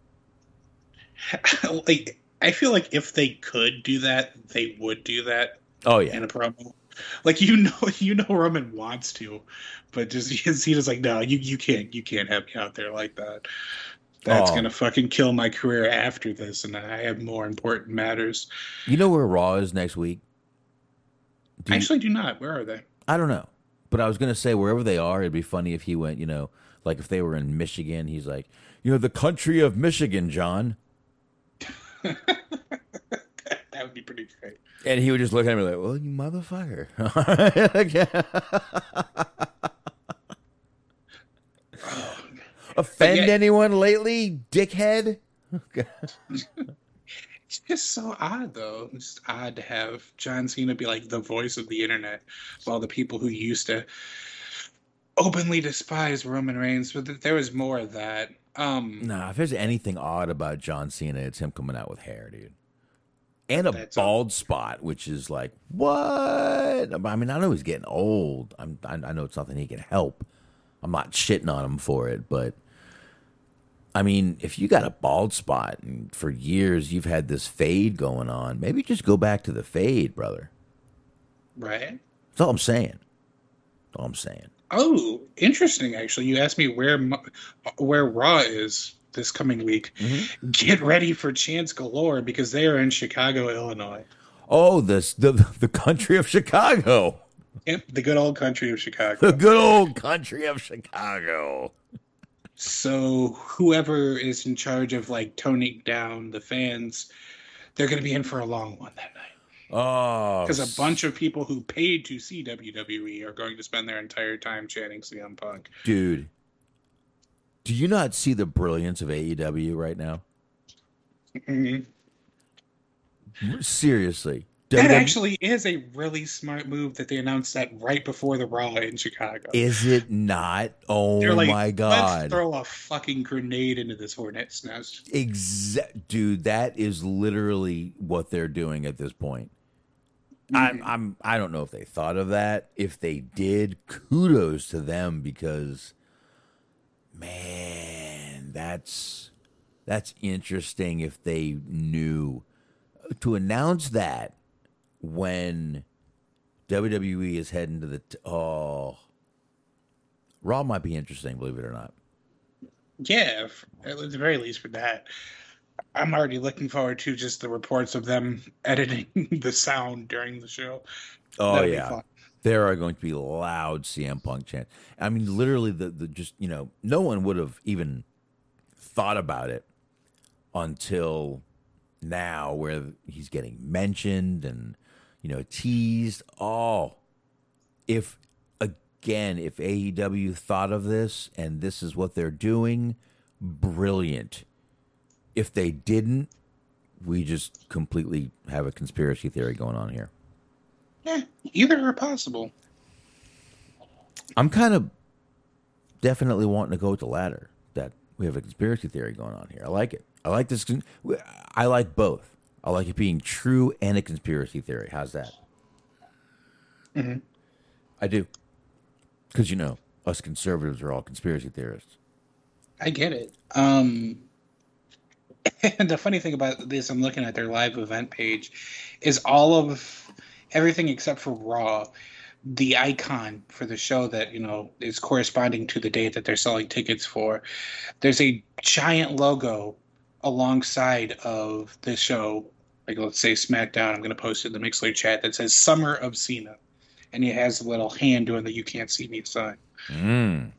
Like, I feel like if they could do that, they would do that. Oh yeah, in a promo. Like Roman wants to, but just Cena's like, no, you can't have me out there like that. That's gonna fucking kill my career after this, and I have more important matters. You know where Raw is next week? I actually do not. Where are they? I don't know, but I was gonna say wherever they are, it'd be funny if he went. Like if they were in Michigan, he's like, the country of Michigan, John. That would be pretty great. And he would just look at me like, well, you motherfucker. Offend anyone lately, dickhead? It's just so odd, though. It's just odd to have John Cena be like the voice of the internet, while the people who used to openly despise Roman Reigns, but there was more of that. If there's anything odd about John Cena, it's him coming out with hair, dude. And a bald spot, which is like, what? I mean, I know he's getting old. I know it's nothing he can help. I'm not shitting on him for it, but I mean, if you got a bald spot and for years you've had this fade going on, maybe just go back to the fade, brother. Right. That's all I'm saying. Oh, interesting, actually. You asked me where Raw is this coming week. Mm-hmm. Get ready for Chance Galore because they are in Chicago, Illinois. Oh, the country of Chicago. Yep, the good old country of Chicago. The good old country of Chicago. So whoever is in charge of like toning down the fans, they're going to be in for a long one that night. Oh, because a bunch of people who paid to see WWE are going to spend their entire time chanting CM Punk. Dude, do you not see the brilliance of AEW right now? Mm-hmm. Seriously. That actually is a really smart move that they announced that right before the Raw in Chicago. Is it not? Oh, like, my God. Let's throw a fucking grenade into this hornet's nest. Dude, that is literally what they're doing at this point. Mm-hmm. I don't know if they thought of that. If they did, kudos to them because, man, that's interesting if they knew. To announce that when WWE is heading to the Raw might be interesting, believe it or not. Yeah, at the very least for that. I'm already looking forward to just the reports of them editing the sound during the show. Oh, that'll yeah. There are going to be loud CM Punk chants. I mean, literally, the just, no one would have even thought about it until now where he's getting mentioned and, teased. Oh, if AEW thought of this and this is what they're doing, brilliant. If they didn't, we just completely have a conspiracy theory going on here? Yeah, either are possible. I'm kind of definitely wanting to go with the latter, that we have a conspiracy theory going on here. I like it. I like this. I like both. I like it being true and a conspiracy theory. How's that? Mm-hmm. I do. Because, us conservatives are all conspiracy theorists. I get it. And the funny thing about this, I'm looking at their live event page, is all of everything except for Raw, the icon for the show that, is corresponding to the date that they're selling tickets for. There's a giant logo alongside of the show, like let's say SmackDown. I'm going to post it in the Mixler chat that says Summer of Cena. And he has a little hand doing the "You Can't See Me" sign.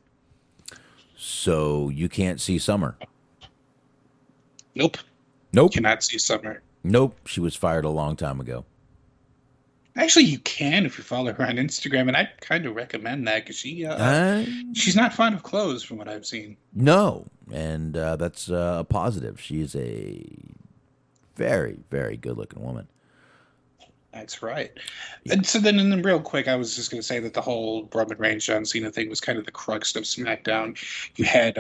So you can't see Summer? Nope. Nope. Cannot see Summer. Nope. She was fired a long time ago. Actually, you can if you follow her on Instagram, and I kind of recommend that because she's not fond of clothes from what I've seen. No, and that's a positive. She's a very, very good-looking woman. That's right. Yeah. And so then real quick, I was just going to say that the whole Roman Reigns, John Cena thing was kind of the crux of SmackDown. You had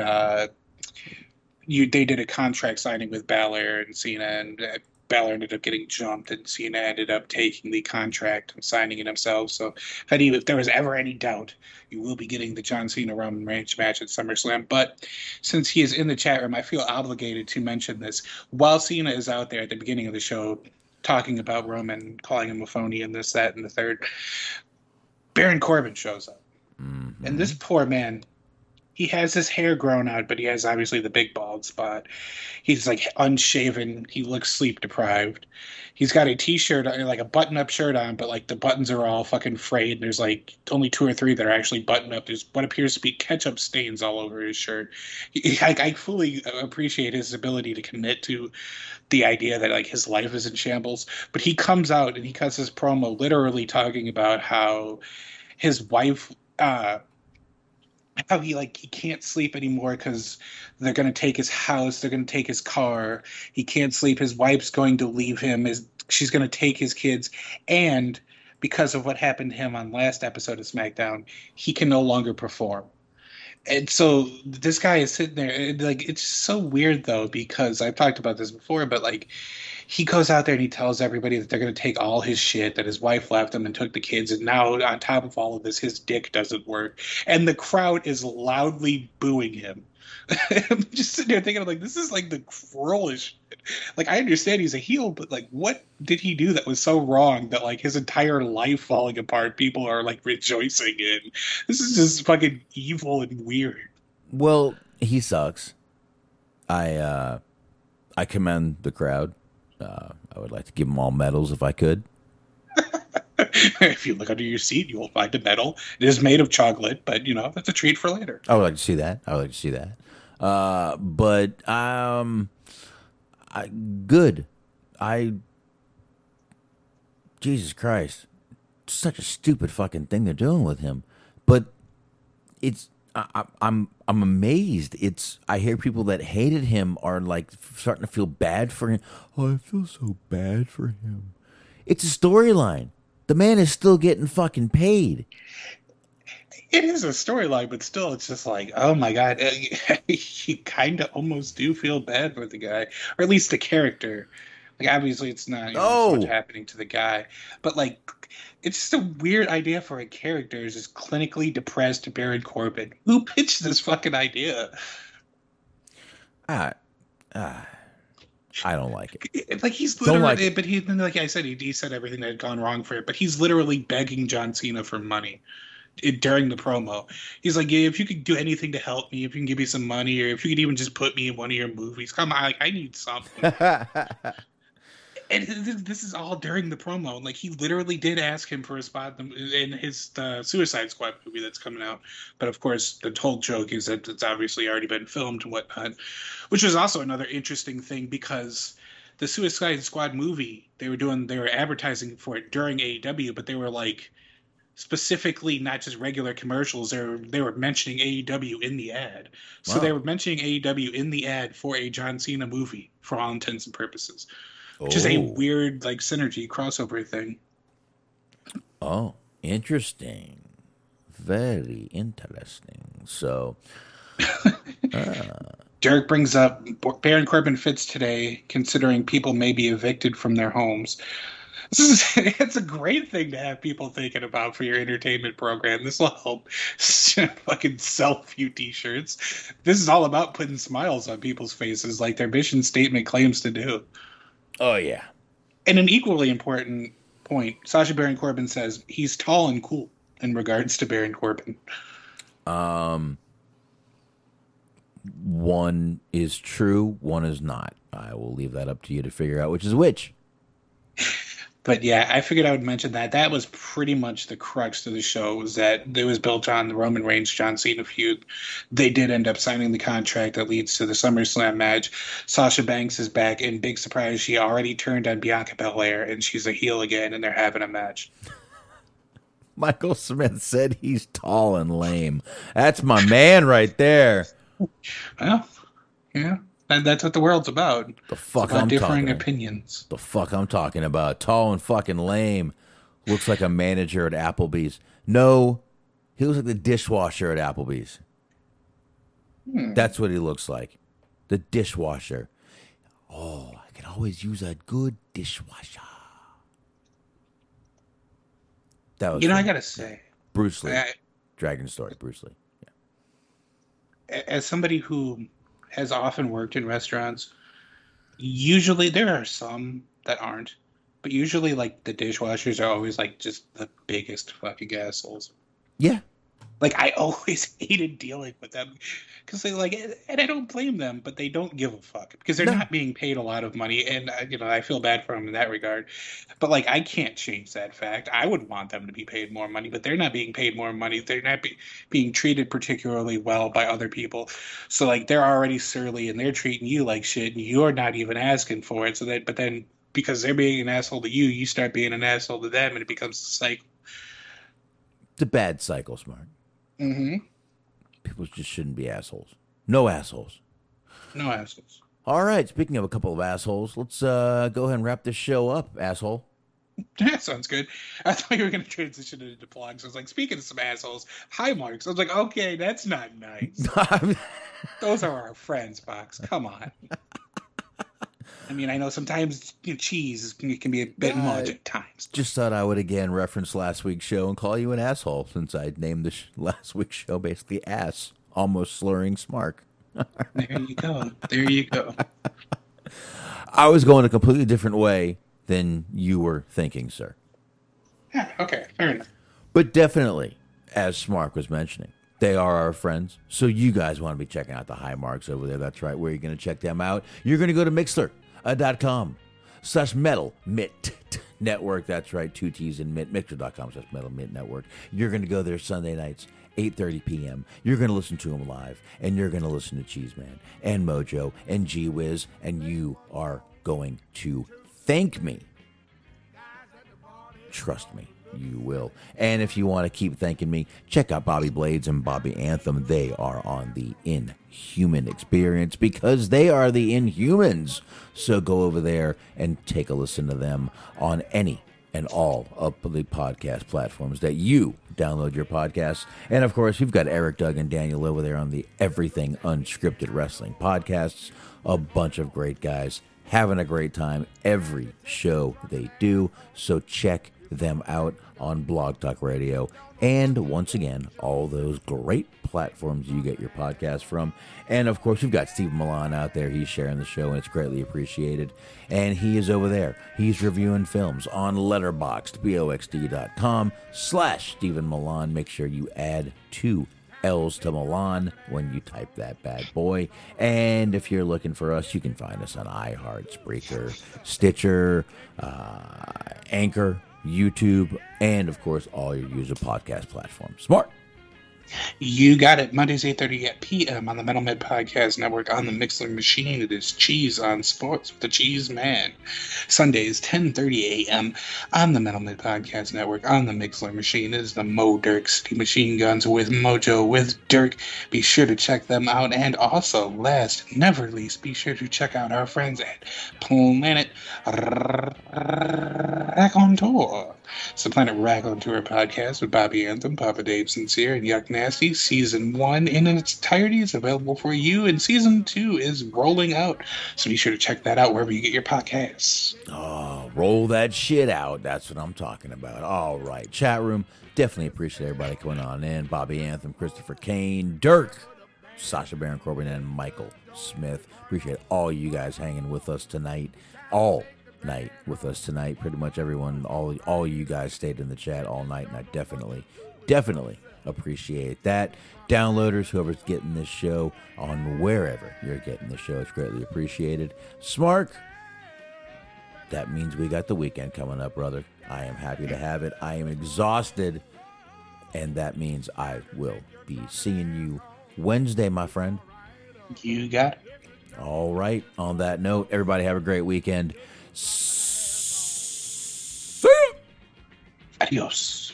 they did a contract signing with Balor and Cena, and Balor ended up getting jumped, and Cena ended up taking the contract and signing it himself. So if there was ever any doubt, you will be getting the John Cena Roman Reigns match at SummerSlam. But since he is in the chat room, I feel obligated to mention this. While Cena is out there at the beginning of the show talking about Roman, calling him a phony and this, that, and the third, Baron Corbin shows up. Mm-hmm. And this poor man, he has his hair grown out, but he has obviously the big bald spot. He's like unshaven. He looks sleep deprived. He's got a t-shirt, like a button-up shirt on, but like the buttons are all fucking frayed. And there's like only 2 or 3 that are actually buttoned up. There's what appears to be ketchup stains all over his shirt. I fully appreciate his ability to commit to the idea that like his life is in shambles. But he comes out and he cuts his promo literally talking about how his wife, how he can't sleep anymore because they're going to take his house, they're going to take his car, he can't sleep, his wife's going to leave him, she's going to take his kids, and because of what happened to him on last episode of SmackDown, he can no longer perform. And so this guy is sitting there, and it's so weird though, because I've talked about this before, but he goes out there and he tells everybody that they're going to take all his shit, that his wife left him and took the kids, and now on top of all of this, his dick doesn't work. And the crowd is loudly booing him. I'm just sitting there thinking, this is the cruelest shit. I understand he's a heel, but what did he do that was so wrong that his entire life falling apart, people are rejoicing in? This is just fucking evil and weird. Well, he sucks. I commend the crowd. I would like to give them all medals if I could. If you look under your seat, you will find a medal. It is made of chocolate, but that's a treat for later. I would like to see that. Good. Jesus Christ, such a stupid fucking thing they're doing with him. But I'm amazed. I hear people that hated him are starting to feel bad for him. Oh, I feel so bad for him. It's a storyline. The man is still getting fucking paid. It is a storyline, but still, it's just oh my God, you kind of almost do feel bad for the guy, or at least the character. Obviously, it's not so much happening to the guy, but it's just a weird idea for a character. Is this clinically depressed Baron Corbin? Who pitched this fucking idea? I don't like it. He's literally, but he, like I said, he said everything that had gone wrong for it, but he's literally begging John Cena for money during the promo. He's like, yeah, if you could do anything to help me, if you can give me some money, or if you could even just put me in one of your movies, come on, I need something. And this is all during the promo. He literally did ask him for a spot in his Suicide Squad movie that's coming out. But of course, the whole joke is that it's obviously already been filmed and whatnot, which was also another interesting thing because the Suicide Squad movie, they were advertising for it during AEW, but they were specifically not just regular commercials. They were mentioning AEW in the ad. So They were mentioning AEW in the ad for a John Cena movie for all intents and purposes. which is a weird like synergy crossover thing. Oh, interesting. Very interesting. So, Derek brings up Baron Corbin fits today, considering people may be evicted from their homes. It's a great thing to have people thinking about for your entertainment program. This will help fucking sell a few t-shirts. This is all about putting smiles on people's faces like their mission statement claims to do. oh yeah. And an equally important point, Sacha Baron Corbin says he's tall and cool in regards to Baron Corbin. One is true, one is not. I will leave that up to you to figure out which is which. But yeah, I figured I would mention that. That was pretty much the crux of the show, was that it was built on the Roman Reigns John Cena feud. They did end up signing the contract that leads to the SummerSlam match. Sasha Banks is back, and big surprise, she already turned on Bianca Belair, and she's a heel again, and they're having a match. Michael Smith said he's tall and lame. That's my man right there. Well, yeah. And that's what the world's about. The fuck about I'm differing talking opinions. The fuck I'm talking about. Tall and fucking lame. Looks like a manager at Applebee's. No, he looks like the dishwasher at Applebee's. That's what he looks like. The dishwasher. Oh, I could always use a good dishwasher. That was I gotta say, Bruce Lee. Dragon Story, Bruce Lee. Yeah. As somebody who has often worked in restaurants, usually there are some that aren't, but usually like the dishwashers are always like just the biggest fucking assholes. Yeah. Like I always hated dealing with them because they like, and I don't blame them, but they don't give a fuck because they're not being paid a lot of money, and I feel bad for them in that regard. But like I can't change that fact. I would want them to be paid more money, but they're not being paid more money. They're not being treated particularly well by other people. So like they're already surly and they're treating you like shit, and you're not even asking for it. But then because they're being an asshole to you, you start being an asshole to them, and it becomes a cycle. It's a bad cycle, Smart. Mm-hmm. People just shouldn't be assholes. No assholes. No assholes. All right. Speaking of a couple of assholes, let's go ahead and wrap this show up, asshole. That sounds good. I thought you were going to transition into plugs. I was like, speaking of some assholes, hi, Marks. I was like, okay, that's not nice. Those are our friends, Fox. Come on. I mean, I know sometimes cheese can be a bit much at times. Just thought I would again reference last week's show and call you an asshole, since I named the last week's show basically ass, almost slurring Smark. There you go. There you go. I was going a completely different way than you were thinking, sir. Yeah, okay, fair enough. But definitely, as Smark was mentioning, they are our friends. So you guys want to be checking out the High Marks over there. That's right. Where you're going to check them out. You're going to go to Mixler.com/Metal Mint Network. That's right. 2 T's in Mint. Mixler.com/Metal Mint Network. You're going to go there Sunday nights, 8:30 p.m. You're going to listen to them live. And you're going to listen to Cheeseman and Mojo and G-Wiz. And you are going to thank me. Trust me. You will. And if you want to keep thanking me, check out Bobby Blades and Bobby Anthem. They are on the Inhuman Experience because they are the Inhumans. So go over there and take a listen to them on any and all of the podcast platforms that you download your podcasts. And of course, we've got Eric, Doug, and Daniel over there on the Everything Unscripted Wrestling podcasts. A bunch of great guys having a great time every show they do. So check them out on Blog Talk Radio, and once again, all those great platforms you get your podcast from. And of course, you've got Steve Milan out there. He's sharing the show, and it's greatly appreciated. And he is over there. He's reviewing films on Letterboxd, BOXD.com/Stephen Milan. Make sure you add 2 L's to Milan when you type that bad boy. And if you're looking for us, you can find us on iHeart, Spreaker, Stitcher, Anchor, YouTube, and of course all your user podcast platforms. Smart. You got it. Mondays, 8:30 p.m. on the Metal Med Podcast Network on the Mixler Machine. It is Cheese on Sports with the Cheese Man. Sundays, 10:30 a.m. on the Metal Med Podcast Network on the Mixler Machine. It is the Mo Dirk City Machine Guns with Mojo with Dirk. Be sure to check them out. And also, last, never least, be sure to check out our friends at Planet Raconteur. It's the Planet Raconteur podcast with Bobby Anthem, Papa Dave Sincere, and Yuck Nasty. Season 1 in its entirety is available for you, and Season 2 is rolling out. So be sure to check that out wherever you get your podcasts. Oh, roll that shit out. That's what I'm talking about. All right. Chat room. Definitely appreciate everybody coming on in. Bobby Anthem, Christopher Kane, Dirk, Sasha Baron Corbin, and Michael Smith. Appreciate all you guys hanging with us tonight. All night with us tonight. Pretty much everyone, all you guys stayed in the chat all night, and I definitely appreciate that. Downloaders, whoever's getting this show on wherever you're getting the show, it's greatly appreciated. Smark, that means we got the weekend coming up, brother. I am happy to have it. I am exhausted, and that means I will be seeing you Wednesday, my friend. You got it. All right. On that note, everybody have a great weekend. See ya. Adios.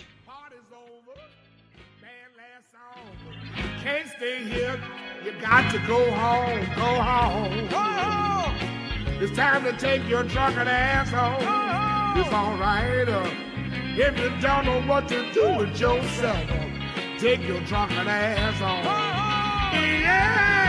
Can't stay here. You got to go home. Go home. Go home. It's time to take your drunken ass home. It's all right. If you don't know what to do with yourself, take your drunken ass home. Yeah.